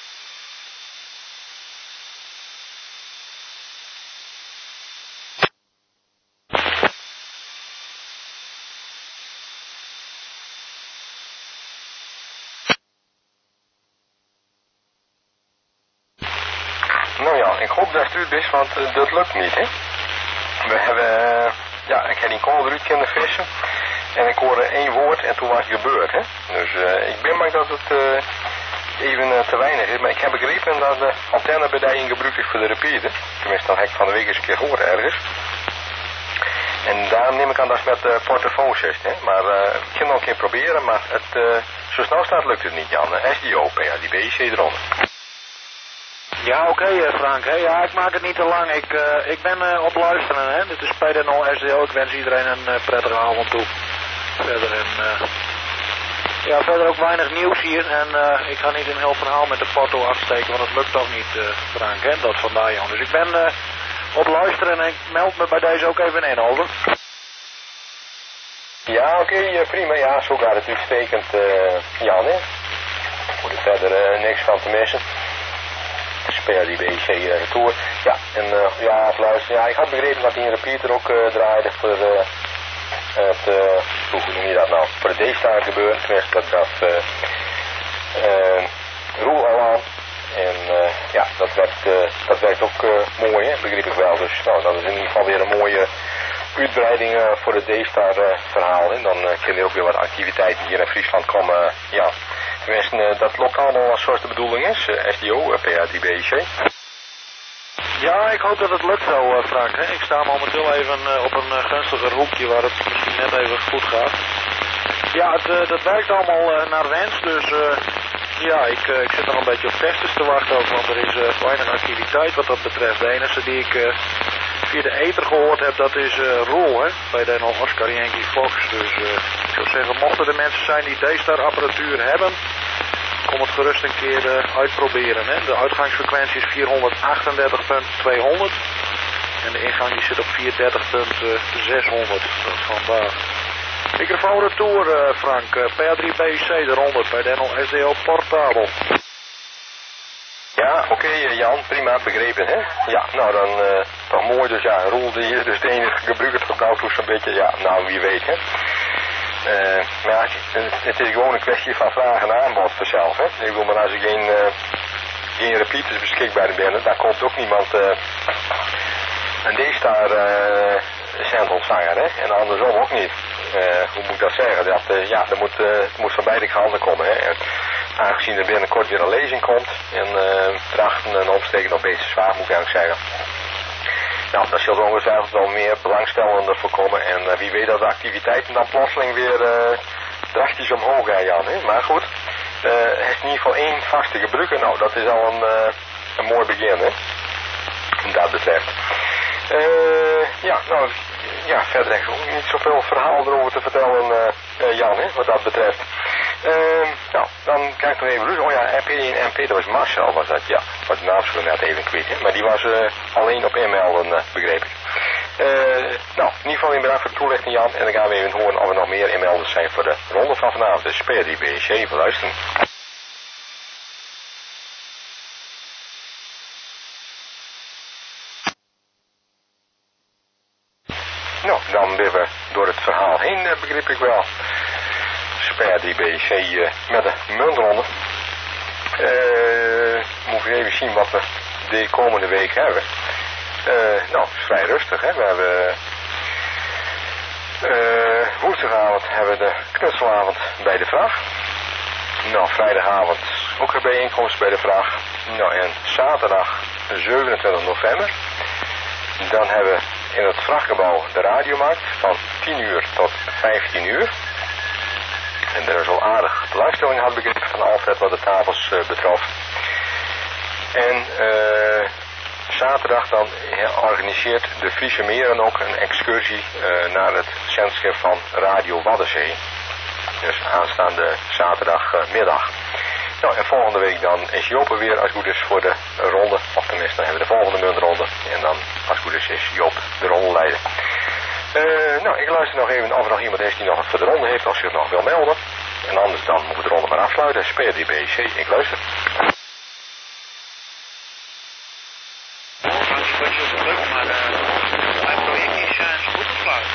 Nou ja, ik hoop dat het is, want uh, dat lukt niet, hè. We hebben, uh, ja, ik heb die kool eruit kunnen vissen. En ik hoorde één woord en toen was het gebeurd, hè. Dus uh, ik ben bang dat het uh, even uh, te weinig is. Maar ik heb begrepen dat de antennebedijing gebruikt is voor de repeater. Tenminste, dat heb ik van de week eens een keer gehoord ergens. En daarom neem ik aan dat het met de uh, portofoon zit, hè. Maar uh, ik kan nog een keer proberen, maar het, uh, zo snel staat lukt het niet, Jan. S D O, ja, die B C eronder. Ja, oké okay, uh, Frank. Hey, ja, ik maak het niet te lang. Ik, uh, ik ben uh, op luisteren, hè. Dit is P D nul S D O. Ik wens iedereen een uh, prettige avond toe. Verder en, uh, ja, verder ook weinig nieuws hier. En uh, ik ga niet een heel verhaal met de porto afsteken, want het lukt toch niet, uh, Frank, hè. Dat vandaar, Jan. Dus ik ben uh, op luisteren en ik meld me bij deze ook even in, over. Ja, oké, okay, uh, prima. Ja, zo gaat het uitstekend, uh, Jan, hè. Moet er verder uh, niks van te missen. Speel die B C uh, retour. Ja, en uh, ja, luister, ja, ik had begrepen dat die in repeater ook uh, draaide voor uh, het, uh, hoe noem je dat nou, voor de D-star gebeuren. Tenminste, dat gaf uh, uh, Roel al aan. En uh, ja, dat werkt, uh, dat werkt ook uh, mooi, hè, begreep ik wel. Dus nou, dat is in ieder geval weer een mooie uitbreiding uh, voor het D-star uh, verhaal. En dan uh, kunnen er ook weer wat activiteiten hier in Friesland komen. Uh, ja. Tenminste, uh, dat loopt allemaal zoals de bedoeling is. Uh, S D O, uh, P A drie B C. Ja, ik hoop dat het lukt zo, uh, Frank. Hè? Ik sta momenteel even uh, op een uh, gunstiger hoekje waar het misschien net even goed gaat. Ja, het, uh, dat werkt allemaal uh, naar wens, dus uh, ja, ik, uh, ik zit nog een beetje op testers te wachten ook, want er is uh, weinig activiteit wat dat betreft. De enige die ik uh, via de ether gehoord heb, dat is uh, Roel, hè, bij de nog Oscar Yankee Fox. Dus uh, ik zou zeggen, mochten er mensen zijn die D-star apparatuur hebben, kom het gerust een keer uh, uitproberen. Hè. De uitgangsfrequentie is vierhonderdachtendertig punt tweehonderd en de ingang die zit op vierhonderddertig punt zeshonderd. Dat is vandaag. Microfoon retour, uh, Frank. Uh, P A drie B C eronder, bij Denel S D O portabel. Ja, oké, okay, uh, Jan, prima, begrepen, hè? Ja, nou dan, uh, toch mooi, dus ja, Roel die hier dus de enige gebruiker tot nou toe zo'n beetje, ja, nou wie weet, hè? Uh, maar ja, het is gewoon een kwestie van vraag en aanbod vanzelf, hè? Ik bedoel, maar als er geen, uh, geen repeaters beschikbaar zijn, dan komt ook niemand uh, een D-star uh, zendontvanger, hè? En andersom ook niet. Uh, hoe moet ik dat zeggen? Dat, uh, ja, er moet, uh, het moet van beide kanten komen, hè? En aangezien er binnenkort weer een lezing komt en uh, drachten en omsteken nog beetje zwaar, moet ik eigenlijk zeggen. Nou, daar zullen ongetwijfeld wel meer belangstellenden voor komen. En uh, wie weet dat de activiteiten dan plotseling weer uh, drastisch omhoog gaan, Jan. Hè? Maar goed, uh, er is in ieder geval één vaste gebruiker. Nou, dat is al een, uh, een mooi begin, hè. Wat dat betreft. Uh, ja, nou, ja, verder heb ik ook niet zoveel verhaal erover te vertellen, uh, uh, Jan, hè, wat dat betreft. Uh, nou, dan kijk ik nog even. Oh ja, M P en M P, dat was Marcel, was dat, ja. Wat de naam zo net even kwijt, hè. Maar die was uh, alleen op inmelden, uh, begreep ik. Uh, nou, in ieder geval weer bedankt voor de toelichting, Jan. En dan gaan we even horen of er nog meer inmelders zijn voor de ronde van vanavond. Dus P A drie B C, even luisteren. Nou, dan weer we door het verhaal heen, uh, begreep ik wel. P A drie B C uh, met de muntronde. Uh, moet ik even zien wat we de komende week hebben. Uh, nou, het is vrij rustig, hè. We hebben uh, woensdagavond hebben we de knutselavond bij de vraag. Nou, vrijdagavond ook een bijeenkomst bij de vraag. Nou, en zaterdag zevenentwintig november. Dan hebben we in het vrachtgebouw de radiomarkt van tien uur tot vijftien uur. En er is al aardig belangstelling had begrepen van Alfred wat de tafels uh, betrof. En uh, zaterdag dan organiseert de Friese Meren ook een excursie uh, naar het zendschip van Radio Waddenzee. Dus aanstaande zaterdagmiddag. Nou, en volgende week dan is Joop er weer als het goed is voor de ronde. Of tenminste, dan hebben we de volgende muntronde. En dan, als het goed is, is Joop de ronde leider. Uh, nou, ik luister nog even of er nog iemand is die nog wat voor de ronde heeft, als je het nog wil melden. En anders dan moet ik de ronde maar afsluiten. Speer die B C, ik luister. Ik weet niet of het lukt, maar uh, mijn project is uh, goed geslaagd.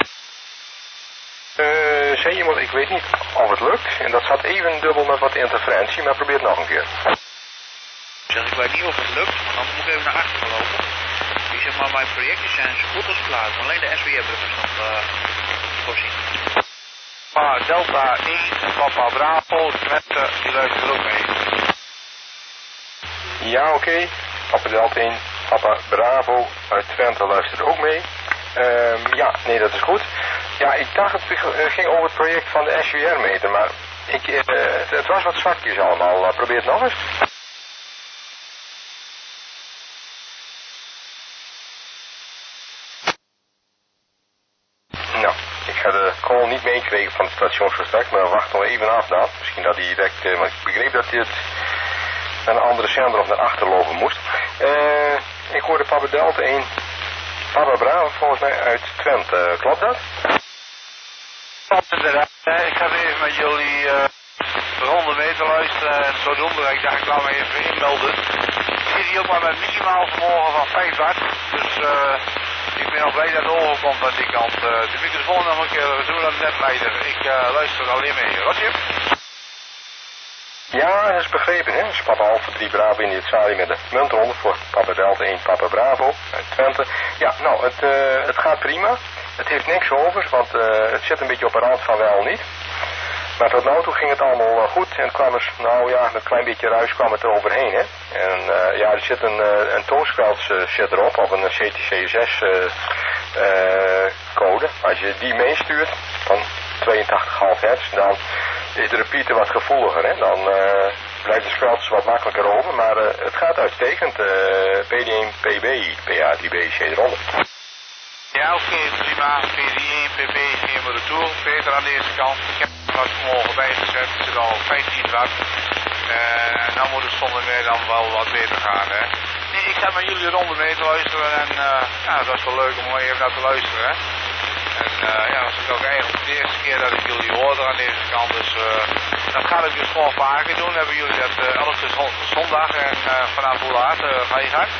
Uh, zei iemand, ik weet niet of het lukt. En dat zat even dubbel met wat interferentie, maar probeer het nog een keer. Zeg, ik weet niet of het lukt, maar dan moet ik even naar achteren lopen. Ik zeg maar, mijn projecten zijn zo goed als klaar. Alleen de S W R-brug is nog uh, voorzien. Papa Delta één, Papa Bravo, Twente, die luistert ook mee. Ja, oké. Okay. Papa Delta één, Papa Bravo uit Twente luistert ook mee. Um, ja, nee, dat is goed. Ja, ik dacht het ging over het project van de S W R-meter, maar ik, uh, het, het was wat zwakjes allemaal. Uh, probeer het nog eens. Nou, ik ga de call niet meekregen van het stationsverstrekt, maar wacht nog even af dan. Misschien dat hij direct, uh, want ik begreep dat hij het naar een andere zender of naar achter lopen moest. Uh, ik hoorde Papa Delta één, Papa Bravo volgens mij uit Twente, uh, klopt dat? Inderdaad, ik ga even met jullie uh, ronde mee te luisteren en zodoende, ik dacht ik laat me even inmelden. Ik zit hier ook maar met minimaal vermogen van vijf watt, dus uh, ik ben al blij dat het overkomt aan die kant. Uh, de microfoon nog een keer zo aan de netleider, ik uh, luister alleen mee. Roger? Ja, dat is begrepen, hè. Dus Papa Alpha drie Bravo in het salie met de muntronde voor Papa Delta één, Papa Bravo uit Twente. Ja, nou, het, uh, het gaat prima. Het heeft niks over, want uh, het zit een beetje op de rand van wel niet. Maar tot nu toe ging het allemaal uh, goed en kwam er, nou ja, met een klein beetje ruis kwam het er overheen, hè. En uh, ja, er zit een, uh, een toonspeld uh, zit erop, of een C T C zes uh, uh, code. Als je die meestuurt, van tweeëntachtig komma vijf hertz, dan is de repeater wat gevoeliger, hè. Dan uh, blijft de speld wat makkelijker over, maar uh, het gaat uitstekend. Uh, P D één, P B I, P A, die B C eronder. Ja, oké, okay, prima. P D één, P B geen maar retour. Peter aan deze kant. Ik heb wat vanmorgen bijgezet. Het zit al vijftien watt. Uh, en dan moet het zonder meer dan wel wat beter gaan, hè. Nee, ik ga met jullie ronde mee te luisteren. En uh, ja, dat is wel leuk om even naar te luisteren, hè. En uh, ja, dat is ook eigenlijk de eerste keer dat ik jullie hoorde aan deze kant. Dus uh, dat ga ik dus gewoon vaker doen. Hebben jullie dat uh, elke zondag. En uh, vanaf hoe laat uh, ga je gaan?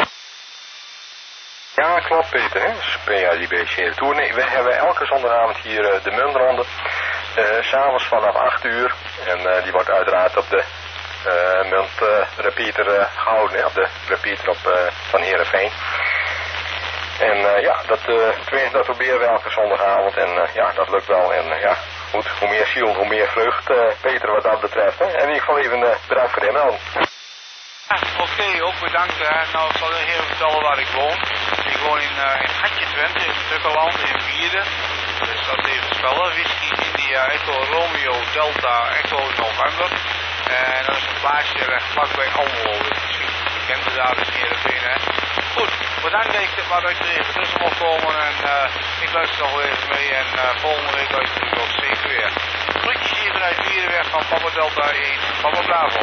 Ja, klopt Peter, hè. P A die B C Tour. Nee, we hebben elke zondagavond hier uh, de muntronde. Uh, S'avonds vanaf acht uur. En uh, die wordt uiteraard op de uh, munt uh, repeater uh, gehouden, hè. Op de repeater op, uh, van Heerenveen. En uh, ja, dat, uh, tenminste, dat proberen we elke zondagavond. En uh, ja, dat lukt wel. En uh, ja, goed, hoe meer ziel, hoe meer vreugd, uh, Peter, wat dat betreft, hè. En in ieder geval even uh, bedankt voor de inmelding. Ja, oké, okay, ook bedankt. Hè. Nou, ik zal u even vertellen waar ik woon. Ik woon in, uh, in Hatje Twente, in Tukkeland, in Wierde. Dus dat is even spellen. Whisky India Echo Romeo Delta Echo November. En dat is een plaatsje recht vlakbij Almelo. Dus misschien bekende daar is Heerenveen, hè. Goed, bedankt dat ik, maar dat ik er even tussen mocht komen. En uh, ik luister nog wel even mee. En uh, volgende week luister ik ook zeker weer. Groetjes hier vanuit Wierdenweg van Papa Delta één, Papa Bravo.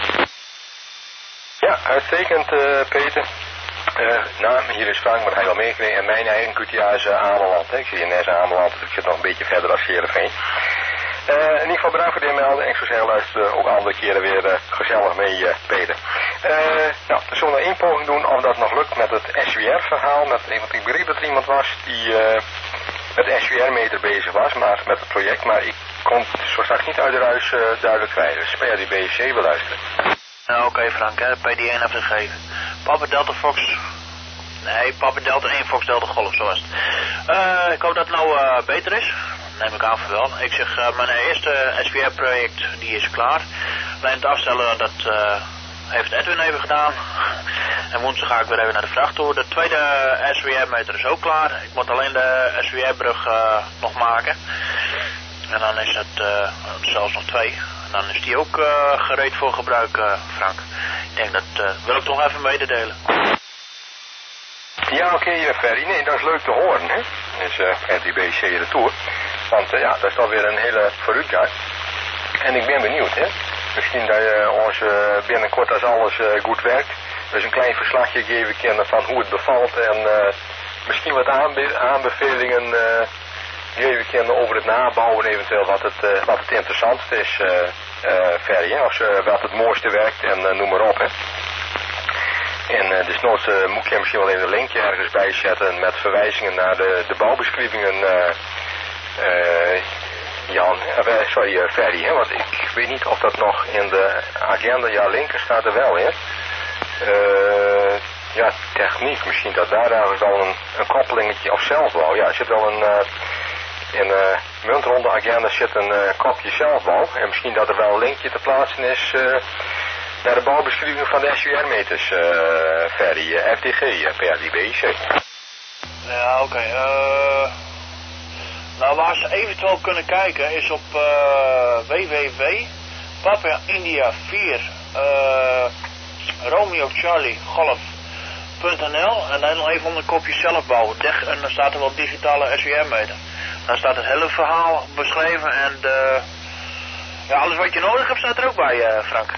Ja, uitstekend uh, Peter. Uh, nou, hier is Frank, maar hij al meegekregen. En mijn eigen Q T A is uh, Ameland. Hè. Ik zie in Nes Ameland, dus ik zit nog een beetje verder als Heerenveen. Uh, in ieder geval bedankt voor de inmelding. En ik zou zeggen, luister ook andere keren weer uh, gezellig mee, uh, Peter. Uh, nou, we zullen nog één poging doen of dat nog lukt met het S W R-verhaal. Met, want ik begreep dat er iemand was die uh, met de S W R-meter bezig was, maar met het project. Maar ik kon het zo straks niet uit de ruis uh, duidelijk krijgen. Dus speel die B C wil luisteren. Nou, oké okay, Frank, hè, P D één heeft gegeven. Papa Delta Fox. Nee, Papa Delta één Fox Delta Golf, zo was het. Uh, ik hoop dat het nou uh, beter is. Neem ik aan van wel. Ik zeg, uh, mijn eerste S W R-project, die is klaar. Alleen het afstellen, dat uh, heeft Edwin even gedaan. En woensdag ga ik weer even naar de vracht toe. De tweede S W R-meter is ook klaar. Ik moet alleen de S W R-brug uh, nog maken. En dan is het uh, zelfs nog twee. En dan is die ook uh, gereed voor gebruik, uh, Frank. Ik denk dat uh, wil ik toch even mededelen. Ja, oké, okay, Ferry. Nee, dat is leuk te horen, hè. Dus uh, N D B C Retour. Want uh, ja, dat is dan weer een hele vooruitgang. En ik ben benieuwd, hè. Misschien dat je ons uh, binnenkort als alles uh, goed werkt, dus een klein verslagje geven kunnen van hoe het bevalt en uh, misschien wat aanbe aanbevelingen uh, geven kunnen over het nabouwen, eventueel wat het, uh, wat het interessantste is, uh, uh, Ferry, hè. Of uh, wat het mooiste werkt en uh, noem maar op, hè. En uh, dus nooit uh, moet je misschien wel even een linkje ergens bijzetten met verwijzingen naar de, de bouwbeschrijvingen, uh, uh, Jan, uh, sorry, uh, Ferry, hè, want ik weet niet of dat nog in de agenda, ja, linker staat er wel in. Uh, ja, techniek, misschien dat daar eigenlijk wel een, een koppelingetje of zelfbouw. Ja, er zit wel een, uh, in uh, muntronde agenda zit een uh, kopje zelfbouw. En misschien dat er wel een linkje te plaatsen is uh, naar de bouwbeschrijving van de S U R-meters, uh, Ferry, uh, F D G, uh, P A D B C. Ja, oké. Okay. Uh, nou, waar ze eventueel kunnen kijken is op uh, w w w punt Papa India vier uh, Romeo Charlie Golf punt n l en dan even onder een kopje zelfbouw. En dan staat er wel digitale S U R-meter. Dan staat het hele verhaal beschreven en de, ja, alles wat je nodig hebt staat er ook bij, uh, Frank.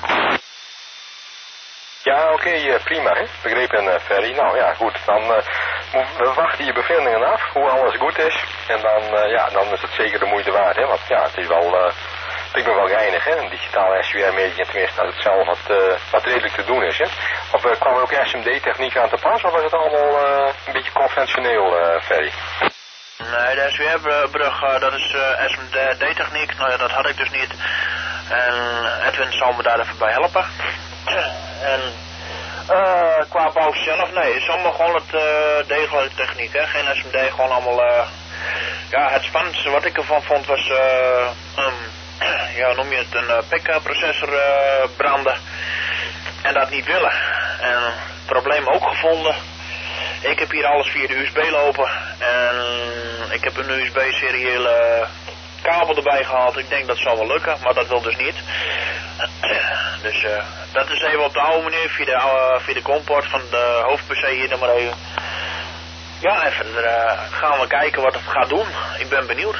Ja, oké, okay, uh, prima, hè? Begrepen, uh, Ferry. Nou ja, goed, dan uh, we wachten je bevindingen af, hoe alles goed is. En dan, uh, ja, dan is het zeker de moeite waard, hè? Want ja, het is wel, uh, ik ben wel geinig, hè? Een digitale S U R-meter, tenminste, als het zelf wat, uh, wat redelijk te doen is, hè? Of uh, kwam er ook S M D-techniek aan te pas, of was het allemaal uh, een beetje conventioneel, uh, Ferry? Nee, de S U R-brug, uh, dat is uh, S M D-techniek, nou ja, dat had ik dus niet. En Edwin zal me daar even bij helpen. En uh, qua bouw zelf, nee, het is allemaal gewoon het uh, degelijke techniek, hè. Geen S M D, gewoon allemaal, uh, ja, het spannendste wat ik ervan vond was, uh, um, ja, noem je het, een uh, P I C-processor uh, branden en dat niet willen. En het probleem ook gevonden. Ik heb hier alles via de U S B lopen en ik heb een U S B-seriële kabel erbij gehaald. Ik denk dat zal wel lukken, maar dat wil dus niet. Dus uh, dat is even op de oude manier via de, uh, via de comport van de hoofd-P C hier nog maar even. Ja, en verder uh, gaan we kijken wat het gaat doen. Ik ben benieuwd.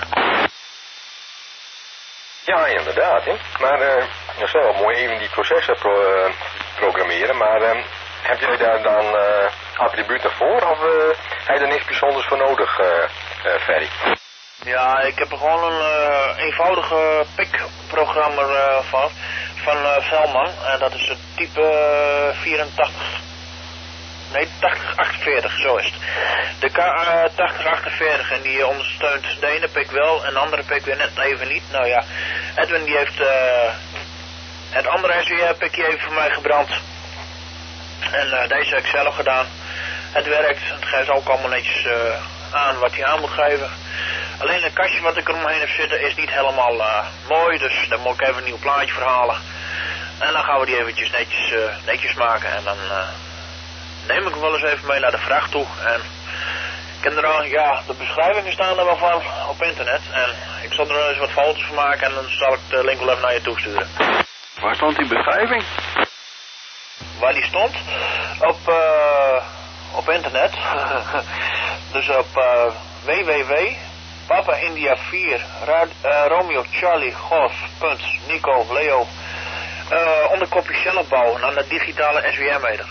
Ja, inderdaad, hè. Maar uh, dat is wel mooi even die processen pro uh, programmeren, maar uh, heb jij daar dan uh, attributen voor of uh, heb je er niks bijzonders voor nodig, uh, uh, Ferry? Ja, ik heb er gewoon een uh, eenvoudige P I C-programma uh, van, van uh, Velman. En dat is het type uh, vierentachtig, nee, tachtig achtenveertig, zo is het. De K uh, tachtig achtenveertig en die ondersteunt de ene P I C wel en de andere P I C weer net even niet. Nou ja, Edwin die heeft uh, het andere S U R-P I C even voor mij gebrand. En uh, deze heb ik zelf gedaan. Het werkt, het geeft ook allemaal netjes uh, aan wat hij aan moet geven. Alleen het kastje wat ik er omheen heb zitten is niet helemaal uh, mooi, dus daar moet ik even een nieuw plaatje voor halen. En dan gaan we die eventjes netjes, uh, netjes maken en dan uh, neem ik hem wel eens even mee naar de vracht toe. En ik heb er al, ja, de beschrijvingen staan er wel van op internet. En ik zal er eens wat foto's van maken en dan zal ik de link wel even naar je toesturen. Waar stond die beschrijving? Waar die stond? Op, uh, op internet. Dus op uh, w w w punt Papa India vier Rad, uh, Romeo Charlie Golf punt Nico Leo uh, onder kopje zelfbouw aan de digitale S U R-meter.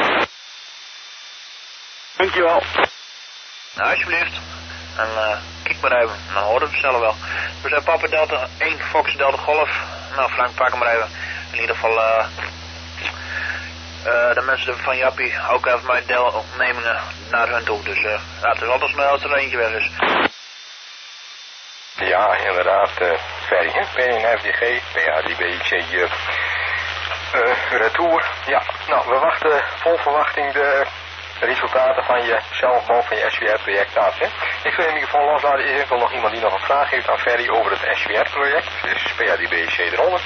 Dankjewel. Nou, alsjeblieft. En uh, kijk maar even, dan horen we het zelf wel. We zijn Papa Delta één Fox Delta Golf. Nou, Frank, pak hem maar even. In ieder geval, uh, uh, de mensen van Jappie ook even mijn deelnemingen naar hun toe. Dus uh, ja, het is altijd snel als er eentje weg is. Ja, inderdaad, uh, Ferry, hè? P N F D G, P A D B C, uh, uh, retour. Ja, nou, we wachten vol verwachting de resultaten van je zelfbouw van je S U R-project af, hè? Ik wil in ieder geval loslaten, is er nog iemand die nog een vraag heeft aan Ferry over het S U R-project, dus P A D B C eronder.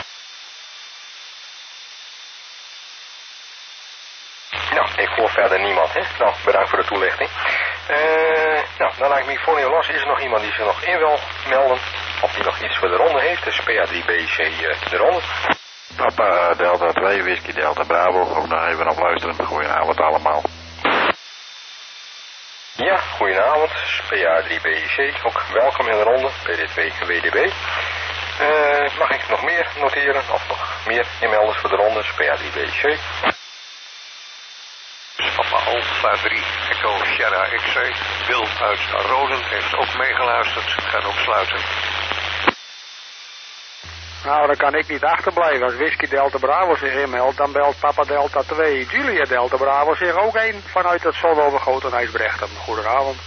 Nou, ik hoor verder niemand, hè? Nou, bedankt voor de toelichting. Uh, nou, dan laat ik me voor je los. Is er nog iemand die zich nog in wil melden? Of die nog iets voor de ronde heeft? Dus P A D B C uh, de ronde. Papa Delta twee, Whisky Delta Bravo. Ook nog even op luisteren. Goedenavond allemaal. Ja, goedenavond, P A drie B I C, ook welkom in de ronde, P D twee W D B. Uh, mag ik nog meer noteren, of nog meer inmelders voor de ronde, P A drie B I C? Papa Alpha drie, Echo Sierra X C, Wil uit Roden heeft ook meegeluisterd, gaat ook sluiten. Nou, dan kan ik niet achterblijven. Als Whisky Delta Bravo zich inmeldt, dan belt Papa Delta twee Julia Delta Bravo zich ook een vanuit het Zonneovergoten IJsbrechten. Goedenavond.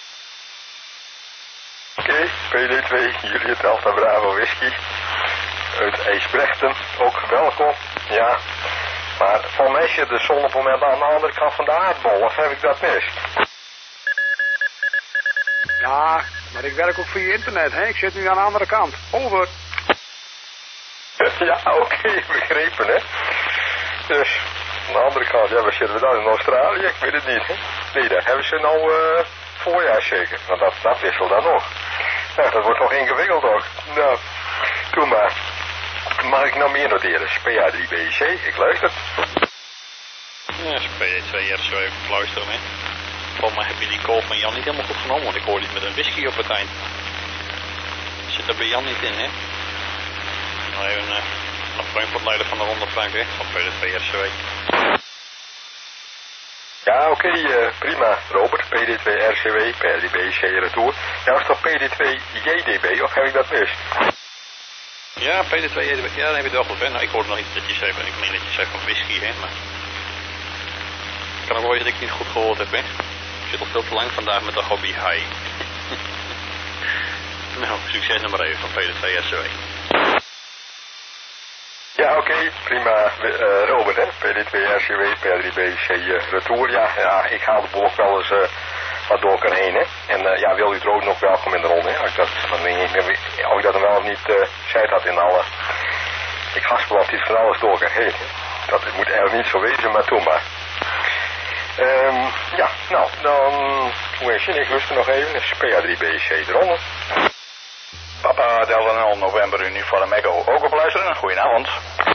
Oké, okay, P D twee Julia Delta Bravo Whisky uit IJsbrechten, ook welkom. Ja, maar voor mij zit de zon op het moment aan de andere kant van de aardbol, of heb ik dat mis? Ja, maar ik werk ook via internet, hè? Ik zit nu aan de andere kant. Over. Ja, oké, okay, begrepen, hè. Dus, aan de andere kant, ja, waar zitten we dan? In Australië? Ik weet het niet, hè. Nee, daar hebben ze nou uh, voorjaar zeker. Want dat, dat wisselt dan nog. Nou, dat wordt nog ingewikkeld ook. Nou, doe maar. Mag ik nou meer noteren? P A drie B I C, ik luister. Ja, P A twee R C W, even luisteren, hè. Volgens mij heb je die call van Jan niet helemaal goed genomen, want ik hoorde iets met een whisky op het eind. Zit er bij Jan niet in, hè? Nou, even uh, nog Frankfurt-leider van de ronde Frank, hè? Van P D twee R C W. Ja, oké, okay, uh, prima. Robert, P D twee R C W, P A drie B I C retour. Nou is toch P D twee J D B, of heb ik dat mis? Ja, P D twee J D B, ja, dan heb je het wel goed, hè? Nou, ik hoorde nog iets dat je zei, ik meen dat je zei van whisky, hè? Maar kan ook wel eens dat ik niet goed gehoord heb, hè? Ik zit al veel te lang vandaag met de hobby high. Nou, succes nummer even van P D twee R C W. Ja, oké, okay, prima, uh, Robert, hè, P D twee R C W, P A drie B I C uh, retour. Ja, ja, ik haal de boel ook wel eens uh, wat door kan heen, hè. En uh, ja, wil u het rood nog welkom in de ronde, hè. Als ik dat, dan denk ik, of ik dat dan wel of niet uh, zei dat in alle... Ik haspel of dit van alles door kan heen, hè. Dat moet eigenlijk niet zo wezen, maar toen maar. Um, ja, nou, dan... Hoe is je? Ik lust er nog even, dus P A drie B I C de ronde. Papa Delta nul November Uniform Echo ook op luisteren. Goedenavond.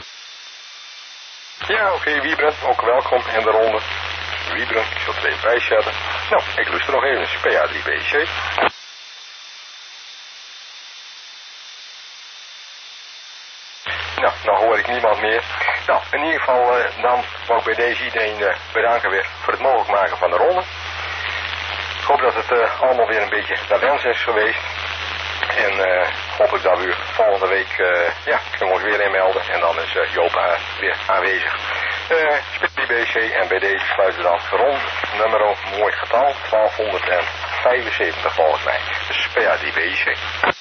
Ja, oké, okay, Wiebren, ook welkom in de ronde. Wiebren, ik zal twee prijs zetten. Nou, ik lust er nog even, P A drie B I C. Nou, nou hoor ik niemand meer. Nou, in ieder geval, uh, dan wil ik bij deze iedereen uh, bedanken weer voor het mogelijk maken van de ronde. Ik hoop dat het uh, allemaal weer een beetje naar wens is geweest. En uh, hoop ik dat we volgende week, uh, ja, kunnen we ons weer inmelden. En dan is uh, Joop uh, weer aanwezig. Uh, P D B I C en bij deze sluiten we dan rond nummer, mooi getal, twaalfhonderdvijfenzeventig volgens mij. Dus P A drie B I C.